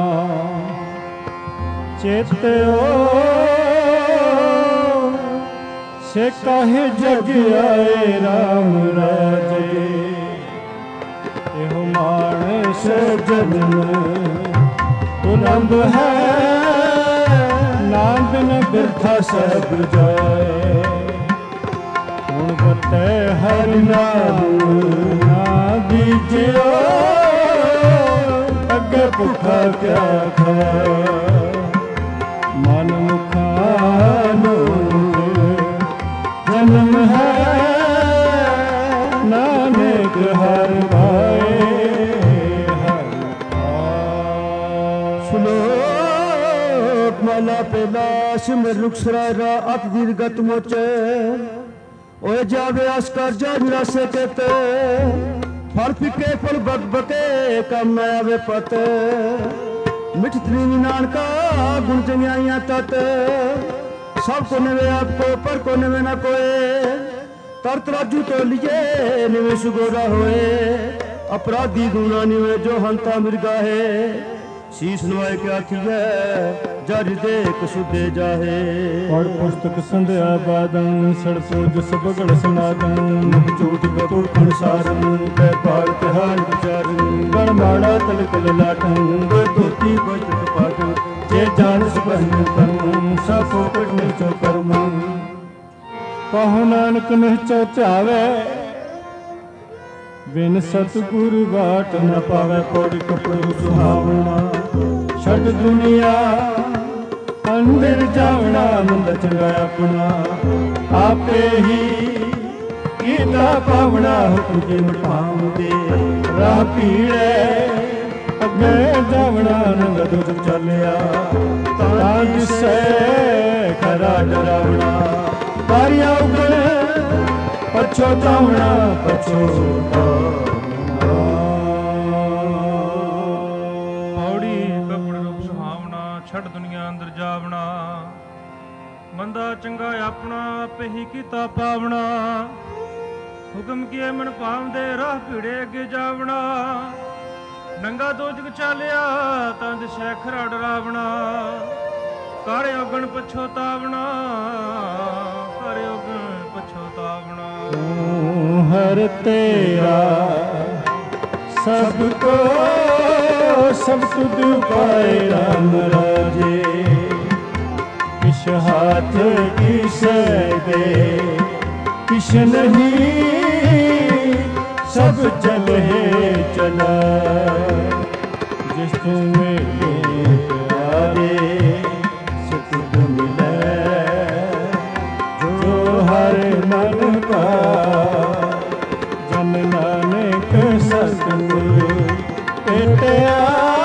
ਚੇਤਿਓ ਸੇ ਕਾਹੇ ਜਗ ਆਏ ਰਾਮ ਰਾਜੇ ਇਹੋ ਮਾਨਸ ਜਨਮ ਤੁਲੰਬ ਹੈ ਨਾਮ ਬਿਨ ਬਿਰਥਾ ਸਭ ਜਾਏ ਹੁਣ ਬਤੇ ਹਰਿ ਨਾਮ ਨਾ ਬੀਜਿਓ ਅੱਗੇ ਭੁੱਖਾ ਕਿਆ ਖਾਏ ਮਨ ਮੁਖਾਨੋ ਜਨਮ ਹੈ ਨਾਨਕ ਹਰਿ ਭਾਏ ਸ਼ਲੋਕ ਮਾਲਾ ਪਹਿਲਾ ਸਿਮਰ ਰੁਖ ਸਰਾਰਾ ਅਤ ਦੀਰਗਤ ਮੋਚੇ ਓਏ ਜਾਵੇ ਅਸਕਰ ਜਾ ਨਿਰਾਸੇ ਚੇਤੇ ਫਲ ਫਿੱਕੇ ਫਲ ਬਕ ਬਕੇ ਕੰਮ ਨਾ ਆਵੇ ਪਤ ਮਿਠ ਤ੍ਰਿਨੀ ਨਾਨਕਾ ਗੁਣ ਚੰਗਿਆਈਆਂ ਤਤ ਸਭ ਕੋ ਨਵੇ ਆਪਕੋ ਪਰ ਕੋ ਨਵੇ ਨਾ ਕੋਏ ਤਰਤ ਰਾਜੂ ਤੋ ਲਿਏ ਨਿਵੇ ਸੁਗੋਰਾ ਹੋਏ ਅਪਰਾਧੀ ਦੂਣਾ ਨਿਵੇ ਜੋ ਹੰਤਾ ਮਿਰਗਾ ਹੈ ਸੀਸ ਨਵਾਏ ਕਿਆ ਥੀਏ ਜਰ ਦੇ ਕਸੁਦੇ ਜਾਹੇ ਪੜ ਪੁਸਤਕ ਸੰਧਿਆ ਬਾਦੰ ਸੜਸੋ ਜਸ ਬਗੜ ਸਮਾਦੰ ਮੁਖ ਝੂਠ ਬਤੁਰ ਖਣਸਾਰਨ ਕੈ ਪਾਰ ਤਿਹਾਰ ਵਿਚਾਰਨ ਗਣ ਮਾੜਾ ਤਲਕ ਲਾਟੰ ਗੋ ਧੋਤੀ ਕੋ ਚਟ ਪਾਟੰ ਜੇ ਜਾਣ ਸਪਨ ਕਰਮ ਸਭ ਫੋਕਟ ਨਿਚੋ ਕਰਮ ਕਹੋ ਨਾਨਕ ਨਿਚੋ ਧਿਆਵੇ ਬਿਨ ਸਤਿਗੁਰ ਬਾਟ ਨ ਪਾਵੇ ਪੌੜੀ ਕਪੜੂ ਸੁਹਾਵਣਾ ਛੱਡ ਦੁਨੀਆ ਅੰਦਰ ਜਾਵਣਾ ਮੁੰਦ ਚੰਗਾ ਆਪਣਾ ਆਪੇ ਹੀ ਕੀਤਾ ਪਾਵਣਾ ਹੁਕਮ ਕੇ ਮਟਾਉਂਦੇ ਰਾਹ ਪੀੜੇ ਅੱਗੇ ਜਾਵਣਾ ਰੰਗ ਦੁੱਧ ਚੱਲਿਆ ਤਾਂ ਜਿਸੈ ਖਰਾ ਡਰਾਵਣਾ ਪਾਰਿਆ ਉਗਣ ਪਛੋਤਾਵਣਾ ਪਛੋਤਾਵਣਾ ਪੌੜੀ ਕਪੜ ਰੂਪ ਸੁਹਾਵਣਾ ਛੱਡ ਦੁਨੀਆ ਅੰਦਰ ਜਾਵਣਾ ਮੰਦਾ ਚੰਗਾ ਆਪਣਾ ਆਪੇ ਹੀ ਕੀਤਾ ਪਾਵਣਾ ਹੁਕਮ ਕੀਏ ਮਨ ਪਾਵਦੇ ਰਾਹ ਭੀੜੇ ਅੱਗੇ ਜਾਵਣਾ ਨੰਗਾ ਦੋਜਗ ਚਾਲਿਆ ਤਾਂ ਦਿਸੈ ਖਰਾ ਡਰਾਵਣਾ ਕਰ ਔਗਣ ਪਛੋਤਾਵਣਾ ਕਰ ਔਗਣ ਪਛੋਤਾਵਣਾ ਹਰ ਤੇਰਾ ਸਭ ਕੋ ਸਭ ਤੁਧ ਪਾਏ ਰਾਮ ਰਾਜੇ ਕਿਛ ਹਾਥ ਕਿਸੈ ਦੇ ਕਿਛ ਨਹੀਂ ਸਭ ਚਲੇ ਚਲਾ ਜਿਸ ਤੂੰ ਮੇਰੇ ਪਿਆਰੇ ਸੁਖ ਮਿਲੇ ਜੋ ਹਰ ਮਨ ਪਾ ਜਨ ਨਾਨਕ ਸਤਿਗੁਰ ਭੇਟਿਆ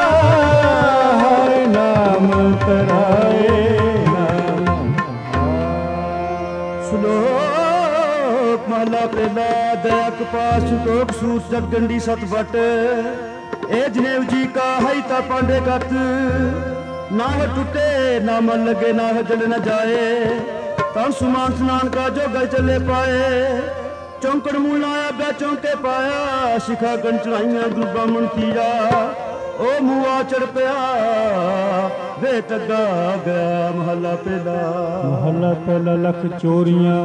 ਹਰਿ ਨਾਮ ਤਰਾਏ ਨਾਮ ਸ਼ਲੋਕ ਮਹਲਾ ਪਹਿਲਾ ਦਇਆ ਕਪਾਸ ਸੰਤੋਖ ਸੂਤ ਜਗਦੰਡੀ ਸਤ ਭਟ ਇਹ ਜਨੇਵ ਜੀ ਕਾ ਹੈ ਤਾ ਪਾਂਡੇ ਕਤ ਨਾ ਹੋ ਟੁੱਟੇ ਨਾ ਮਨ ਲਗੇ ਨਾ ਹੋ ਜਲ ਨ ਜਾਏ ਤਾਂ ਸੁਮਾਨ ਸਨਾਨ ਕਾ ਜੋ ਗਲ ਚਲੇ ਪਾਏ ਚੌਂਕੜ ਮੂਲ ਆਇਆ ਬੈ ਚੌਂਕੇ ਪਾਇਆ ਸਿਖਾ ਗਣ ਚੜਾਈਆਂ ਗੁਰੂ ਬਾਮਣ ਤੀਰਾ ਉਹ ਮੂਆ ਚੜ ਪਿਆ ਵੇ ਤੱਗਾ ਗਿਆ ਮਹਲਾ ਪਹਿਲਾ ਮਹਲਾ ਪਹਿਲਾ ਲੱਖ ਚੋਰੀਆਂ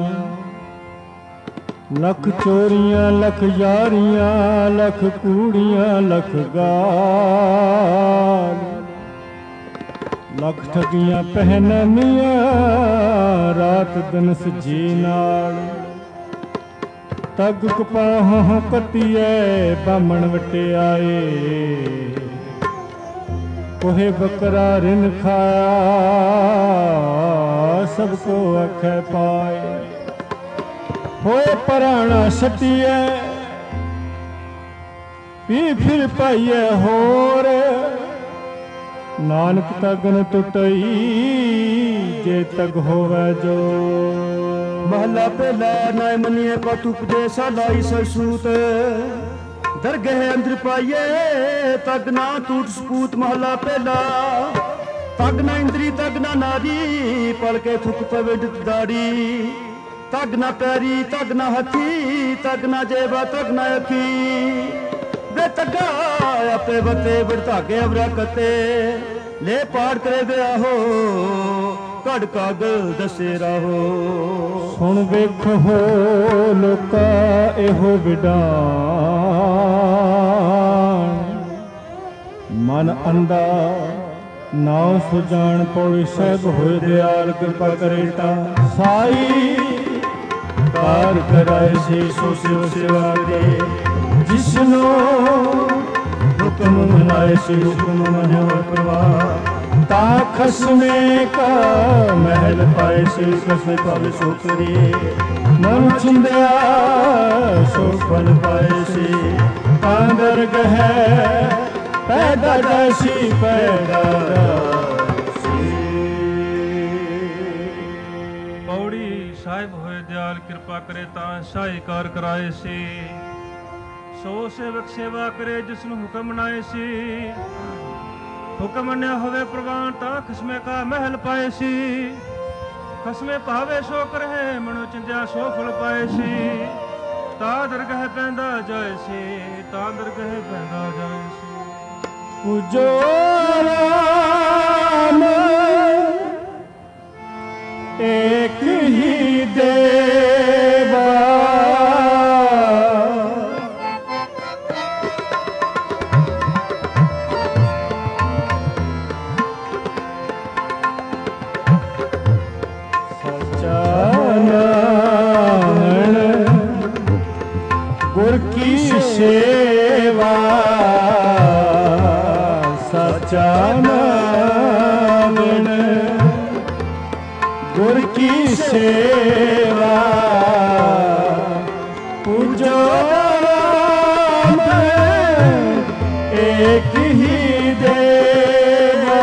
ਲੱਖ ਚੋਰੀਆਂ ਲੱਖ ਯਾਰੀਆਂ ਲੱਖ ਕੂੜੀਆਂ ਲੱਖ ਗਾਲ ਲੱਖ ਠਗੀਆਂ ਪਹਿਨਣੀਆਂ ਰਾਤ ਦਿਨ ਸਜੀ ਨਾਲ ਤੱਗ ਕਪਾਹ ਕੱਤੀਏ ਬਾਮਣ ਵਟਿਆਏ ਕੋਹੇ ਬੱਕਰਾ ਰਿਨ ਖਾਇਆ ਸਭ ਕੋ ਆਖੇ ਪਾਏ ਹੋਏ ਪਰਾਣਾ ਸਟੀਏ ਪੀ ਫਿਰ ਪਾਈਏ ਹੋਰ ਨਾਨਕ ਤਗਨ ਟੁੱਟਈ ਜੇ ਤਗ ਹੋਵੇ ਜੋ ਮਹਲਾ ਪਹਿਲਾ ਨਾ ਮੰਨੀਏ ਕੋ ਤੁਪਜੇ ਸਾਲਾਈ ਸਰਸੂਤ ਦਰਗਹਿ ਅੰਦਰ ਪਾਈਏ ਤਗ ਨਾ ਟੂਟ ਸਪੂਤ ਮਹਲਾ ਪਹਿਲਾ ਤਗ ਨਾ ਇੰਦਰੀ ਤਗ ਨਾ ਨਾਰੀ ਪਲ ਕੇ ਥੁੱਕ ਪਵੇ ਡਿਤ ਦਾੜੀ तग न पैरी तग न हथी तग न जेबा तग न अखी वे तगा आपे बते बढ़ता के अवरा कते ले पाड़ करे गया हो कड़ कागल दसेरा हो। सुन वेख हो लोका एहो विडान मन अंधा नाव सुजान पौड़ी सहब होए दयाल कृपा करेटा साई कार कराए से सो सेव सेवा करे जिसनो हुक्म मनाए से हुक्म मने परवाह ता खसमे का महल पाए से खसमे पावे सो करे मन चुंदया सो फल पाए से तांदर गह पैदा जैसी पैदा पौड़ी साहिब होए दयाल कृपा करे ता साहिकार कराए से सो सेवक सेवा करे जिसनु हुक्म मनाए सी हुक्म न होवे प्रवान ता खसमे का महल पाए सी खसमे पावे सो करे मनो चिंध्या सो फल पाए सी ता दरगह पैंदा जाए सी ता दरगह पैंदा जाए सी पूजो राम एक ही देवा गुर की सेवा सच्चा नाम गुर की सेवा पूजो राम एक ही देवा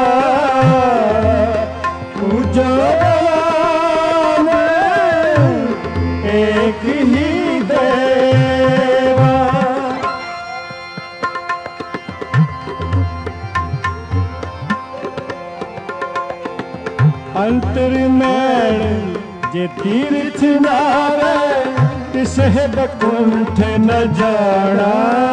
पूजो राम एक ही अंतर मैल जे तीर्थ नावे तिसे बकुंठ न जाना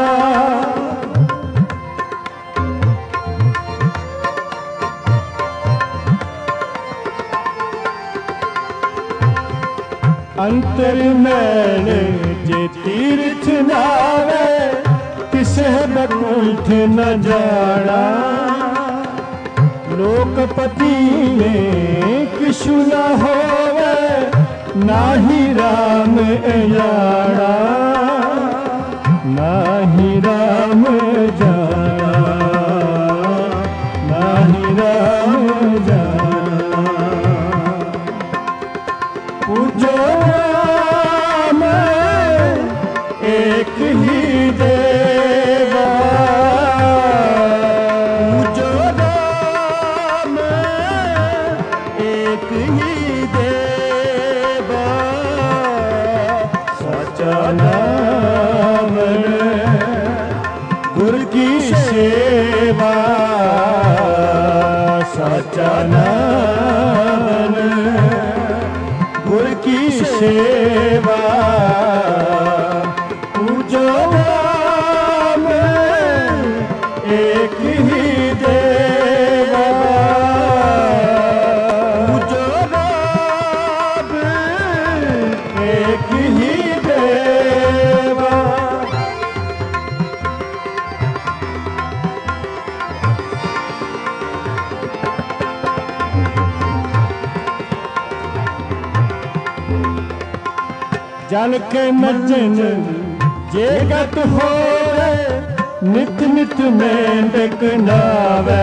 अंतर मैल जे तीर्थ नावे तिसे बकुंठ न जाना लोकपति में किशु न होवे नाही राम अयाड़ा नाही राम जाना नाही राम जाना पूजो राम एक ही देवा गुर की सेवा सच्चा नाम गुर की सेवा पूजो राम एक ही देवा पूजो राम एक ही देवा। जल के मजन जे गत हो नित नित मेंढक नावे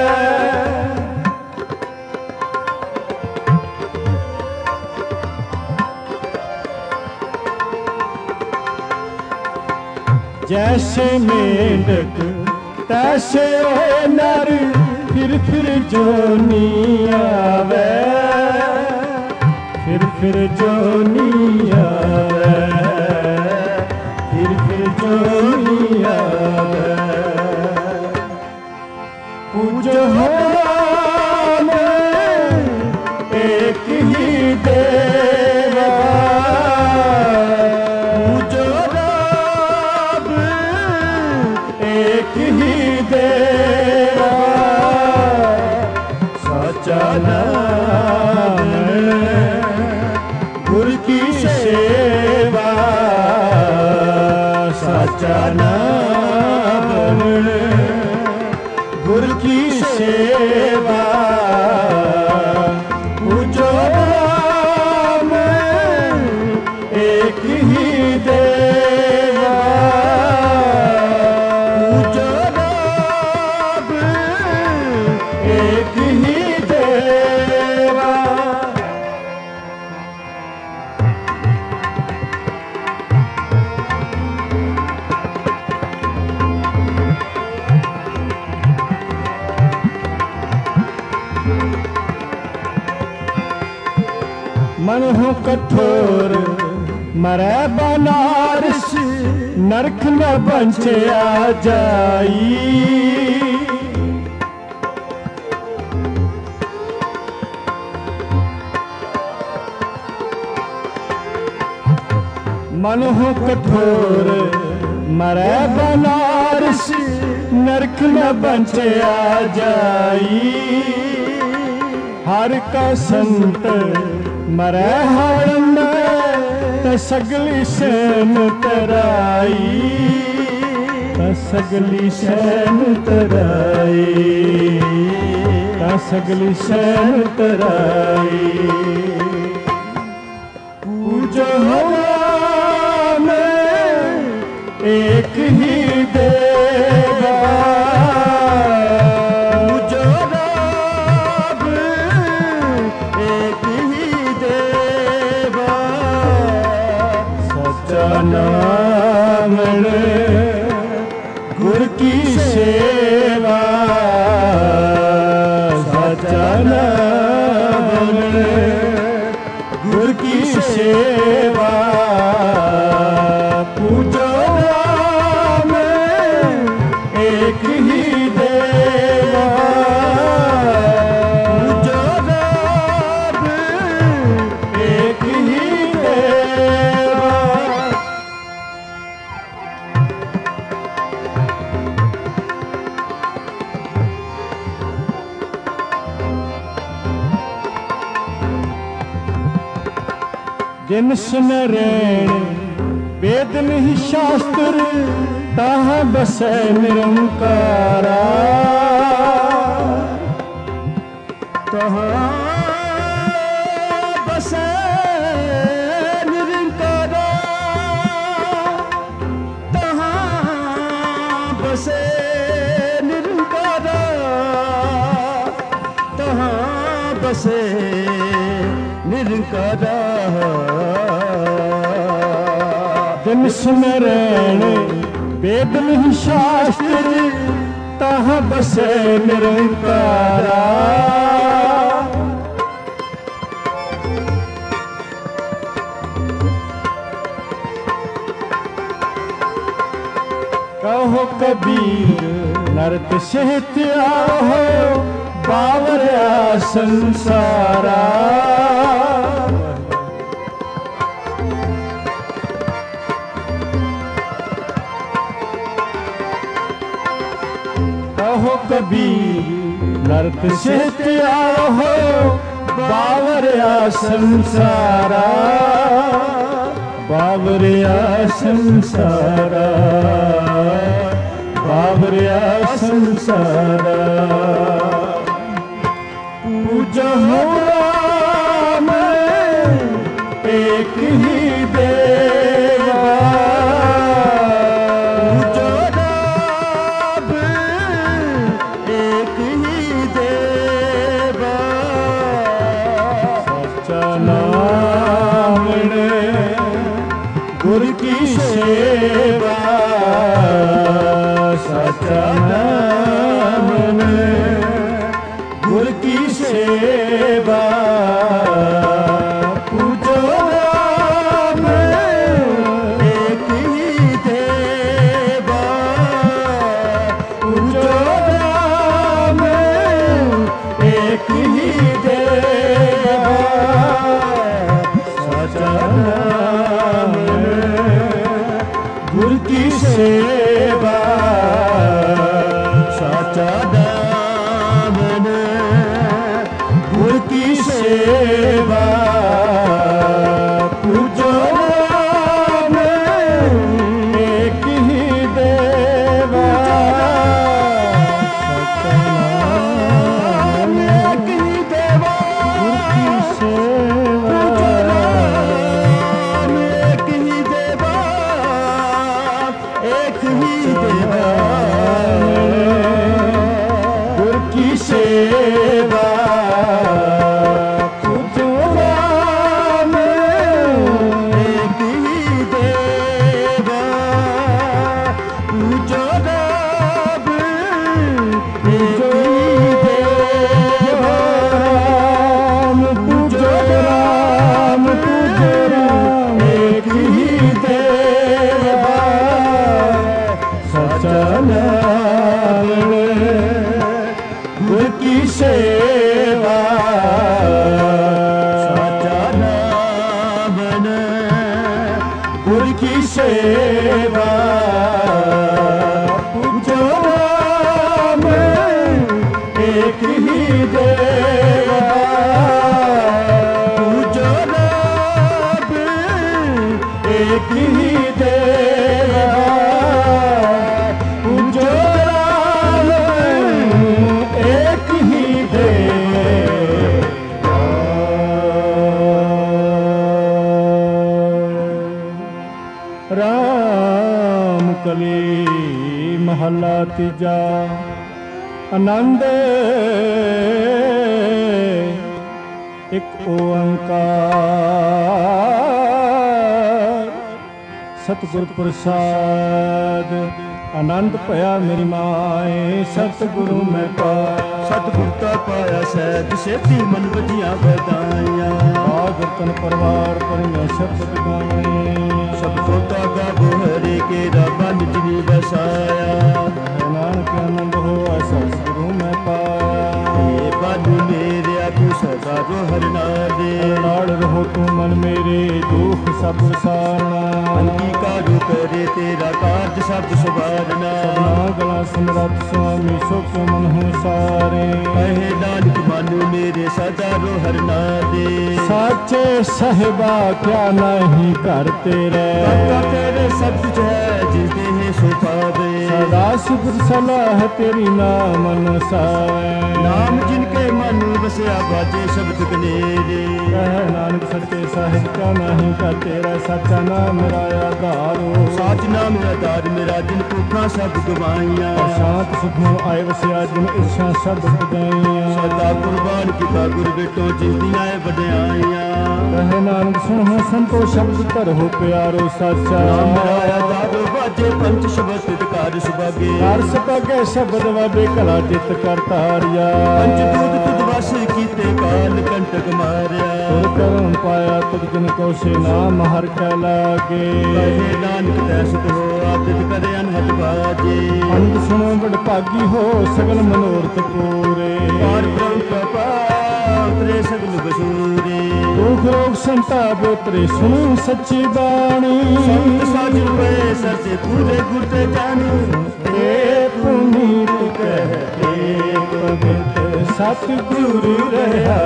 जैसे मेंढक तैसे ओ नर फिर फिर जोनी आवे फिर फिर जोनी आवे फिर फिर जोनी आवे पूजो राम एक ही देवा मन हो कठोर मरै बनारस, नरक न बंचिया जाई। मन हो कठोर मरै बनारस, नरक न बंचिया जाई। हर का संत मरै हरण त सगली सैन तराई, त सगली सैन तराई, त सगली सैन तराई। पूजो हवा में एक ही देवा, पूजो रब एक ही देवा। सच्चा नाम गुर की सेवा, सच्चा नाम गुर की सेवा। पूजो नाम एक ही देवा, पूजो रब एक ही देवा। जिन स्मरण वेद नहीं शास्त्र, ताहाँ बसै निरंकारा, तहाँ बसै निरंकारा, तहाँ बसै निरंकारा, तहाँ बसै निरंकारा। जिन स्मरण वेद नहीं शास्त्र, ताहाँ बसै निरंकारा। कहो कबीर नरक से त्याहो, बावरिया संसारा। कहो कबीर नरक से त्याहो, बावरिया संसारा, बावरिया संसारा, बावरिया संसारा। पूजो हवा में एक ही देवा, पूजो रब एक ही देवा। सच्चा नाम गुर की सेवा, सच्चा नाम गुर की सेवा। पूजो नाम एक ही देवा, पूजो नाम एक ही देवा। सच्चा नाम गुर की सेवा, सच्चा नाम गुर की सेवा। पूजो नाम एक ही देवा, सच्चा नाम एक ही देवा, गुर की सेवा। नाम एक ही देवा, एक ही देवा, गुर की सेवा। पूजो सेवा पूजो राम एक ही देवा पूजो राम एक ही देवा पूजो राम एक ही देवा। राम कली महला तीजा आनंद एक ओंकार सतगुर प्रसाद आनंद पया मेरी माए सतगुरु मैं पाया सतगुर का पाया सैद सेती मन बजिया बदाइया आगतन परवार परिया शब्द गाए सब सोता गाबो हरे के रबन जिनी बसाया नानक आनंद हो ऐसा सतगुरु मैं पाया ये बाजू मेरे आगू सदा जो हर नादे लाड़ रहो तू मन मेरे दुख सब सारना मन की काजू करे तेरा कार्य शब्द सुभारना सबना गला समरथ स्वामी सुख मन हो सारे कहे नानक मानो मेरे सदा रो हर नादे साचे साहिबा क्या नहीं करते रे तेरे सब कुछ है जिस देह सो पावे सदा सुपुर सलाह तेरी नाम अनुसार नाम जिनके मन बसया बाजे शब्द कनेरे कह नानक सच्चे साहिब क्या नहीं करते रे सच्चा नाम मेरा आधारो साच नाम मेरा आधार मेरा जिन भूखा सब गवाइया शांत सुखो आए वसिया जिन इच्छा सब पुजाइया सदा कुर्बान किता गुर बेटो जिंदियां बड़ाइया कह नानक सुनो संतो शब्द तर हो प्यारो सच्चा नाम मेरा आधार बाजे पंच शब्द कार सुभागे कार सुभागे शब्द वादे कला चित करतारिया पंच दूध तुद वस कीते काल कंटक मारिया तुर करम पाया तुद जिन को से नाम हर कै लागे कहे नानक तैसत हो आदित करे अनहद बाजे अंत सुनो बड़ भागी हो सगल मनोरथ पूरे पार ब्रह्म कृपा उतरे सगल बसूरे दुख रोग संताप उतरे सुनो सच्ची बाणी संत साजन पे सचे पूरे गुरते जानी हे पुनीत कहते पवित्र सतगुरु रहा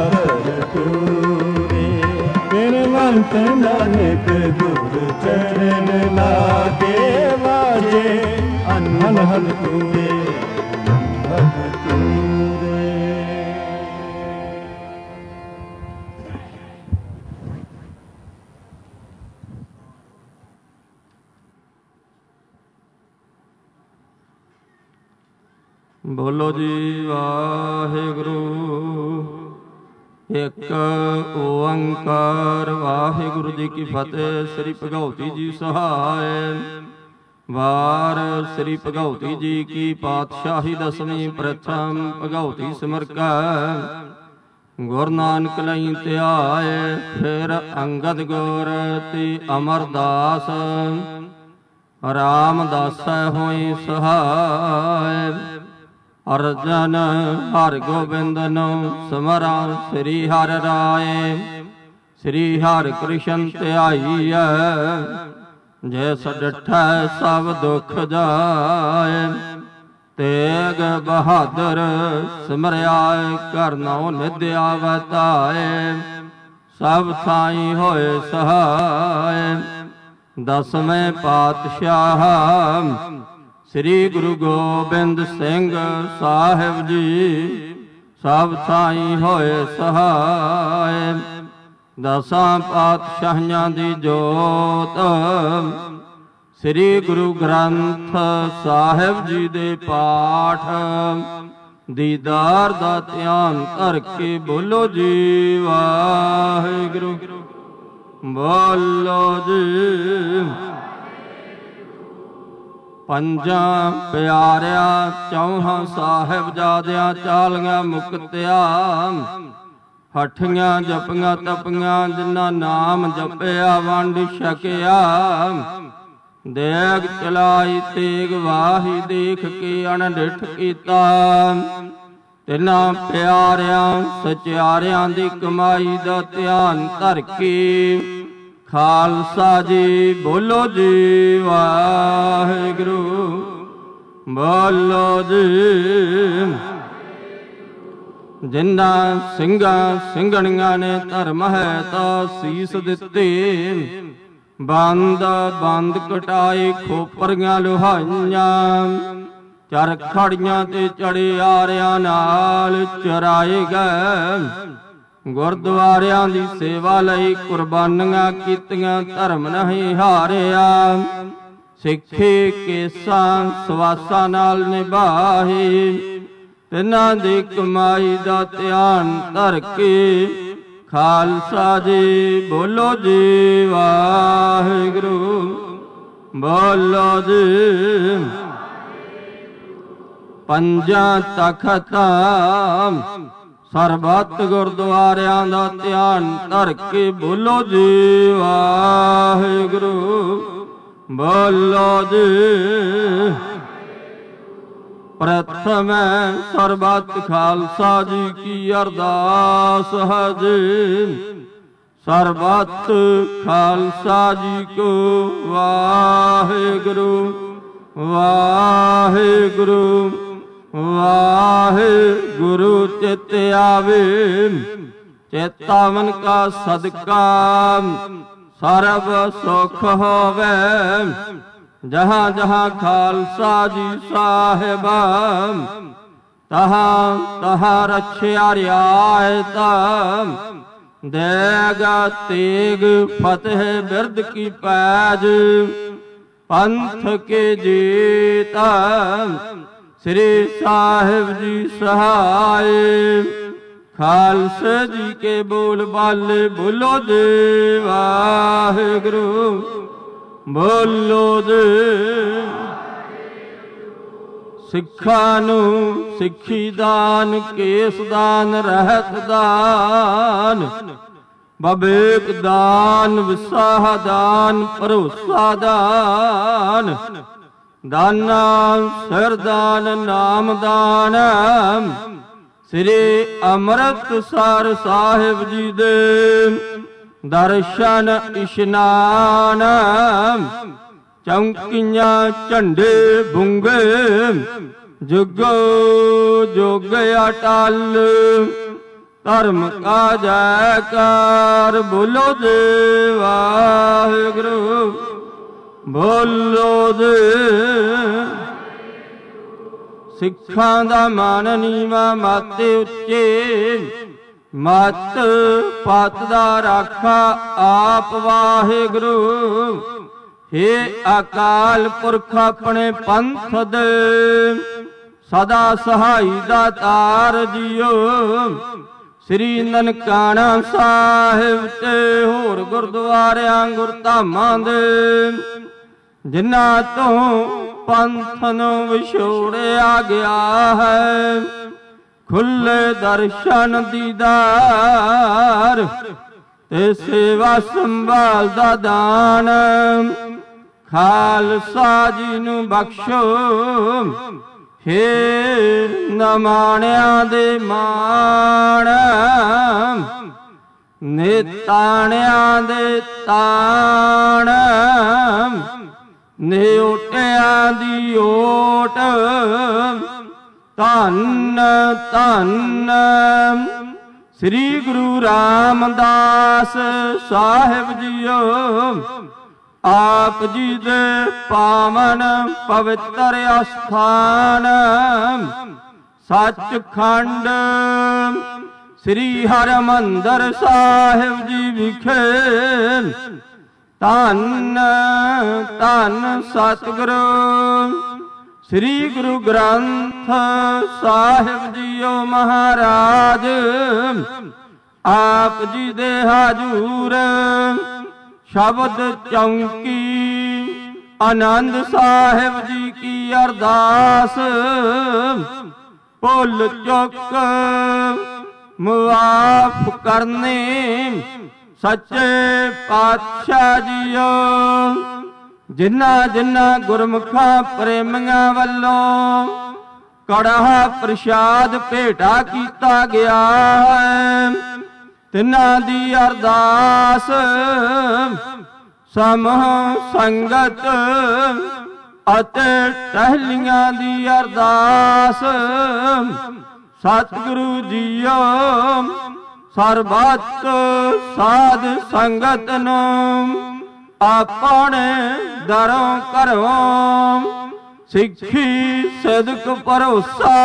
भरतूरे बिन मंत नानक गुर चरण लागे वाजे अनहद पूरे भरतूरे। बोलो जी वाहिगुरु एक ओंकार वाहिगुरु जी की फतेह। श्री भगवती जी सहाय वार श्री भगवती जी की पातशाही दसवीं प्रथम भगवती सिमर का गुरु नानक लई ध्याय फिर अंगद गुर ती अमरदास रामदास होई सहाय अर्जन हर गोबिंद नो समरा श्री हर राय श्री हर कृष्ण ध्याई जैस डठै सब दुख जाय तेग बहादुर सिमरिया करनौ निद्या बताए सब साई होए सहाय। दसवें पातशाह श्री गुरु गोबिंद सिंह साहिब जी सब साई होए सहाय। दसां पातशाहियां दी जोत श्री गुरु ग्रंथ साहिब जी दे पाठ दीदार दा ध्यान धर के बोलो जी वाहिगुरु बोलो जी। पंजा प्यारिया चौहां साहिबजादियां चालियां मुक्तिया हठियां जपियां तपियां जिन्ना नाम जपिया वंड छकिया देग चलाई तेग वाही देख के अणडिठ कीता तिन्ना प्यारियां सचियारियां दी कमाई दा ध्यान धर के ਖਾਲਸਾ ਜੀ ਬੋਲੋ ਜੀ ਵਾਹਿਗੁਰੂ ਬੋਲੋ ਜੀ। ਜਿਨ੍ਹਾਂ ਸਿੰਘਾਂ ਸਿੰਘਣੀਆਂ ਨੇ ਧਰਮ ਹੈ ਤਾਂ ਸੀਸ ਦਿੱਤੇ, ਬੰਦ ਬੰਦ ਕਟਾਏ ਖੋਪਰੀਆਂ ਲੁਹਾਈਆਂ, ਚਰਖੜੀਆਂ ਤੇ ਚੜੇ ਆਰਿਆਂ ਨਾਲ ਚਰਾਏ ਗਏ। ਗੁਰਦੁਆਰਿਆਂ ਦੀ ਸੇਵਾ ਲਈ ਕੁਰਬਾਨੀਆਂ ਕੀਤੀਆਂ, ਧਰਮ ਨਹੀਂ ਹਾਰਿਆ। ਸਿੱਖੀ ਕੇਸਾਂ ਸਵਾਸਾਂ ਨਾਲ ਨਿਭਾਏ, ਤਿਨਾਂ ਦੀ ਕਮਾਈ ਦਾ ਧਿਆਨ ਧਰ ਕੇ ਖਾਲਸਾ ਜੀ ਬੋਲੋ ਜੀ ਵਾਹਿਗੁਰੂ ਬੋਲੋ ਜੀ। ਪੰਜਾਂ ਤਖਤਾਂ ਸਰਬੱਤ ਗੁਰਦੁਆਰਿਆਂ ਦਾ ਧਿਆਨ ਧਰ ਕੇ ਬੋਲੋ ਜੀ ਵਾਹਿਗੁਰੂ ਬੋਲੋ ਜੀ। ਪ੍ਰਥਮ ਸਰਬੱਤ ਖਾਲਸਾ ਜੀ ਕੀ ਅਰਦਾਸ ਹੈ ਜੀ, ਸਰਬੱਤ ਖਾਲਸਾ ਜੀ ਕੋ ਵਾਹਿਗੁਰੂ ਵਾਹਿਗੁਰੂ ਵਾਹਿਗੁਰੂ। ਚਿਤ ਆਵੇ ਚੇਤਾ ਮਨ ਕਾ ਸਦਕਾ, ਸਰਬ ਸੁਖ ਹੋਵੇ ਜਹਾਂ ਜਹਾਂ ਖਾਲਸਾ ਜੀ ਸਾਹਿਬ, ਤਹਾਂ ਤਹਾਂ ਰਛਿਆ ਰਿਆਇਤ। ਦੇਗਾ ਤੇਗ ਫਤਿਹ ਬਿਰਦ ਕੀ ਪੈਜ, ਪੰਥ ਕੇ ਜੀਤ ਸ੍ਰੀ ਸਾਹਿਬ ਜੀ ਸਹਾਏ। ਖਾਲਸੇ ਜੀ ਕੇ ਬੋਲ ਬਾਲੇ ਬੋਲੋ ਜੀ ਵਾਹਿਗੁਰੂ ਬੋਲੋ ਜੀ। ਸਿੱਖਾਂ ਨੂੰ ਸਿੱਖੀ ਦਾਨ, ਕੇਸ ਦਾਨ, ਰਹਿਤ ਦਾਨ, ਬਵੇਕ ਦਾਨ, ਵਿਸਾਹ ਦਾਨ, ਭਰੋਸਾ ਦਾਨ, ਦਾਨਾ ਸਿਰ ਦਾਨ, ਨਾਮ ਦਾਨ। ਸ੍ਰੀ ਅੰਮ੍ਰਿਤਸਰ ਸਾਹਿਬ ਜੀ ਦੇ ਦਰਸ਼ਨ ਇਸ਼ਨਾਨ, ਚੌਂਕੀਆਂ ਝੰਡੇ ਬੁੰਗੇ, ਜੁਗੋ ਜੁਗ ਅਟਲ। ਧਰਮ ਕਾ ਜੈਕਾਰ ਬੋਲੋ ਜੀ ਵਾਹਿਗੁਰੂ ਬੋਲੋ ਜੀ। ਸਿੱਖਾਂ ਦਾ ਮਾਨ ਨੀਵਾਂ, ਮਾਤੇ ਉੱਚੇ, ਮਤ ਪਤ ਦਾ ਰਾਖਾ ਆਪ ਵਾਹਿਗੁਰੂ। ਹੇ ਅਕਾਲ ਪੁਰਖ ਆਪਣੇ ਪੰਥ ਦੇ, ਸਦਾ ਸਹਾਈ ਦਾ ਤਾਰ ਜੀਓ। ਸ੍ਰੀ ਨਨਕਾਣਾ ਸਾਹਿਬ ਤੇ ਹੋਰ ਗੁਰਦੁਆਰਿਆਂ ਗੁਰਧਾਮਾਂ ਦੇ, ਜਿਨ੍ਹਾਂ ਤੋਂ ਪੰਥ ਨੂੰ ਵਿਛੋੜਿਆ ਗਿਆ ਹੈ, ਖੁੱਲੇ ਦਰਸ਼ਨ ਦੀਦਾਰ ਤੇ ਸੇਵਾ ਸੰਭਾਲ ਦਾ ਦਾਨ। ਖਾਲਸਾ ਜੀ ਨੂੰ ਬਖਸ਼ੋ, ਹੇ ਨਮਾਣਿਆਂ ਦੇ ਮਾਣ, ਨਿਤਾਣਿਆਂ ਦੇ ਤਾਣ, ਨਿਓਟਿਆਂ ਦੀ ਓਟ। ਧੰਨ ਧੰਨ ਸ੍ਰੀ ਗੁਰੂ ਰਾਮਦਾਸ ਸਾਹਿਬ ਜੀਓ। ਆਪ ਜੀ ਦੇ ਪਾਵਨ ਪਵਿੱਤਰ ਅਸਥਾਨ, ਸੱਚਖੰਡ ਸ੍ਰੀ ਹਰਿਮੰਦਰ ਸਾਹਿਬ ਜੀ ਵਿਖੇ। ਧੰਨ ਧੰਨ ਸਤਿਗੁਰੂ ਸ੍ਰੀ ਗੁਰੂ ਗ੍ਰੰਥ ਸਾਹਿਬ ਜੀਓ ਮਹਾਰਾਜ। ਆਪ ਜੀ ਦੇ ਹਾਜ਼ੂਰ ਸ਼ਬਦ ਚੌਂਕੀ ਆਨੰਦ ਸਾਹਿਬ ਜੀ ਕੀ ਅਰਦਾਸ। ਭੁੱਲ ਚੁੱਕ ਮੁਆਫ ਕਰਨੇ ਸੱਚੇ ਪਾਤਸ਼ਾਹ ਜੀਓ। ਜਿਨ੍ਹਾਂ ਜਿਨ੍ਹਾਂ ਗੁਰਮੁਖਾਂ ਪ੍ਰੇਮੀਆਂ ਵੱਲੋਂ ਕੜਾਹ ਪ੍ਰਸ਼ਾਦ ਭੇਟਾ ਕੀਤਾ ਗਿਆ ਹੈ, ਤਿਨਾਂ ਦੀ ਅਰਦਾਸ ਸਮੂਹ ਸੰਗਤ ਅਤੇ ਟਹਿਲੀਆਂ ਦੀ ਅਰਦਾਸ। ਸਤਿਗੁਰੂ ਜੀਓ ਸਰਬੱਤ ਸਾਧ ਸੰਗਤ ਨੂੰ ਆਪਣੇ ਦਰੋਂ ਘਰੋਂ ਸਿੱਖੀ ਸਦਕ ਭਰੋਸਾ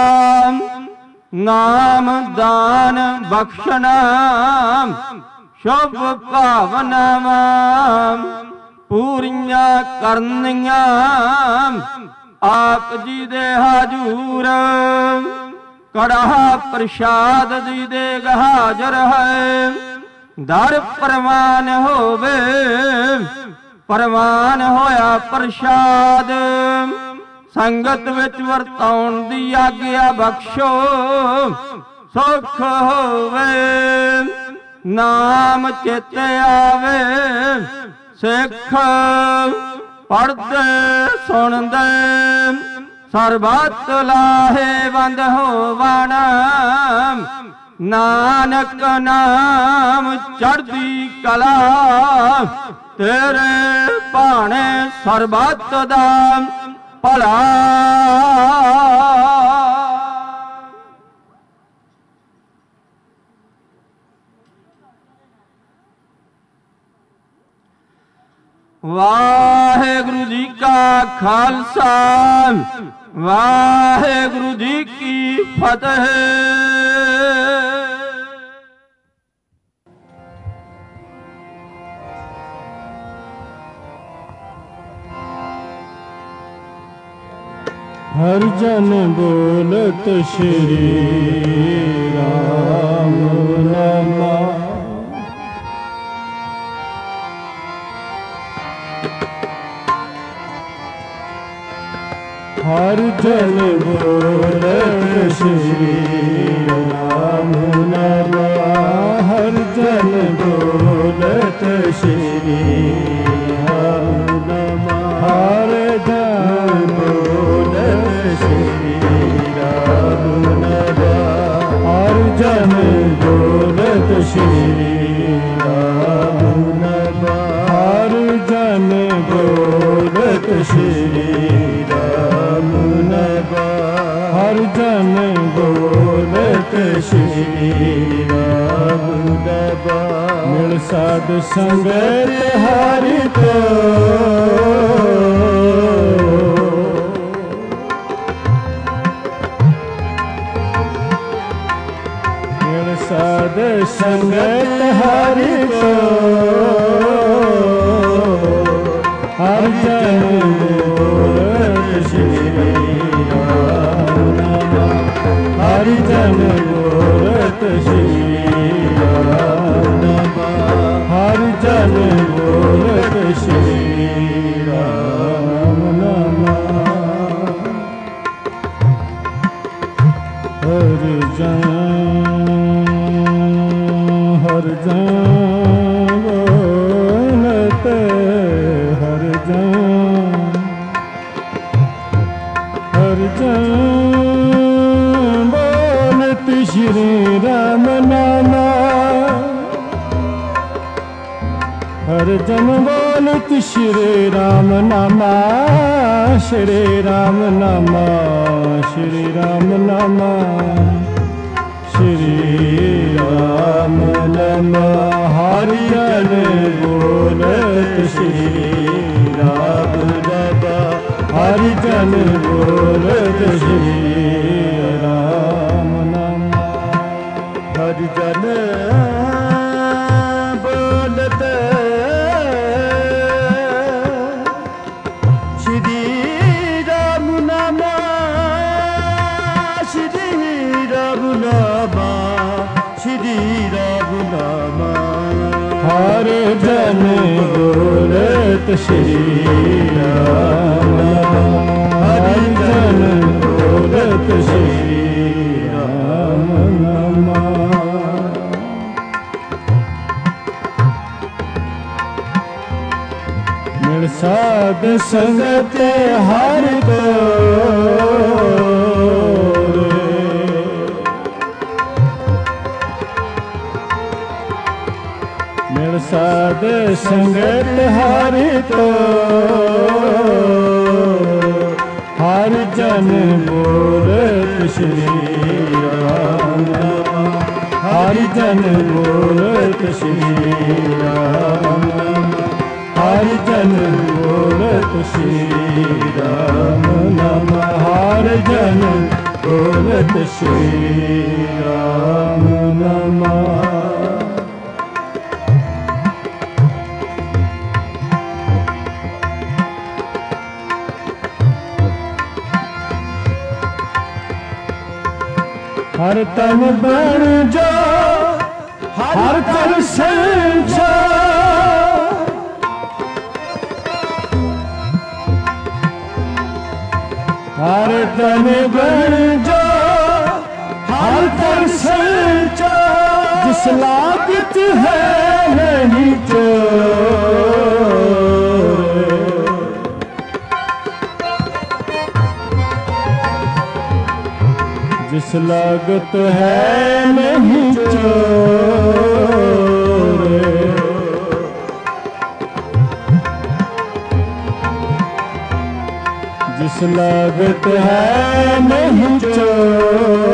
ਨਾਮ ਦਾਨ ਬਖਸ਼ਣਾ ਸ਼ੁਭ ਭਾਵਨਾਵਾਂ ਪੂਰੀਆਂ ਕਰਨੀਆਂ ਆਪ ਜੀ ਦੇ ਹਜੂਰ। ਕੜਾਹ ਪ੍ਰਸ਼ਾਦ ਦੀ ਦੇਗ ਹਾਜ਼ਰ ਹੈ, ਦਰ ਪ੍ਰਵਾਨ ਹੋਵੇ ਪ੍ਰਵਾਨ ਹੋਇਆ ਪ੍ਰਸ਼ਾਦ। ਸੰਗਤ ਵਿੱਚ ਵਰਤਾਉਣ ਦੀ ਆਗਿਆ ਬਖਸ਼ੋ ਸੁਖ ਹੋਵੇ। ਨਾਮ ਚੇਤੇ ਆਵੇ ਸਿੱਖ ਪੜ੍ਹਦੇ ਸੁਣਦੇ ਸਰਬੱਤ ਲਾਹੇਵੰਦ ਹੋਵਣ। ਨਾਨਕ ਨਾਮ ਚੜ੍ਹਦੀ ਕਲਾ ਤੇਰੇ ਭਾਣੇ ਸਰਬੱਤ ਦਾ ਭਲਾ। ਵਾਹਿਗੁਰੂ ਜੀ ਕਾ ਖਾਲਸਾ ਵਾਹਿਗੁਰੂ ਜੀ ਕੀ ਫਤਿਹ। ਹਰ ਜਨ ਬੋਲਤ ਸ਼੍ਰੀ ਰਾਮ ਨਾਮ। ਹਰ ਜਨ ਬੋਲਤ ਸ਼੍ਰੀ ਰਾਮ ਨਾਮ। ਹਰ ਜਨ ਬੋਲਤ ਸ਼੍ਰੀ ਰਾਮ ਨਾਮ। ਹਰ ਜਨ ਬੋਲਤ ਸ਼੍ਰੀ ਰਾਮ ਨਾਮ। ਹਰ ਜਨ ਬੋਲਤ ਸ਼੍ਰੀ ਰਾਮ ਨਾਮ। ਹਰ ਜਨ ਬੋਲਤ ਸ਼੍ਰੀ ਰਾਮ ਨਾਮ। ਹਰ ਜਨ ਬੋਲਤ ਸ਼੍ਰੀ ਰਾਮ ਨਾਮ। ਮਿਲ ਸਾਧ ਸੰਗਤ ਹਰਿ ਕੋ ਮਿਲ ਸਾਧ ਸੰਗਤ ਹਰਿ ਕੋ। ਹਰ ਜਨ ਬੋਲਤ ਸ਼੍ਰੀ ਰਾਮ ਨਾਮ। ਹਰ ਜਨ ਬੋਲਤ ਸ਼੍ਰੀ ਰਾਮ ਨਾਮ। ਹਰ ਜਨ ਬੋਲਤ ਸ਼੍ਰੀ ਰਾਮ ਨਾਮ। ਹਰ ਜਨ ਹਰ ਜਨ ਬੋਲਤ ਹਰ ਜਨ ਹਰ ਜਨ ਬੋਲਤ ਸ਼੍ਰੀ ਰਾਮ ਨਾਮ। ਹਰ ਜਨ ਬੋਲਤ ਸ਼੍ਰੀ ਰਾਮ ਨਾਮ। ਸ਼੍ਰੀ ਰਾਮ ਨਾਮ ਸ਼੍ਰੀ ਰਾਮ ਨਾਮ। ਸ਼੍ਰੀ ਰਾਮ ਨਾਮ। ਹਰ ਜਨ ਬੋਲਤ ਸ਼੍ਰੀ ਰਾਮ ਨਾਮ। ਹਰ ਜਨ ਬੋਲਤ ਸ਼੍ਰੀ ਰਾਮ ਨਾਮ। ਹਰ ਜਨ ਬੋਲਤ ਸ਼੍ਰੀ ਰਾਮ ਨਾਮ। ਸ਼੍ਰੀ ਰਾਮ ਨਾਮ ਸ਼੍ਰੀ ਰਾਮ ਨਾਮ। ਹਰ ਜਨ ਬੋਲਤ ਸ਼੍ਰੀ ਰਾਮ ਨਾਮ। ਹਰ ਜਨ ਬੋਲਤ ਸ਼੍ਰੀ ਰਾਮ ਨਾਮ। ਮਿਲ ਸਾਧ ਸੰਗਤ ਹਰਿ ਕੋ। मिल साध संगत हरि तो हर जन बोलत श्री राम हर जन बोलत श्री राम हर जन बोलत श्री राम नाम हर जन बोलत श्री राम नाम। हर तन बन जो हर तन संचो हर तन बन जो हर तन संचो जिस लागत है नहीं चोर जिस लागत है नहीं चोर जिस लागत है नहीं चोर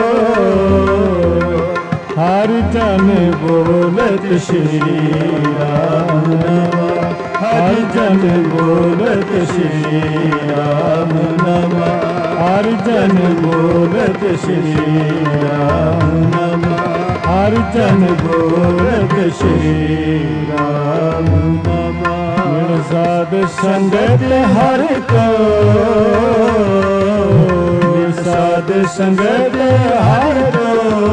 हर जन बोलत श्री राम हर जन बोलत श्री राम नाम हर जन बोलत श्री राम नाम हर जन बोलत श्री राम नाम। मिल साध संगत हर को मिल साध संगत हर को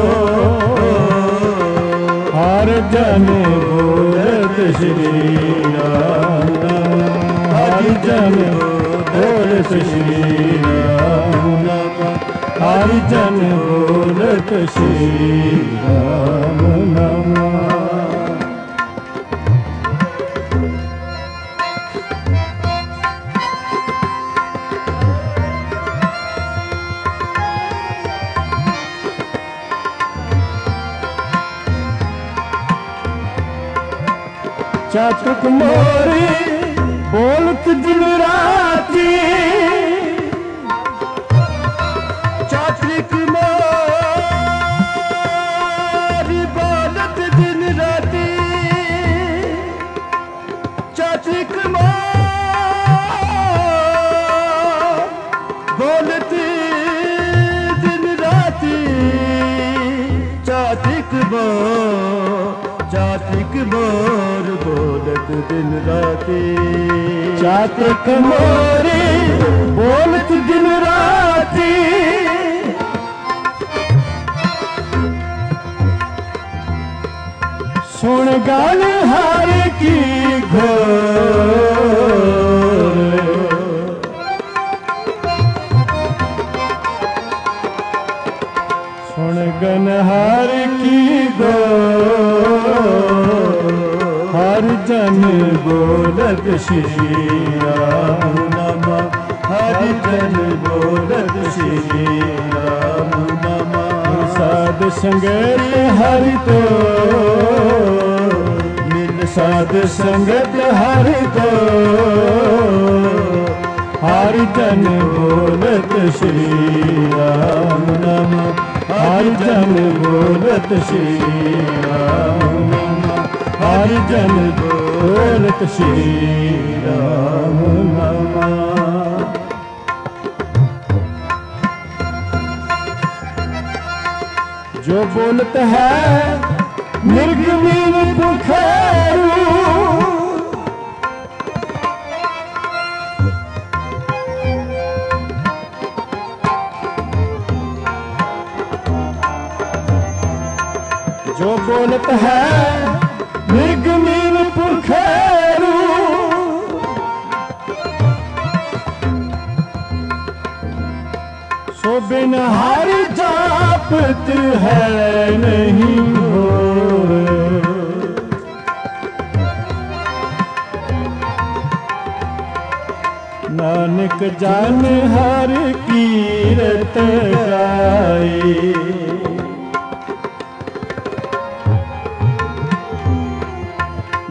हर जन बोलत श्री राम हर जन बोलत श्री राम हर जन बोलत श्री राम नाम। चातक मोरी बोलत दिन राती चातक मोरी बोलत दिन राती चातक मोरी बोलत दिन राती चातक मोर चातक मोर बोलत दिन राती चातक मोरे बोलत दिन राती सुन गान हार की घोर सुन गन हार की घोर हर जन बोलत श्री राम नाम हर जन बोलत श्री राम नाम। साध संगत हर तो मिल साध संगत हर को हर जन बोलत श्री राम नाम हर जन बोलत श्री राम नाम हर जन बोलत श्री राम नाम। जो बोलत है निर्गुण पुखारू जो बोलत है निर्गुण पुखारू सो बिन हर जापत है नहीं हो नानक जान हर कीरत गाए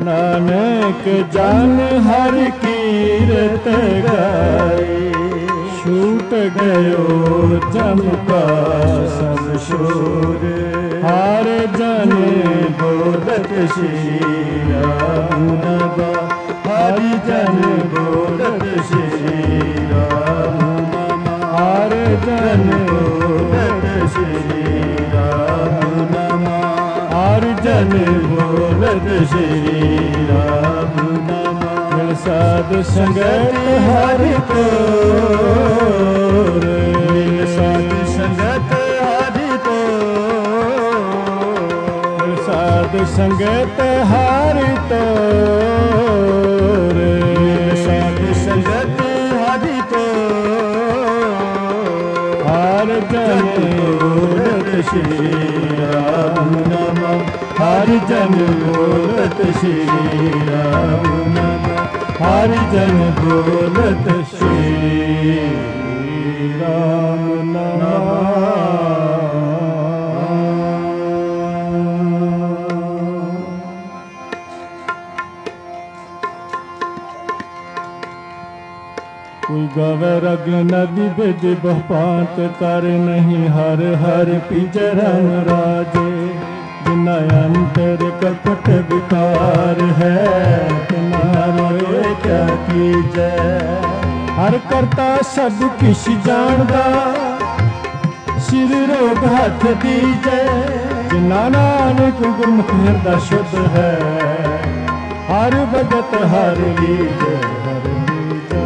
नानक जान हर कीरत गाए छूट गयो जम का सब शोर हर जन बोलत श्री राम नवा हरि जन बोलत श्री राम नवा हर जन बोलत श्री राम नवा हर जन बोलत श्री राम नवा साध संगत हरि को साध संगत हरि को साध संगत हरि तो साध संगत हरि तो हर जन बोलत श्री राम नमः हर जन बोलत श्री राम नमः हर जन बोलत श्री राम नमः। कोई गावे रग नदी बिज बपात कर नहीं हर हर पिजरम राजे जिना अंतर कपट विकार है तिना रोए क्या कीजै हर करता सब किश जानदा सिर रोग हाथ दीजै जिना नानक गुरमुख हिरदा शुद्ध है हर भगत हर लीजै हर लीजै।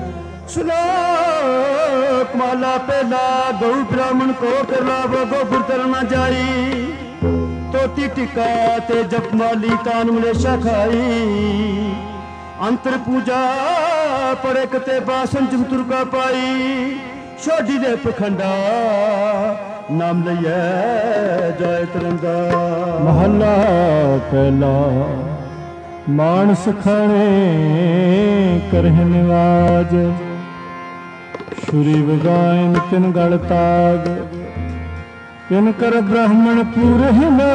श्लोक माला पहला गौ ब्राह्मण को करला गोपुर तरना जाई तोती टिका ते जपमाली कान मलेशा खाई अंतर पूजा पड़े कते बासन चमतुर का पाई छोड़ी दे पखंडा नाम लिया जाय तरंगा। महला पहला मानस खाने करह निवाज छुरी बगाइन तिन गल ताग तिन कर ब्राह्मण पूरे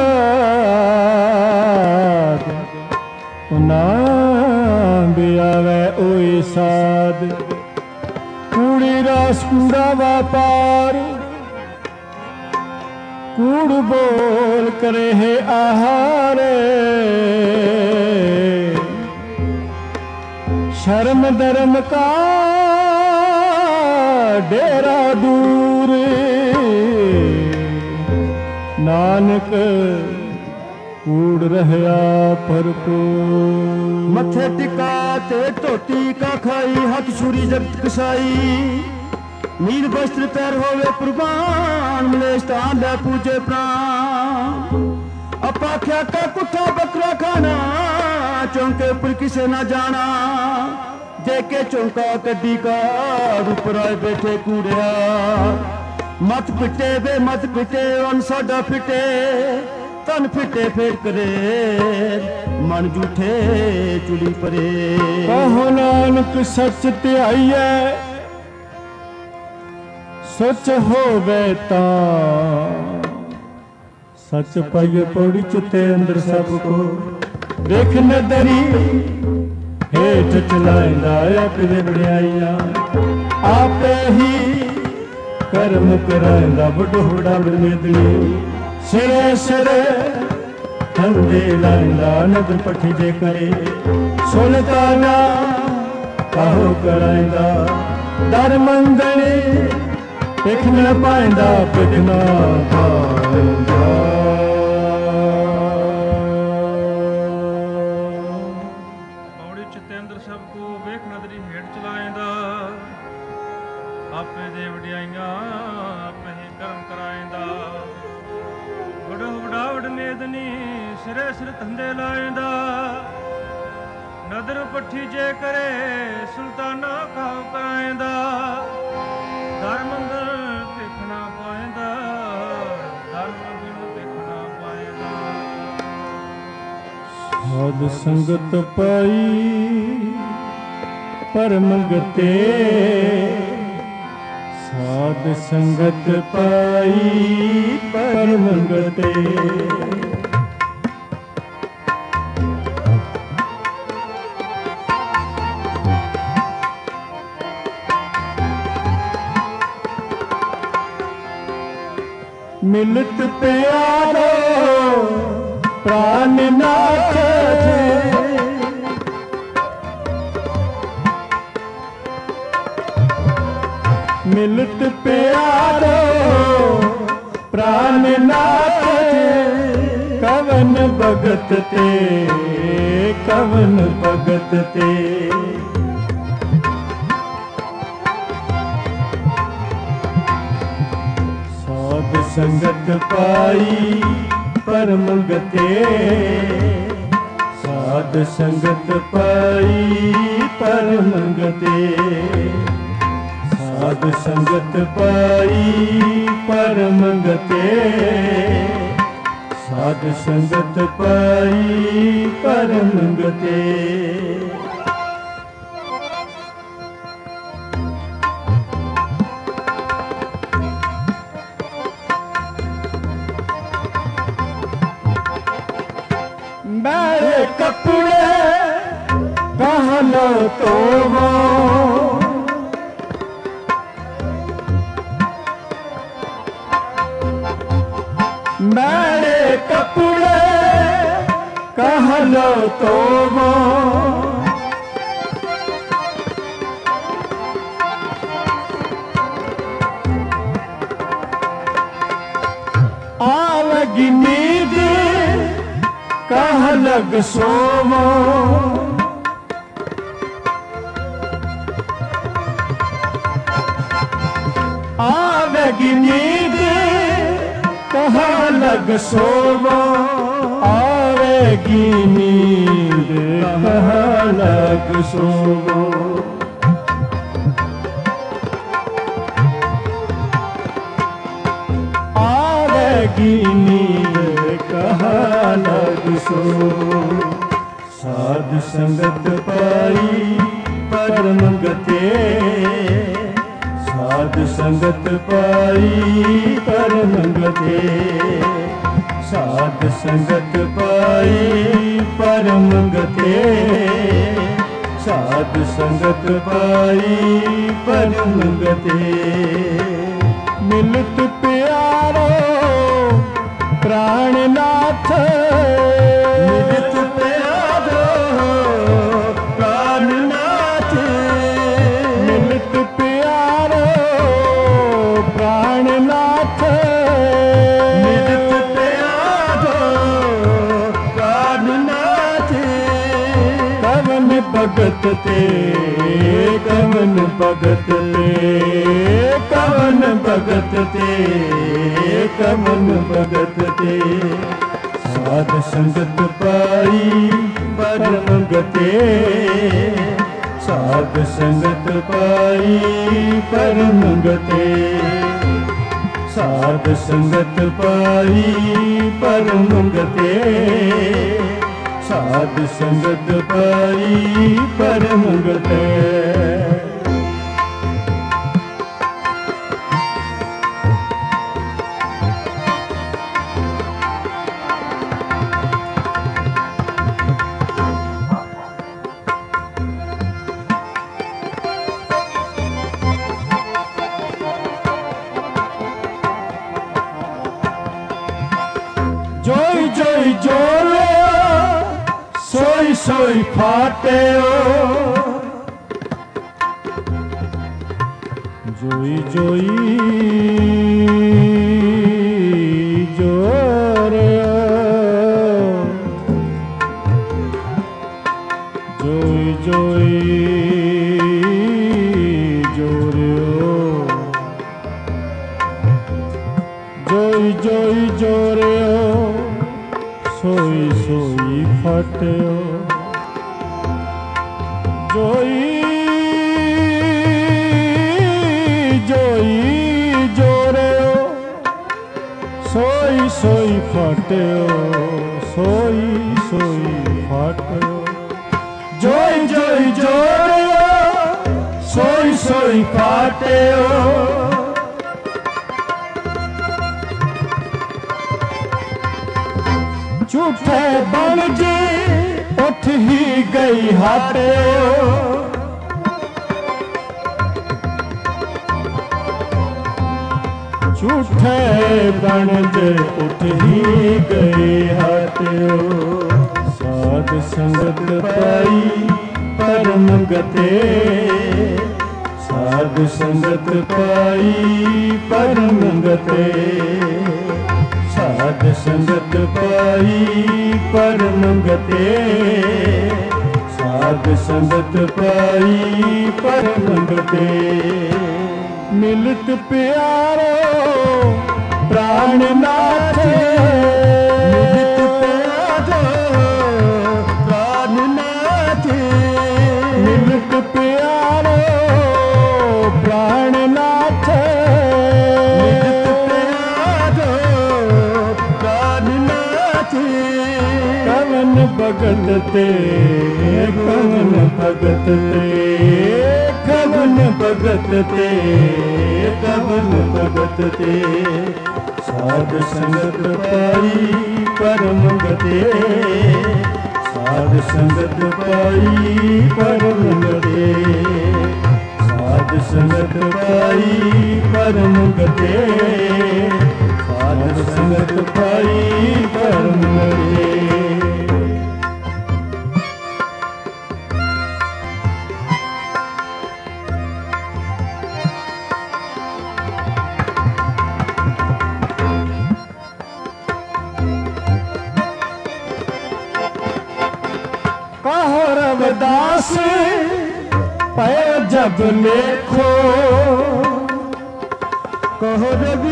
नाद ना बियावे ओए साध कूड़ी रास कूड़ा व्यापार कूड़ बोल करे है आहार शर्म धर्म का डेरा दूर नानक कूड़ रहया भरपूर मथे टिका ते टोटी का खाई हाथ छुरी जगत कसाई नील वस्त्र पैर होवे कुर्बान मलेश तान ले पूजे प्राण अपाख्या का कुत्ता बकरा खाना चौंके ऊपर किसे ना जाना देखे चौंका कड्डी का ऊपर आए बैठे कूड़िया मत पिटे वे मत पिटे उन साडा पिटे तन फिटे फेट करे मन झूठे चुड़ी परे कहो नानक सच ते आईए सच होवे ता सच पाइए पौड़ी चुते अंदर सबको देख नदरी हेठ चलाइंदा अपने बड़ियाइया आपे ही कर्म कराइंदा बडोड़ा बमेदनी सिरे सिरे हंदे लाइंदा नदर पठी जे करे सुल्ताना कहो कराइंदा दर मंगणी पिख न पाइंदा पिख न पाइंदा। पौड़ी चितेंद्र सबको वेख नदरी हेठ चलाइंदा आपे दे वडियाइयां आपे ही कर्म कराइंदा बड़ो बड़ा वडनेदनी सिरे सिर धंधे लाइंदा नदर पट्ठी जे करे सुल्ताना खाओ कराइंदा दर मंगल देखना पाइंदा दर मंगल देखना पाइंदा। साध संगत पाई परम गते साध संगत पाई परम गते मिलत प्यारो प्राणनाथ जी। मिलत प्यारो प्राणनाथ जी। कवन भगत ते कवन भगत ते साध संगत पाई परम गते। साध संगत पाई परम गते। साध संगत पाई परम गते। साध संगत पाई परम गते। मेरे कपड़े पहनो तो वो मेरे कपड़े कहलो तो वो आवेगी नींद कह लग सोवो। आवेगी नींद कहाँ लग सोवो। आवेगी नींद कहाँ लग सोवो। आवेगी नींद कहाँ लग सोवो। साध संगत पाई परम गते। साध संगत पाई परम गते। साध संगत पाई परम गते। साध संगत पाई परम गते। मिलत प्यारो प्राणनाथ। मिलत प्यारो प्राणनाथ। मिलत प्यारो प्राणनाथ। मिलत प्यारो प्राणनाथ। कवन भगत ते कवन भगत ते कवन भगत ते कवन भगत ते। साध संगत पाई परम गते। साध संगत पाई परम गते। साध संगत पाई परम गते। साध संगत पाई परम गते। जोई जोई जोले सोई सोई फाटे जोई जोई जोरे जोई जोई जोरे जोई जोई जोरे सोई सोई फटयो। जोई जोई जोरयो सोई सोई फटयो। सोई सोई फटयो। जोई जोई जोरयो सोई सोई फटयो। झूठे बन जी उठ ही गई हाटे। झूठे बनज उठ ही गए हाथो। साध संगत पाई परम गते, साध संगत पाई परम गते, साध संगत पाई परम गते, साध संगत पाई परम गते। मिलत प्यारो प्राणनाथ, मिलत प्यारो प्राणनाथ, मिलत प्यारो प्राणनाथ, मिलत प्यारो प्राणनाथ। कवन भगत ते कवन भगत ते, कवन भगत ते कवन भगत ते। साध संगत पाई परम गते, साध संगत पाई परम गते, साध संगत पाई परम गते, साध संगत पाई परम गते। रविदास पै जब लेखो, कहो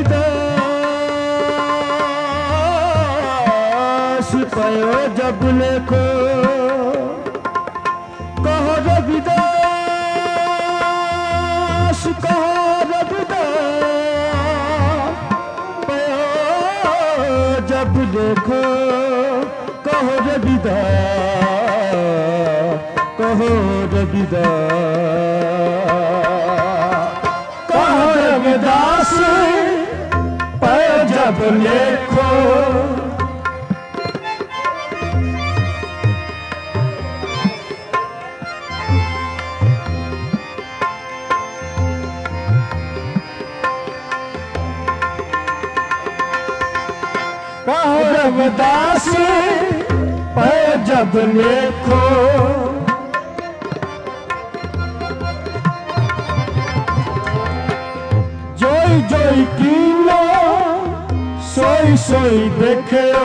रविदास पयो जब लेखो, कहो रविदास, कहो रविदास पयो जब लेखो, कहो रविदास, कहो रविदास, कहो रविदास पै जब लेखो। कहो रविदास पै जब लेखो, जोई जोई कीनो सोई सोई देखो,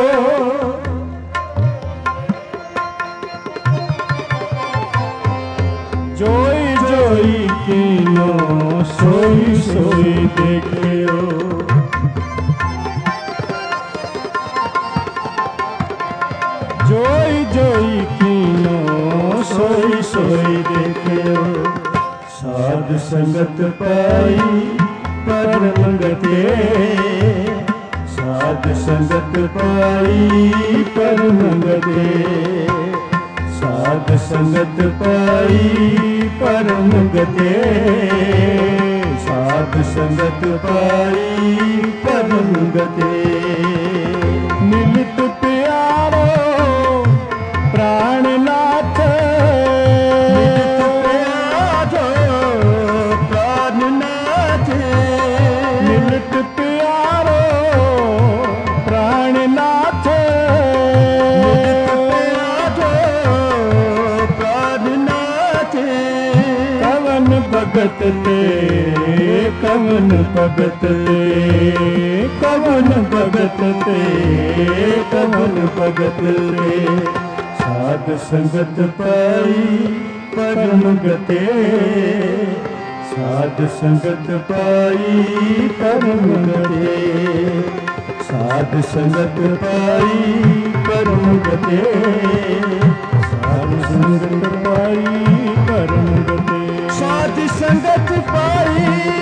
जोई जोई कीनो सोई सोई देखो, जोई जोई कीनो सोई सोई देखो। साध संगत पाई परम गते, साध संगत पाई परम गते, साध संगत पाई परम गते, साध संगत पाई परम गते। मिलित प्यारो प्राणनाथ, मिलित प्यारो प्राणनाथ, मिलित प्यारो प्राणनाथ, मिलित प्यारो प्राणनाथ। कवन भगत ते कवन भगत ते, कवन भगत ते कवन भगत ते। साध संगत पाई परम गते, साध संगत पाई परम गते, साध संगत पाई परम गते, साध संगत पाई परम गते, साध संगत पाई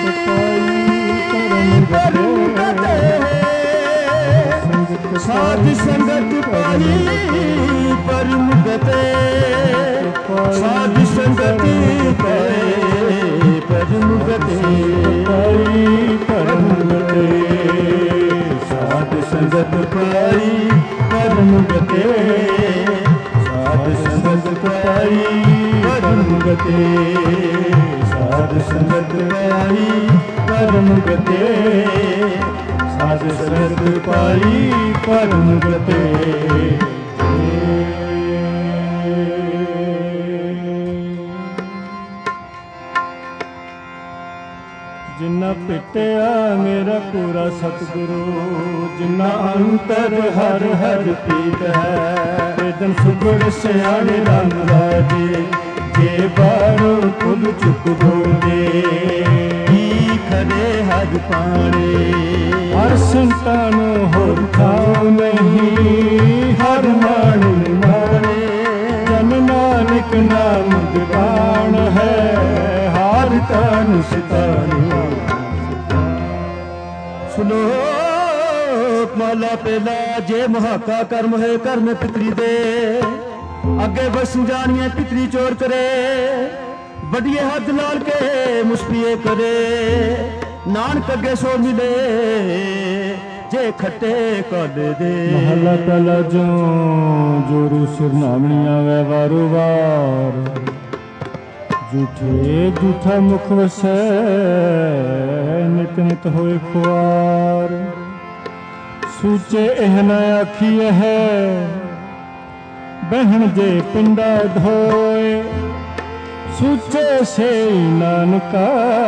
परम गते, साध संगत पाई परम गते, साध संगत पाई परम गते, पाई परम गते, साध संगत पाई परम गते, साध संगत पाई परम गते, ਸਾਧ ਸੰਗਤ ਪਾਈ ਪਰਮ ਗਤੇ, ਸਾਧ ਸੰਗਤ ਪਾਈ ਪਰਮ ਗਤੇ। ਜਿਨਾ ਭਿਟਿਆ ਮੇਰਾ ਪੂਰਾ ਸਤਿਗੁਰੂ, ਜਿਨਾ ਅੰਤਰ ਹਰ ਹਰ ਪ੍ਰੀਤ ਹੈ। ਵੇਦਨ ਸੁਗੜ ਸਿਆਣੇ ਰੰਗ ਰਾਜੇ, ਜੇ ਬਾਰੋ ਕੁਲ ਚੁੱਕ ਬੋਲੇ। ਕੀ ਖੜੇ ਹਰ ਪਾਣੇ, ਹਰ ਸੰਤਾਂ ਨੂੰ ਹੋਰ ਥਾਂ ਨਹੀਂ, ਹਰ ਮਾਣੂ ਮਾਣੇ। ਜਨ ਨਾਨਕ ਨਾਮ ਦੀਵਾਨ ਹੈ, ਹਾਰ ਤਾਨ ਸਿਤਾਰੂ। ਸ਼ਲੋਕ ਮਾਲਾ ਪਹਿਲਾ। ਜੇ ਮਹਾਕਾ ਕਰਮ ਹੈ ਕਰਮ ਪਿਤਰੀ ਦੇ, ਅੱਗੇ ਬਸ ਜਾਣੀਏ ਪਿਤਰੀ ਚੋਰ ਕਰੇ। ਵੱਡੀਏ ਹੱਥ ਲਾਲ ਕੇ ਮੁਸਪੀਏ ਕਰੇ, ਨਾਨਕ ਅੱਗੇ ਸੋ ਮਿਲੇ ਜੇ ਖੱਟੇ ਕੱਢ ਦੇ। ਮਹਲਾ ਪਹਿਲਾ। ਜੋ ਜੋਰੂ ਸਿਰਨਾਮਣੀਆਂ ਵੈ ਵਾਰੋ ਵਾਰ, ਝੂਠੇ ਝੂਠਾ ਮੁਖ ਵਸੈ, ਨਿਤ ਨਿਤ ਹੋਏ ਖੁਆਰ। ਸੂਚੇ ਇਹ ਨ ਆਖੀਐ ਹੈ, ਬਹਿਣ ਜੇ ਪਿੰਡਾ ਧੋਏ। ਸੂਚੇ ਸੇ ਨਾਨਕਾ,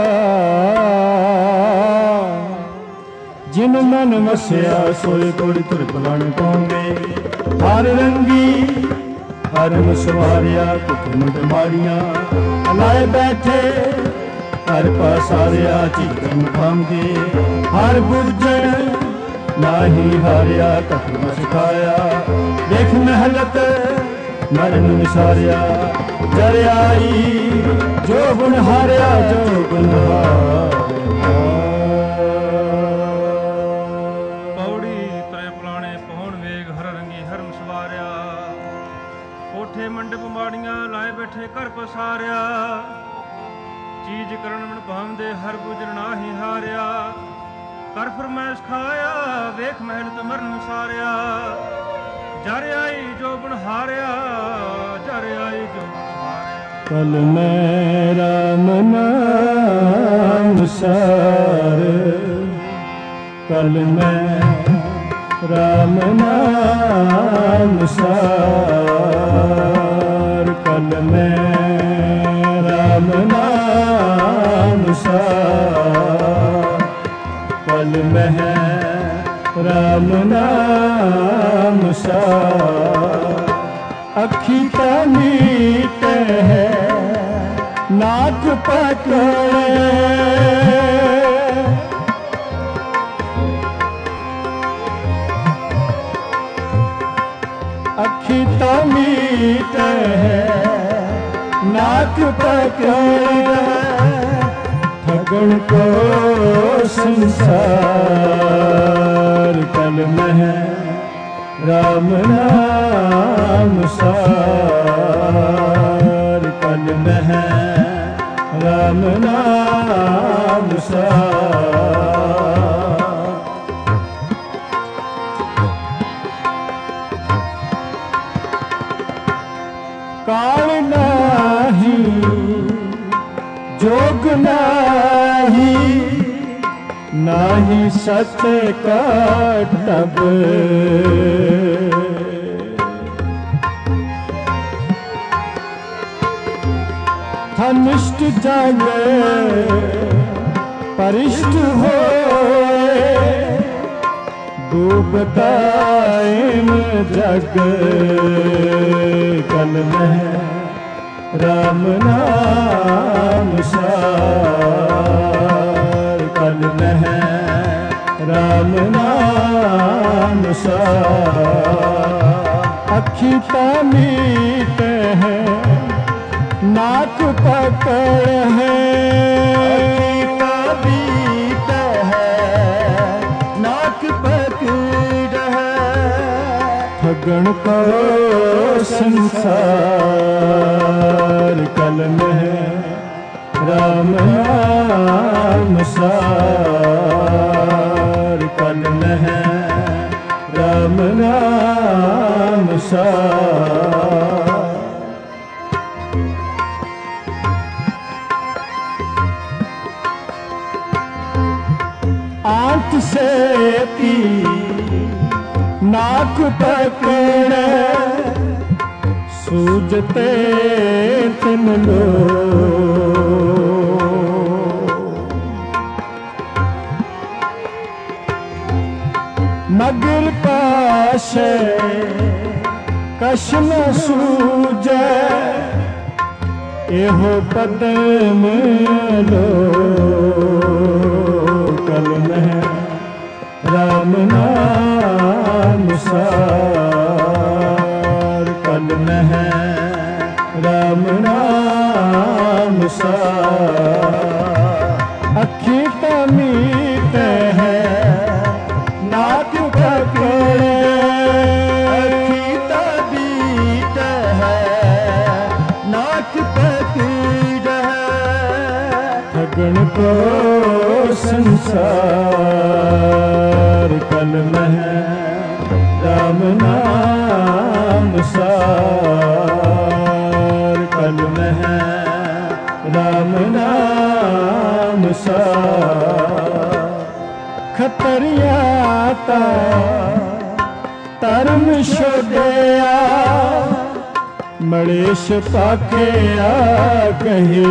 ਜਿਨ ਮਨ ਵਸਿਆ ਸੋਏ ਕੋੜੀ ਤੁਰ ਭਲਣ ਪਾਉਂਗੇ। ਹਰ ਰੰਗੀ ਹਰ ਸਵਾਰਿਆ ਕੁੱਟ ਮੁੱਟ ਮਾਰੀਆਂ, ਲਾਏ ਬੈਠੇ ਹਰ ਪਾਸਾਰਿਆ ਚੀਕਨ ਪਾਉਂਗੇ। ਹਰ ਬੁੱਝਣ ਨਾਹੀ ਹਾਰਿਆ ਕਥਨਾ ਸਿਖਾਇਆ, ਦੇਖ ਮਹਿਲਤ ਮਰਨ ਵਿਸਾਰਿਆ। ਜਰਿਆਈ ਜੋ ਗੁਣ ਹਾਰਿਆ, ਜੋ ਗੁਣ ਹਾਰਿਆ। ਪੌੜੀ ਤਰੇ ਪੁਲਾਣੇ ਪਹੁਣ ਵੇਗ, ਹਰ ਰੰਗੀ ਹਰਮ ਸਵਾਰਿਆ। ਕੋਠੇ ਮੰਡਪ ਮਾੜੀਆਂ, ਲਾਏ ਬੈਠੇ ਘਰ ਪਸਾਰਿਆ। ਚੀਜ਼ ਕਰਨ ਮਨ ਭਾਵਦੇ, ਹਰ ਬੁਝਣ ਨਾਹੀ ਹਾਰਿਆ। ਕਰ ਫਰਮਾਇਸ਼ ਖਾਇਆ, ਵੇਖ ਮਹਿਲਤ ਮਰਨ ਸਾਰਿਆ। ਜਰ ਆਈ ਜੋ ਬਣ ਹਾਰਿਆ, ਜਰ ਆਈ ਜੋ ਬਣ ਹਾਰਿਆ। ਕਲ ਮੈਂ ਰਾਮ ਨਾਮ ਸਾਰ, ਕਲ ਮੈਂ ਰਾਮ ਨਾਮ ਸਾਰ। ਕਲ ਮੈਂ ਰਾਮ ਨਾਮ ਸਾਰ, ਕਲ ਮੈਂ ਰਾਮ ਨਾਮ ਸਾਰ। ਅੱਖੀ ਤਾਂ ਮੀਟ ਹੈ ਨਾਕ ਪਕੜੇ, ਅੱਖੀ ਤਾਂ ਮੀਟ ਹੈ ਨਾਕ ਪਕੜੇ। ਠਗਣ ਕੋ ਸੰਸਾਰ, ਕਲ ਮਹਿ ਰਾਮ ਨਾਮ ਸਾਰ। ਕਲ ਮਹਿ ਰਾਮ ਨਾਮ ਸਾਰ। ਕਾਲ ਨਾਹੀ जोग नाही, नाही सत का तब। धनिष्ठ जागे परिष्ठ होए, डूबताएम जग। कल में राम नाम सार, कल में राम नाम सार। अखी मीट है नाक पकड़ है, अखी मीट है नाक पकड़ है। ठगन को संसार, कल में राम नाम सार। कल में राम नाम सार। हाथ से पी नाक पकड़े सूझते तिन लोग। नगर पाशे कश न सूझे एहो पदम लो कल में राम नाम सार कल में राम नाम सार। अखी तमीत है नाक पकड़े अखी तमीत है नाक पकड़े ठगन को संसार कल में राम नाम सार कल में राम नाम सार। खतरिया ता धर्म छोड़या मलेश पाके आ कहे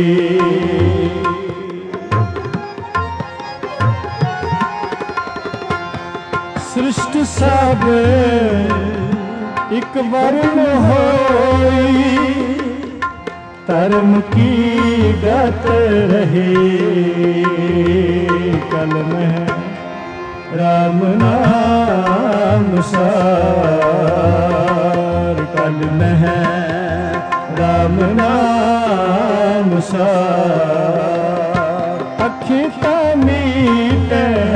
सृष्टि सब एक वर्ण होई धर्म की गत रहे कल में राम नाम सार कल में राम नाम सार। अखी तमीत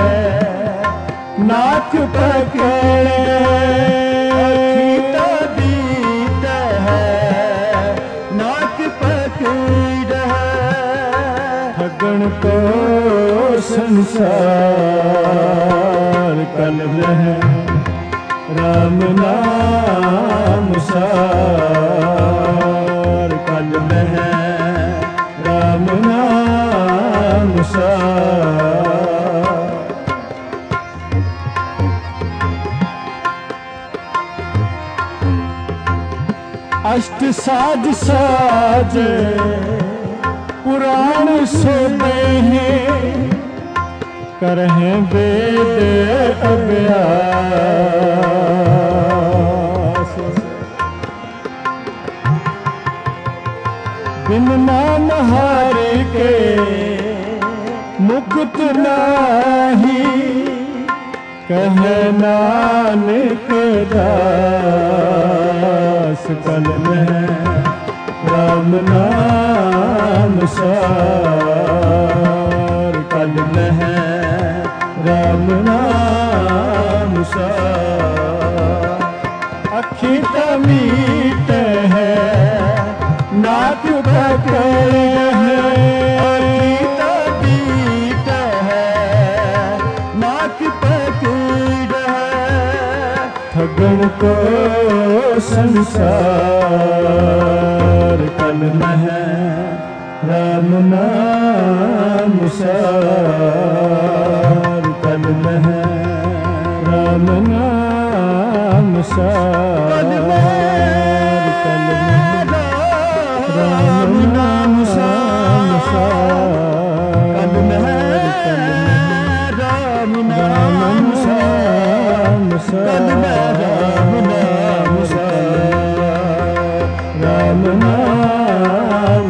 नाक पकड़े अखी तमीत है नाक पकड़े ठगन को संसार कल में राम नाम सार कल में राम नाम सार। अष्ट साज साज पुराण सोते हैं करहें वेद अभ्यास बिन नाम हरि के मुक्त नाही कह नानक दास कल में राम नाम सार कल में राम नाम सार। अखी तमीत है नाक पकड़े अखी तमीत है नाक पकड़े ठगन को संसार कल में राम नाम सार कल में राम नाम सार कल में राम नाम सार कल में राम नाम सार कल में राम नाम सार राम नाम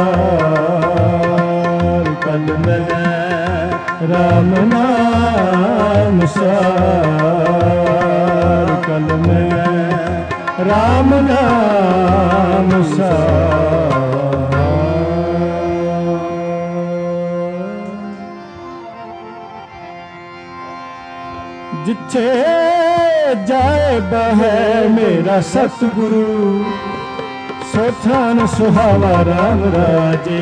सार कल में राम नाम सार कल में राम नाम सार। जिथे जाए बहे मेरा सतगुरु सोथान सुहावा राम राजे।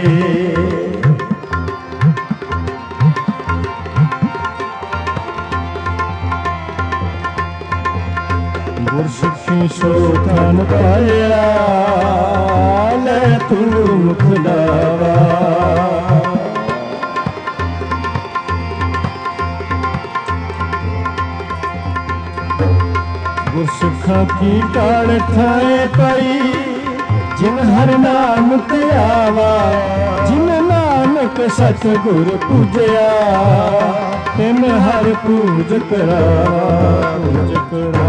गुरसिखी सोथान पाया ले तू मुख दावा ਕੀ ਕਾਲ ਥਾਏ ਪਈ ਜਿਨ ਹਰ ਨਾਮ ਤੇ ਆਵਾ ਜਿਨ ਨਾਨਕ ਸਤਿਗੁਰ ਪੂਜਿਆ ਤਿਨ ਹਰ ਪੂਜ ਕਰਾ ਪੂਜ ਕਰਾ।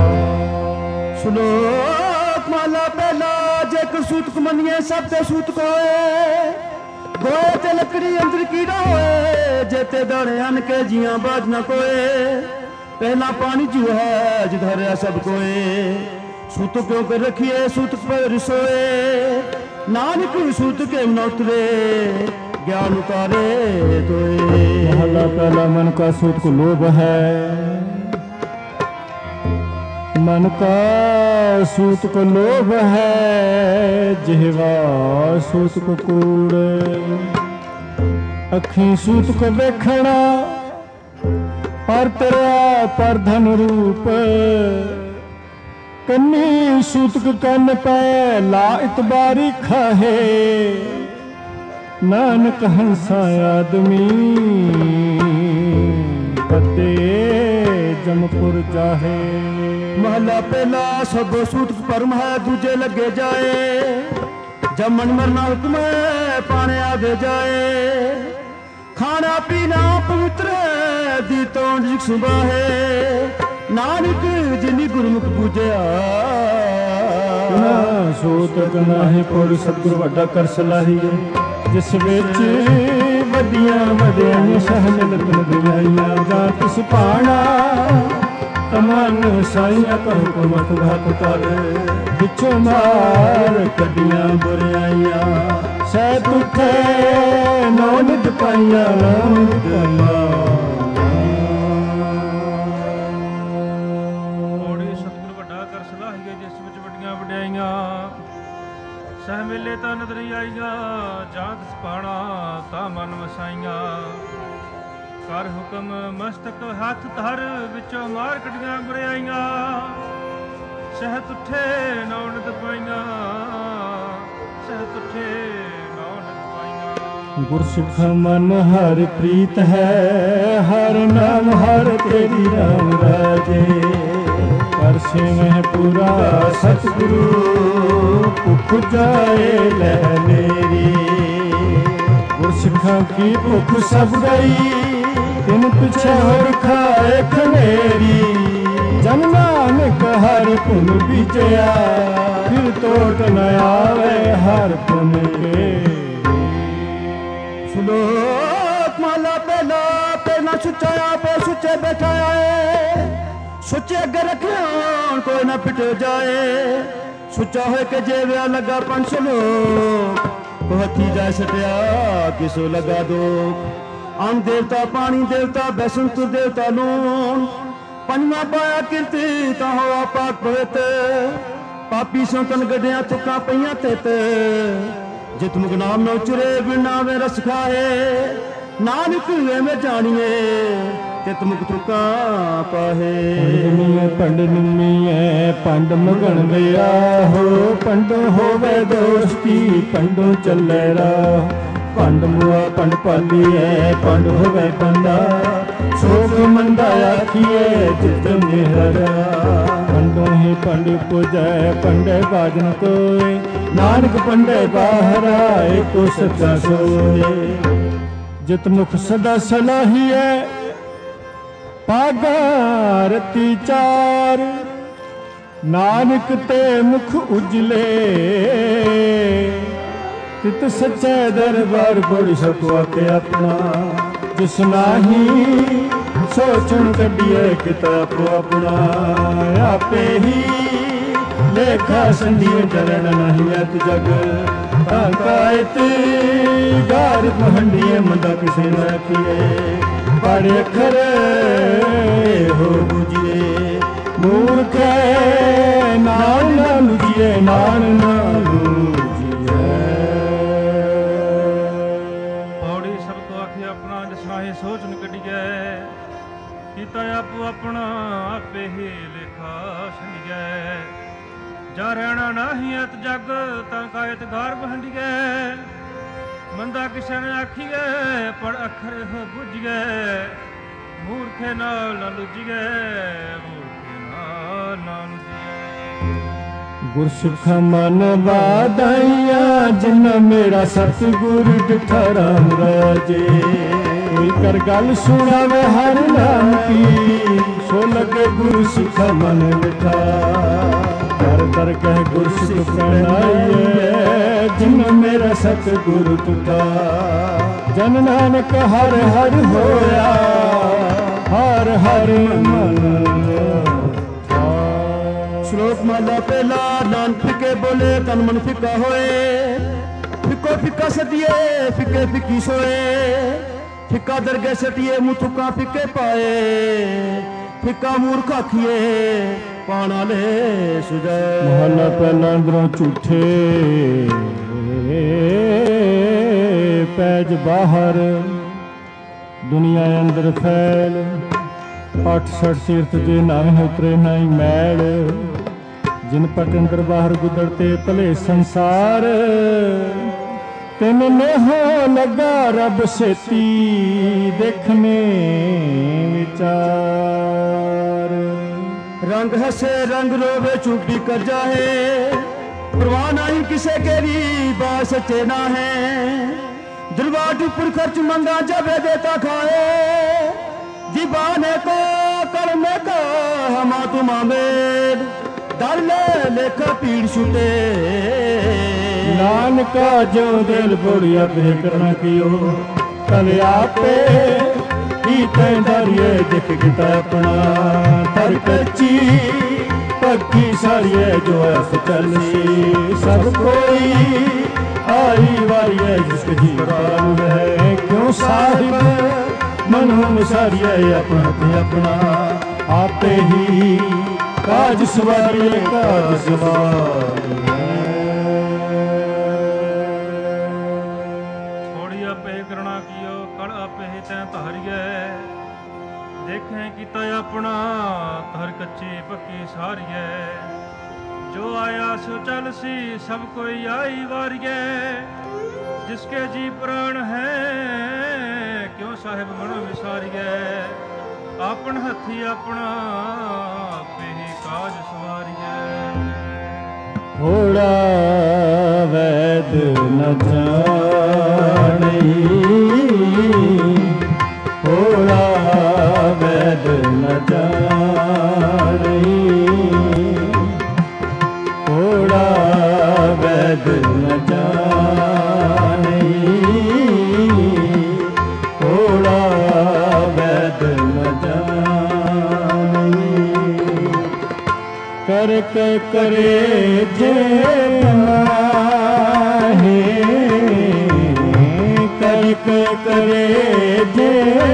ਸ਼ਲੋਕ ਮਾਲਾ ਪਹਿਲਾ ਜੇਕਰ ਸੂਤਕ ਮੰਨੀਏ ਸਭ ਤੇ ਸੂਤਕ ਹੋਏ ਗੋਏ ਤੇ ਲੱਕੜੀ ਅੰਦਰ ਕੀੜਾ ਹੋਏ ਜੇਤੇ ਦਾਣੇ ਅਨ ਕੇ ਜੀਆਂ ਬਾਜ ਨਾ ਕੋਏ ਪਹਿਲਾ ਪਾਣੀ ਜੂ ਹੈ ਜਿਧ ਹਰਿਆ ਸਭ ਕੋਏ ਸੂਤਕ ਕਿਉਂ ਕਰ ਰਖੀਏ ਸੂਤਕ ਪਰ ਰਿਸੋਏ ਨਾਨਕ ਸੂਤਕ ਕੇ न उतरे ज्ञान उतारे तोए। महला पहला मन का सूतक लोभ है मन का सूतक लोभ है जिहवा सूतक कूड़ अखी सूतक वेखना पर तरा पर धन रूप कन्नी सूतक कन पै ला इतबारी खाहे नानक हंसा आदमी बदे जमपुर जाहे। महला पहला सब सूतक परम है दूजे लगे जाए जब मन मरना हुक्म है पाने आगे जाए खाना पीना पवित्र दी तोंड सुबह है नानक जिनी गुरमुख पूजया सूतक नाहि कोई सतगुर वड्डा कर सलाहीए जिस विच वड्डियां वड्डियां सहज लगन दिवाइयां जा तिस पाना तमन साइयां कहो कुमत घात कर विचों मार कड्डियां बुराइयां सैत उठे नौ नित पाइयां नौ नित पाइयां। ਸਹ ਮੇਲੇ ਤਾਂ ਨਦਰ ਆਈਆਂ ਜਾਂਤ ਸਪਾਣਾ ਤਾਂ ਮਨ ਵਸਾਈਆਂ ਕਰ ਹੁਕਮ ਮਸਤਕ ਹੱਥ ਧਰ ਵਿੱਚੋਂ ਮਾਰ ਕੱਢੀਆਂ ਬੁਰਾਈਆਂ ਸਹਿਤ ਉੱਠੇ ਨੌਨਤ ਪਾਈਆਂ ਸਹਿਤ ਉੱਠੇ ਨੌਨਤ ਪਾਈਆਂ। ਗੁਰਸਿੱਖ ਮਨ ਹਰ ਪ੍ਰੀਤ ਹੈ ਹਰ ਨਾਮ ਹਰ ਤੇਰੀ ਰਾਮ ਰਾਜੇ ਕਰ ਸੇਵਹਿ ਪੂਰਾ ਸਤਿਗੁਰੂ ਭੁੱਖ ਜਾਏ ਲੈ ਮੇਰੀ ਗੁਰਸਿੱਖਾਂ ਕੀ ਭੁੱਖ ਸਭ ਗਈ ਤਿਨ ਪਿਛੇ ਹੋਰ ਖਾਏ ਖਨੇਰੀ ਜਨ ਨਾਨਕ ਹਰ ਪੁਨ ਬੀਜਿਆ ਫਿਰ ਤੋਟ ਨ ਆਵੇ ਹਰ ਪੁਨ ਕੇ। ਸ਼ਲੋਕ ਮਾਲਾ ਪਹਿਲਾ ਪਹਿਲਾ ਸੁੱਚਾ ਆਪੇ ਸੁੱਚੇ ਬੈਠਾਇਆ ਸੁੱਚੇ ਅੱਗੇ ਰੱਖਿਆ ਕੋਈ ਨਾ ਪਿਟ ਜਾਏ ਸੁੱਚਾ ਹੋਏ ਕਿ ਜੇ ਵਿਆਹ ਲੱਗਾ ਪੰਜ ਸ਼ਲੋਕ ਕੋ ਹੱਥੀ ਜਾ ਸਟਿਆ ਕਿਸੋ ਲਗਾ ਦੋ ਅੰਨ ਦੇਵਤਾ ਪਾਣੀ ਦੇਵਤਾ ਬੈਸੰਤ ਦੇਵਤਾ ਲੂਣ ਪੰਜਵਾਂ ਪਾਇਆ ਕਿਰਤੀ ਤਾਂ ਹੋਆ ਪਾਕ ਪਵਿੱਤ ਪਾਪੀ ਸੰਤਨ ਗੱਡਿਆਂ ਥੁੱਕਾਂ ਪਈਆਂ ਤਿੱਤ ਜਿਤ ਮੁਖ ਨਾਮ ਨਾ ਉਚਰੇ ਬਿਨਾ ਵੇ ਰਸ ਖਾਏ ਨਾਨਕ ਐਵੇਂ ਜਾਣੀਏ ਤਿਤ ਮੁਖ ਤੁਕਾ ਪਾਹੇ। ਪੰਡਮੀਏ ਪੰਡਮੀਏ ਪੰਡ ਮਗਣ ਵਿਆ ਹੋ ਪੰਡੋ ਹੋਵੇ ਦੋਸਤੀ ਪੰਡੋ ਚੱਲੇ ਰਾਹ ਪੰਡ ਮੁਆ ਪੰਡ ਪਾਲੀਏ ਪੰਡ ਹੋਵੇ ਪੰਡਾ ਸੋਖ ਮੰਦਾ ਆਖੀਏ ਜਿਤ ਮਿਹਰਾ ਪੰਡੋ ਹੀ ਪੰਡ ਪੁਜੈ ਪੰਡੇ ਬਾਜਨ ਕੋਏ ਨਾਨਕ ਪੰਡੇ ਬਾਹਰਾ ਏਕੋ ਸੱਚਾ ਸੋਏ ਜਿਤ ਮੁਖ ਸਦਾ ਸਲਾਹੀਏ ਪਾਗਾ ਰਤੀ ਚਾਰ ਨਾਨਕ ਤੇ ਮੁਖ ਉਜਲੇ ਤਿਤ ਸੱਚੇ ਦਰਬਾਰ ਬੜੀ ਸਕਵਾ ਕੇ ਆਪਣਾ ਜਿਸ ਨਾਹੀ ਸੋਚਣ ਕੱਢੀਏ ਕਿਤਾਬ ਆਪਣਾ ਆਪੇ ਹੀ ਲੇਖਾ ਸੰਧੀਏ ਚਰਨ ਨਹੀਂ ਅਤ ਜਗ ਤਾਂ ਕਾਇਤ ਗਾਰ ਪਹੰਡੀਏ ਮੰਦਾ ਕਿਸੇ ਨਾ ਕੀਏ ਪੜ ਅੱਖਰ ਹੋ ਬੁਝੀਏ ਮੂਰਖ ਨਾਨ ਨਾ ਲੁਝੀਏ ਨਾਨ ਨਾ ਲੁਝੀਏ। ਪੌੜੀ ਸਭ ਤੋਂ ਆਖੇ ਆਪਣਾ ਜਸਾਹੇ ਸੋਚ ਨ ਕੱਢੀਏ ਕੀਤਾ ਆਪੋ ਆਪਣਾ ਆਪੇ ਹੀ ਲੇਖਾ ਛੰਡੀਏ ਜਾ ਰਹਿਣਾ ਨਾਹੀ ਅਤ ਜਗ ਤਾਂ ਕਾਇਤ ਗਾਰ ਬਹੰਡੀਏ ਮੰਦਾ ਕਿਸੇ ਨੇ ਆਖੀਏ ਪੜ ਅੱਖਰ ਹੋ ਬੁਝੀਏ ਮੂਰਖੇ ਨਾਲ ਨਾ ਲੁਝੀਏ ਮੂਰਖੇ ਨਾਲ ਨਾ ਲੁਝੀਏ। ਗੁਰਸਿੱਖ ਮਨ ਵਾਦਾਈਆ ਜਿਨ ਮੇਰਾ ਸਤਿਗੁਰ ਡਿਠਾ ਰਾਮ ਰਾਜੇ। ਕੋਈ ਕਰ ਗੱਲ ਸੁਣਾਵੇ ਹਰ ਨਾਮ ਕੀ ਸੋ ਲਗੇ ਗੁਰਸਿੱਖ ਮਨ ਬਿਠਾ। ਦਰ ਦਰ ਕਹਿ ਗੁਰਸਿੱਖ ਪ੍ਰਣਾਈਏ ਜਿਨ ਮੇਰਾ ਸਤਿਗੁਰ ਟੁਟਾ। ਜਨ ਨਾਨਕ ਹਰ ਹਰ ਹੋਇਆ ਹਰ ਹਰ ਮਨ। ਸ਼ਲੋਕ ਮਾਲਾ ਪਹਿਲਾ ਨਾਨਕ ਫਿੱਕੇ ਬੋਲੇ ਤਨ ਮਨ ਫਿੱਕਾ ਹੋਏ। ਫਿੱਕੋ ਫਿੱਕਾ ਸਤੀਏ ਫਿੱਕੇ ਫਿੱਕੀ ਸੋਏ। ਫਿੱਕਾ ਦਰਗੇ ਸਟੀਏ ਮੂੰਹ ਥੁੱਕਾ ਫਿੱਕੇ ਪਾਏ। ਫਿੱਕਾ ਮੂਰਖ ਆਖੀਏ ਪਾਣ ਵਾਲੇ ਸੁਜਾਏ। ਮਹੱਲਾ ਪਹਿਲਾ ਅੰਦਰੋਂ ਝੂਠੇ ਪੈਜ ਬਾਹਰ ਦੁਨੀਆ ਅੰਦਰ ਫੈਲ। ਅੱਠ ਸਠ ਤੀਰਥ ਜੇ ਨਾਵੇਂ ਉਤਰੇ ਨਾਈ ਮੈਲ। ਜਿਨ ਪਟ ਅੰਦਰ ਬਾਹਰ ਗੁਦਰਤੇ ਭਲੇ ਸੰਸਾਰ। ਤਿਨ ਨੇਹੋ ਲਗਾ ਰੱਬ ਸੇਤੀ ਦੇਖਨੇ ਵਿਚਾਰ। रंग हसे रंग रोवे चुप भी कर जाए। परवाह नहीं किसे केरी बात सच्चे ना है। दरबार ऊपर खर्च मंगा जब देता खाए। दीवाने को करने का हमा तुम आमेर। दर ले लेखा पीड़ छुटे नानका जो दिल बोड़िया पे करना कियो कल आपे दरिए दिख गिता अपना। तर कच्ची पक्की सारिए जो ऐस चलसी। सब कोई आई वारिए जिसके जीवन है। क्यों साहिब मनोम सारिए अपना ते अपना। आपे ही काज सवारिए काज सवारिए। थोड़ी आपे करना कियो कल आपे ही तैं धारिए। देखें किता अपना हर कच्ची पक्की सारिए। जो आया सो चल सी सब कोई आई वारिए। जिसके जी प्राण है क्यों साहिब मनो विसारिए। अपन हथी अपना पे ही काज सवारिए। थोड़ा वैद न जानी थोड़ा वैद न जानी। थोड़ा वैद न जानी थोड़ा वैद न जानी। कर के करे जे माहे कर के करे जे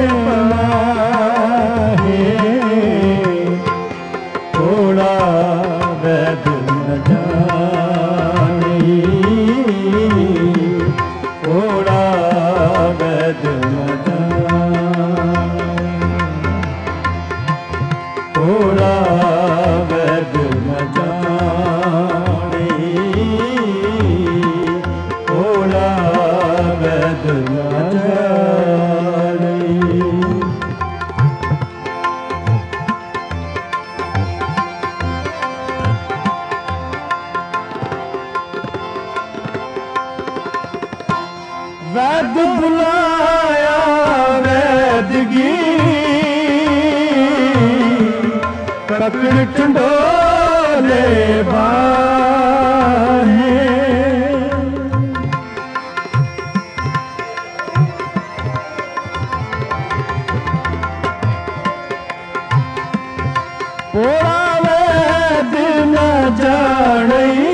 माहे। थोड़ा वैद न जानी थोड़ा वैद न जानी। थोड़ा वैद न जानी थोड़ा वैद न जानी। वैद बुलाया वैदगी पकड़ टंडोले बाहे। पोड़ा वैद न जानी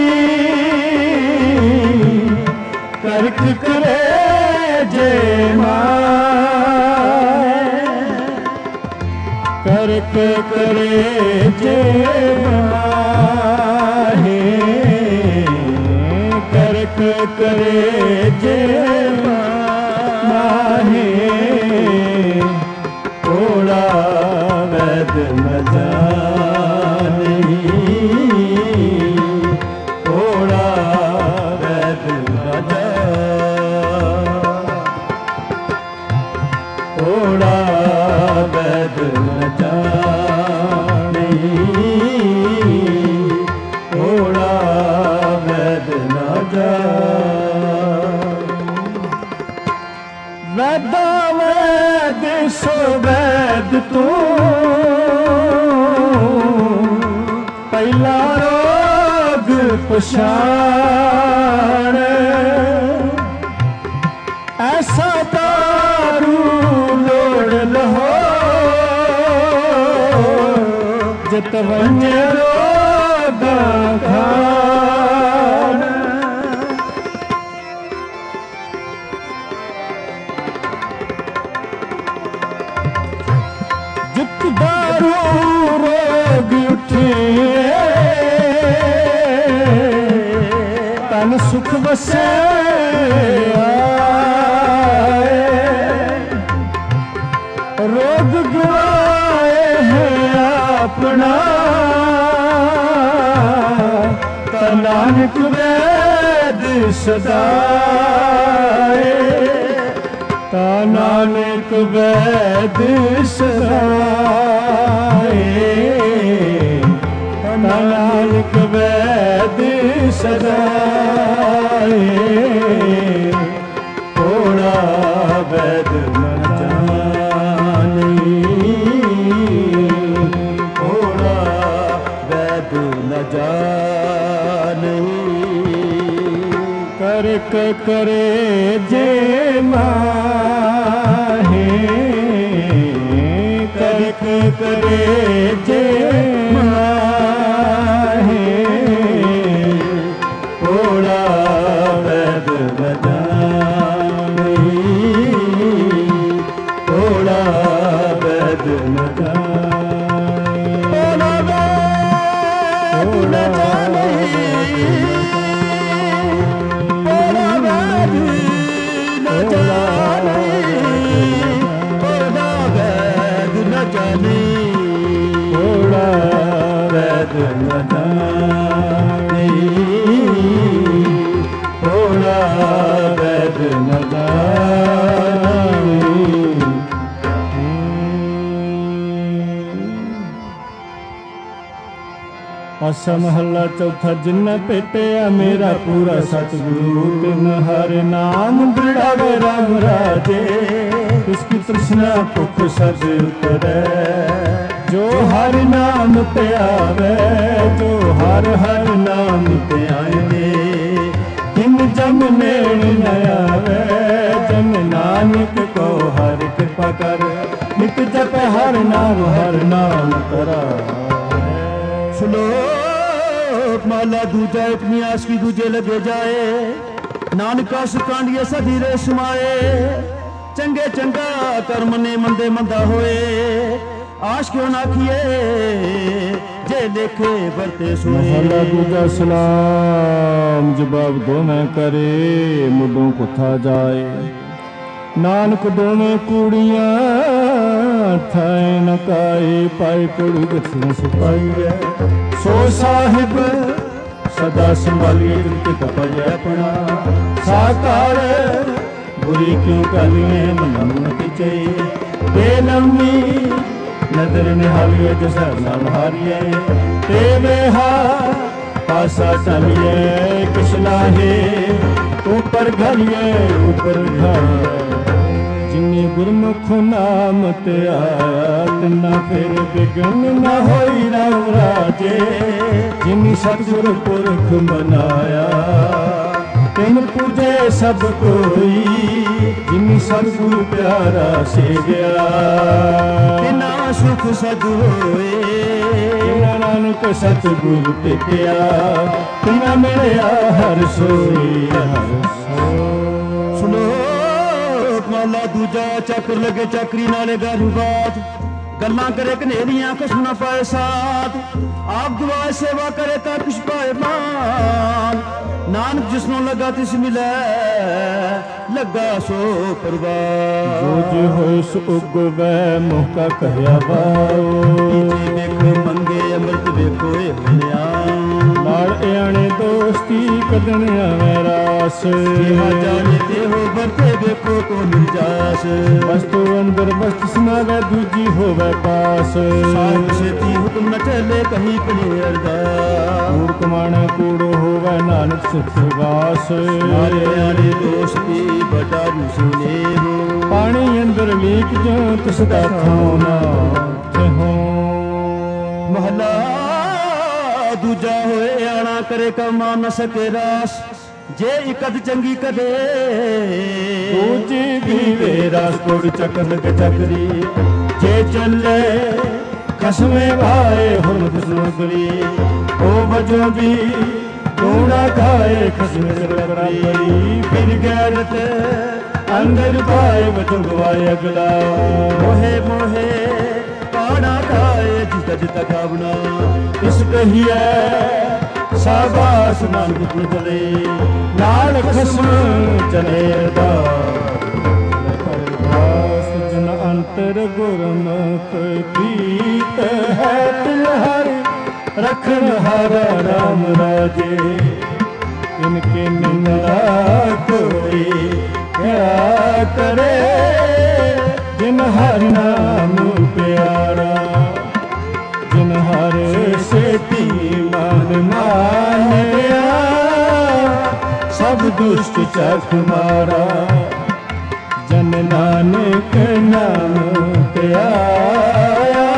करक करे जे माहे। करक करे जे माहे। करक करे जे माहे। थोड़ा वैद न जानी थोड़ा वैद न जानी। थोड़ा वैद न जानी थोड़ा ਵੈਦਾ ਵੈਦ ਸੋ ਵੈਦ ਤੂੰ ਪਹਿਲਾ ਰੋਗ ਪਛਾਣ ਐਸਾ ਦਾਰੂ ਲੋੜ ਲਹੋ ਜਿਤ ਵੰਜੇ ਰੋਗਾ ਖਾਣ ਜਿਤ ਦਾਰੂ ਰੋਗ ਉਠੇ ਤਨ ਸੁਖ ਵਸੇ ਰੋਗ ਗਵਾਏ ਹੈ ਆਪਣਾ ਤਾ ਨਾਨਕ ਵੈਦ ਸਦਾਏ ਤਾ ਨਾਨਕ ਵੈਦ ਸਦਾਏ ਤਾ ਨਾਨਕ ਵੈਦ ਸਦਾਏ ਥੋੜਾ ਵੈਦ ਨ ਜਾਣੀ ਥੋੜਾ ਵੈਦ ਨ ਜਾਣੀ ਕਰਕ ਕਰੇ ਜੇ ਮਾਹੇ ਕਰਕ ਕਰੇ ਜੇ ਮਾਹੇ ਥੋੜਾ ਵੈਦ ਨ ਜਾਣੀ ਥੋੜਾ ਵੈਦ ਨ ਜਾਣੀ ਥੋੜਾ ਵੈਦ ਨ ਜਾਣੀ ਥੋੜਾ ਵੈਦ ਨ ਜਾਣੀ ਥੋੜਾ ਵੈਦ ਨ ਜਾਣੀ ਥੋੜਾ ਵੈਦ ਨ ਜਾਣੀ ਥੋੜਾ ਵੈਦ ਨ ਜਾਣੀ ਆਸਾ ਮਹੱਲਾ ਚੌਥਾ ਜਿਨ ਭੇਟਿਆ ਮੇਰਾ ਪੂਰਾ ਸਤਿਗੁਰੂ ਤਿਨ ਹਰਿ ਨਾਮ ਦ੍ਰਿੜਾਵੇ ਰਾਮ ਰਾਜੇ ਤਿਸ ਕੀ ਤ੍ਰਿਸ਼ਨਾ ਭੁਖ ਸਭ ਉਤਰੈ ਜੋ ਹਰਿ ਨਾਮ ਤੇ ਆਵੇ ਜੋ ਹਰ ਹਰ ਨਾਮ ਤੇ ਆਏ ਤਿਨ ਜਮ ਨੇੜ ਨ ਆਵੇ ਜਨ ਨਾਨਕ ਕੋ ਹਰਿ ਕਿਰਪਾ ਕਰ ਨਿਤ ਜਪ ਹਰ ਨਾਮ ਹਰ ਨਾਮ ਕਰਾ श्लोक माला दूजा इतनी आस की दूजे लगे जाए नानका सुकांडिया सधीरे समाए चंगे चंगा कर्म ने मंदे मंदा होए आश क्यों ना किए जे लेखे बरते सोए माला दूजा सलाम जवाब दो मैं करे मुडों को था जाए नानक दोवें कूड़ियां थाए नकाए पाए कुड़ी गठियां सुपाई सो साहिब सदा संभालिए जिनके तपज अपना साकार बुरी क्यों कालिए मन मति चाहिए बेलम्मी नदर निहालिए जैसा नाम हारिए तेवे हा पासा चलिए किसलाहे ऊपर घलिए ऊपर घलिए जिन्नी गुरमुख नाम ते आया तिना फिर बिगन न होई राम राजे जिन्नी सतगुर पुरख मनाया तिन पूजे सब कोई जिन्नी सतगुर प्यारा सेव्या तिना सुख सद होए तिना नानक सतगुर भेटिया तिना मिलिया हर सोई हर सोई सुनो माला दूजा चक्र लगे चक्री नाले गारू बात गल्ला करे कनेरियां कुछ न पाए साथ आप दुआ सेवा करे ता कुछ पाए मान नानक जिसनो लगा तिस मिले लगा सो परवार जो जे होए सो उगवे मुह का कहया वाओ देख मंगे अमृत देखो होया नाल आने दोस्ती कदन आवे रास सेवा जाने ते हो बरते देखो को निर्जास वस्तु अंदर वस्तु सुनावे दूजी होवे पास साध सेती हुक्म न चले कहीं कने अरदास कूड़ कमाने कूड़ो होवे नानक सिख वास नाले आने दोस्ती बटा सुने हो ਬਰਲੀਕ ਜੋ ਤਿਸ ਦਾ ਥਾਉ ਨਾ ਕਹੋ। ਮਹਲਾ ਦੂਜਾ ਹੋਏ ਆਣਾ ਕਰੇ ਕਮਾ ਨ ਸਕੇ ਰਾਸ, ਜੇ ਇਕਦ ਚੰਗੀ ਕਦੇ ਦੂਜੀ ਵੀ ਵੇ ਰਾਸ ਕੋੜ ਚੱਕਰ ਲਗ ਚੱਕਰੀ, ਜੇ ਚੱਲੇ ਖਸਮੇ ਭਾਏ ਹੁਰਮਤ ਸੁਗਲੀ, ਉਹ ਵਜੋਂ ਵੀ ਤੂੜਾ ਖਾਏ ਖਸਮੇ ਸਿਰ ਬਰਾਬਰੀ, ਫਿਰ ਗੈਰਤ ਅੰਦਰ ਪਾਏ ਵਜੋਂ ਗਵਾਏ ਅਗਲਾ, ਮੋਹੇ ਮੋਹੇ ਕਾੜਾ ਖਾਏ ਜਿਸ ਜਿਤ ਖਾਵਣਾ, ਇਸ ਕਹੀਏ ਸਾਬਾਸ ਨਾਨਕ ਚਲੇ, ਨਾਲ ਖਸਮ ਚਲੇ ਅਰਦਾਸ, ਜਨ ਅੰਤਰ ਗੁਰਮੁਖ ਪ੍ਰੀਤ ਹੈ ਤਿਲ ਹਰਿ, ਰਖਣ ਹਾਰਾ ਰਾਮ ਰਾਜੇ, ਇਨਕੇ ਨਿੰਦਾ ਕੋਈ ਕਿਆ ਕਰੇ, ਜਿਨ ਹਰਿ ਨਾਮ ਪਿਆਰਾ, ਜਿਨ ਹਰ ਸੇਤੀ ਮਨ ਮਾਨਿਆ, ਸਭ ਦੁਸ਼ਟ ਚਖ ਮਾਰਾ, ਜਨ ਨਾਨਕ ਨਾਮ ਧਿਆਇਆ,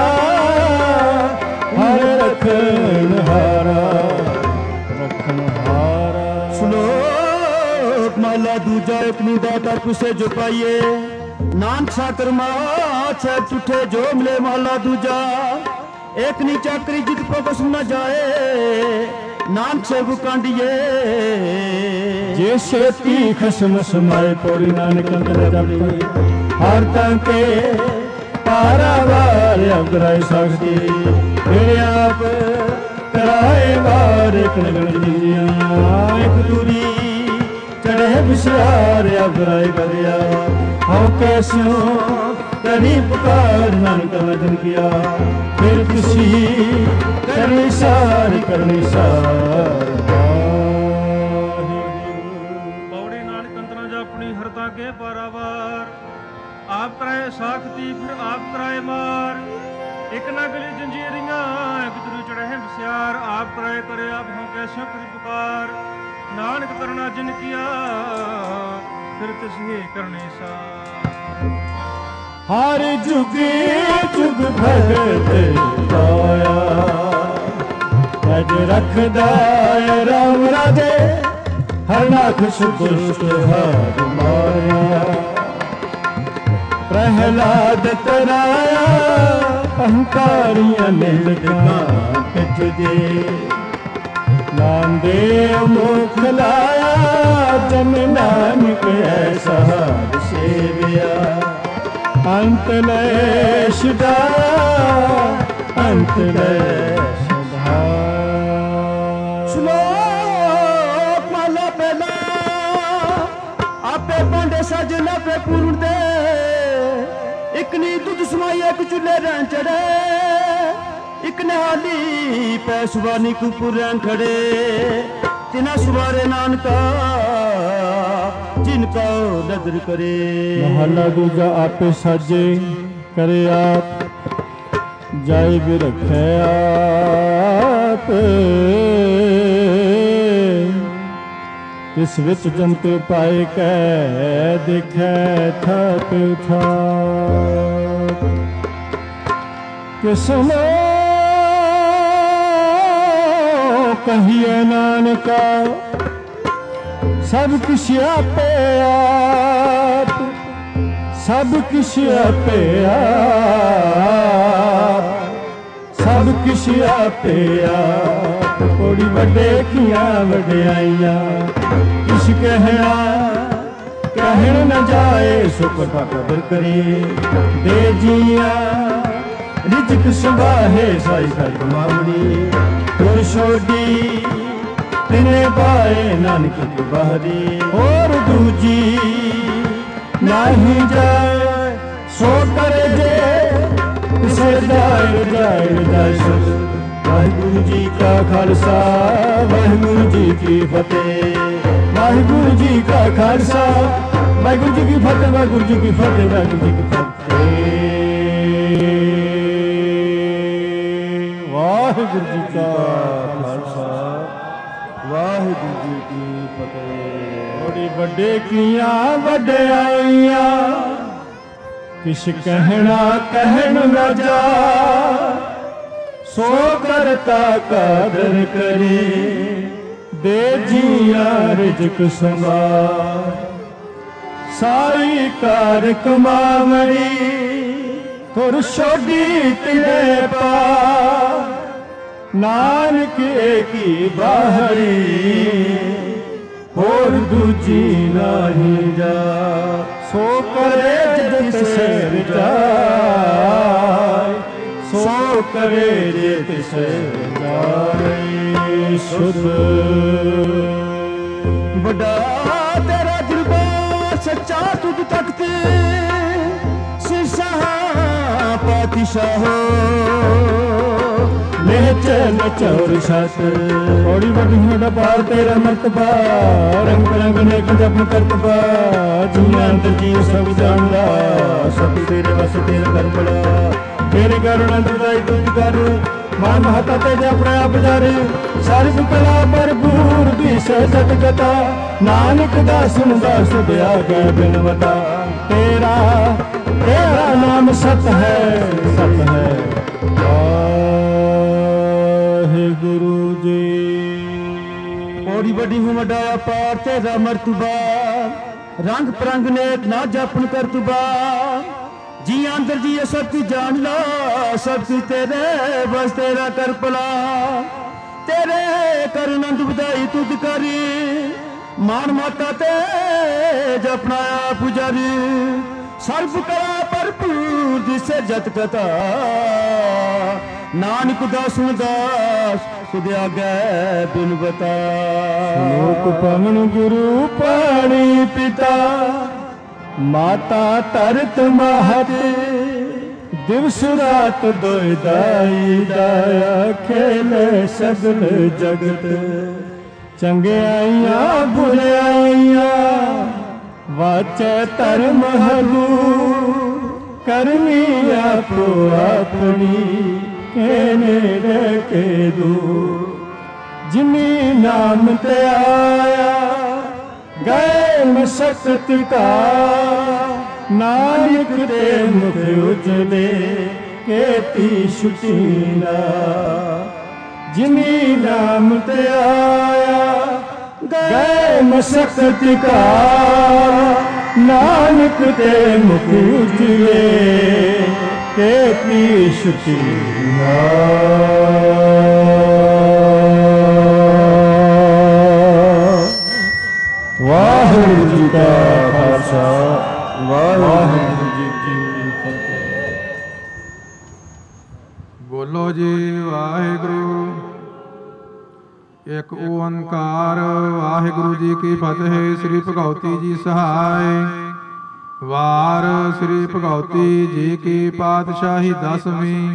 ਹਰ ਰਖਣ ਹਾਰਾ, ਰਖਣ ਹਾਰਾ। ਸ਼ਲੋਕ ਮਾਲਾ ਦੂਜਾ ਇੱਕ ਨਿੰਦਾ ਕਰ ਕੁਸੇ ਜੋ ਪਾਈਏ, ਨਾਨਕ ਸਾਕਰ ਮਾਛ ਝੂਠੇ ਜੋ ਮਿਲੇ ਮਾਲਾ ਦੂਜਾ, एक नी चाकरी जित को कसम न जाए, नानक से कांडिए, जे सेती खसम समाए पौड़ी नानक अंतर जपी, हर तंके पारावार अवराय साखती, मेरे आप कराए वार एक लगन जिया, एक दूरी चढ़े विचार अवराय गरिया, हम कैसो करी पुकार नानक वचन किया, फिर किसी करनी सार करनी सार। पौड़ी नानक अंतरा जा अपनी हरता के पारावार, आप कराए साखती फिर आप कराए मार, एक ना गली जंजीरियां एक दूरी चढ़े विचार, आप कराए करे आप हम कैसे करी पुकार, नानक करना जिन किया फिर तिसी करनी सार। हर जुगे जुग भगत पाया, अज रखदा राम राजे, हर नाख सुदुष्ट हार माया, प्रहलाद तराया अहंकारियां निंदका पिछ दे, नाम दे मुख लाया, जन नानक ऐसा सेविया, अंत लय छुड़ाया अंत लय छुड़ाया। श्लोक माला पहला आपे पांडे सजन आपे पूर्ण दे, एक नी दुध समाई एक चूल्हे रहन चढ़े, एक निहाली पै सुबानी कुपुर रहन खड़े, तिना सुबारे नानका जिनका नदर करे। महला दूजा आपे साजे करे आप, जाय भी रखे आप, इस विच जंतु पाए कै दिखे थक थाक, किसनो कहिए नानका सब किश आपे आप, सब किश आपे आप, सब किश आपे आप, कोड़ी वड्डे कियां वड्याइयां, किश कहना कहन न जाए, सुख कदर करे दे जिया, रिजक सुबाहे साई साई कमावनी, तुर छोड़ी तिने पाए नानक की बाहरी, और दूजी नाही जाए सो करे जे, किसे जाए जाए जाए। वाहिगुरु जी का खालसा वाहिगुरु जी की फतेह, वाहिगुरु जी का खालसा वाहिगुरु जी की फतेह, वाहिगुरु जी की फतेह, वाहिगुरु जी की फतेह, वाहिगुरु जी का खालसा वाहिगुरु जी की फतेह। बड़ी बड़े किया वड्याइयां, किश कहना कहन न जा, सो करता कादर करे, दे जिया रिजक संभार। सारी कार कमावड़ी तुर छोड़ी तिने पार, नानक की बाहरी होर दूजी नाही जा। सो करे जित सिर जाए, सो करे जित सिर जाए। शुद्ध बड़ा तेरा दरबार सच्चा तुझ तकते, सिरसा पातिशाह चल चौर शास्त्र। थोड़ी बड़ी मेरा पार तेरा मर्तबा, रंग बिरंग नेक जप करतबा। दुनिया अंदर जीव सब जानदा, सब तेरे बस तेरा कर बड़ा। तेरे करुणा दुदाई तुझ कर, मान महता तेरे अपने आप जारे। सर्व कला भरपूर दिस सत कथा, नानक दास दास दया गए बिनवता। तेरा तेरा नाम सत है, सत है गुरु जी। बड़ी बड़ी हूँ वडाया पार तेरा मर्तबा, रंग परंग ने ना जपन करतबा। जी अंदर जी सब कुछ जान ला, सब कुछ तेरे बस तेरा कर पला। तेरे कर नंद बधाई तुझ करी, मान माता ते जपना पुजारी। सर्व कला भरपूर जिसे जत कथा, नानक दास दास तुद आगे बिन बता। लोक पवन गुरु पाणी पिता, माता तरत महत। दिवस रात दोय दाई दाया, खेले सगल जगत। चंगियाइयां बुराइयां वाचे धर्म हरू, करनी आपो अपनी कहने के दो। जिनी नाम ते आया गए मशक्कत का, नानक दे मुख उजले केती छुटीना। जिनी नाम ते आया गए मशक्कत का, नानक दे मुख उजले केती छुटीना। वाहिगुरू जी का खालसा, वाहिगुरू जी की फतेह। बोलो जी वाहिगुरू। एक ओंकार वाहिगुरू जी की फतेह। श्री भगवती जी सहाय। वार श्री भगवती जी की पातशाही दसवीं।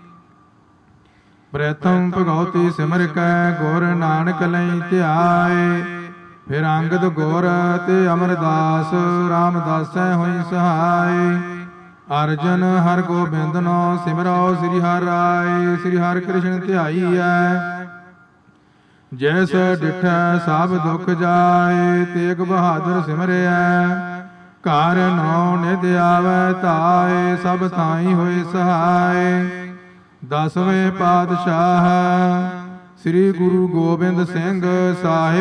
प्रथम भगवती सिमर कै गुर नानक लई ध्याए। फिर अंगद गुर ते अमरदास रामदासै होई सहाय। अर्जन हर गोबिंद नो सिमरो श्री हर राय। श्री हर कृष्ण ध्याई है, जैस डिठै सब दुख जाए। तेग बहादुर सिमरिया, घर नौ निध आवै ताए। सब थाई होए सहाय। दसवें पातशाह श्री गुरु गोबिंद सिंह साहिब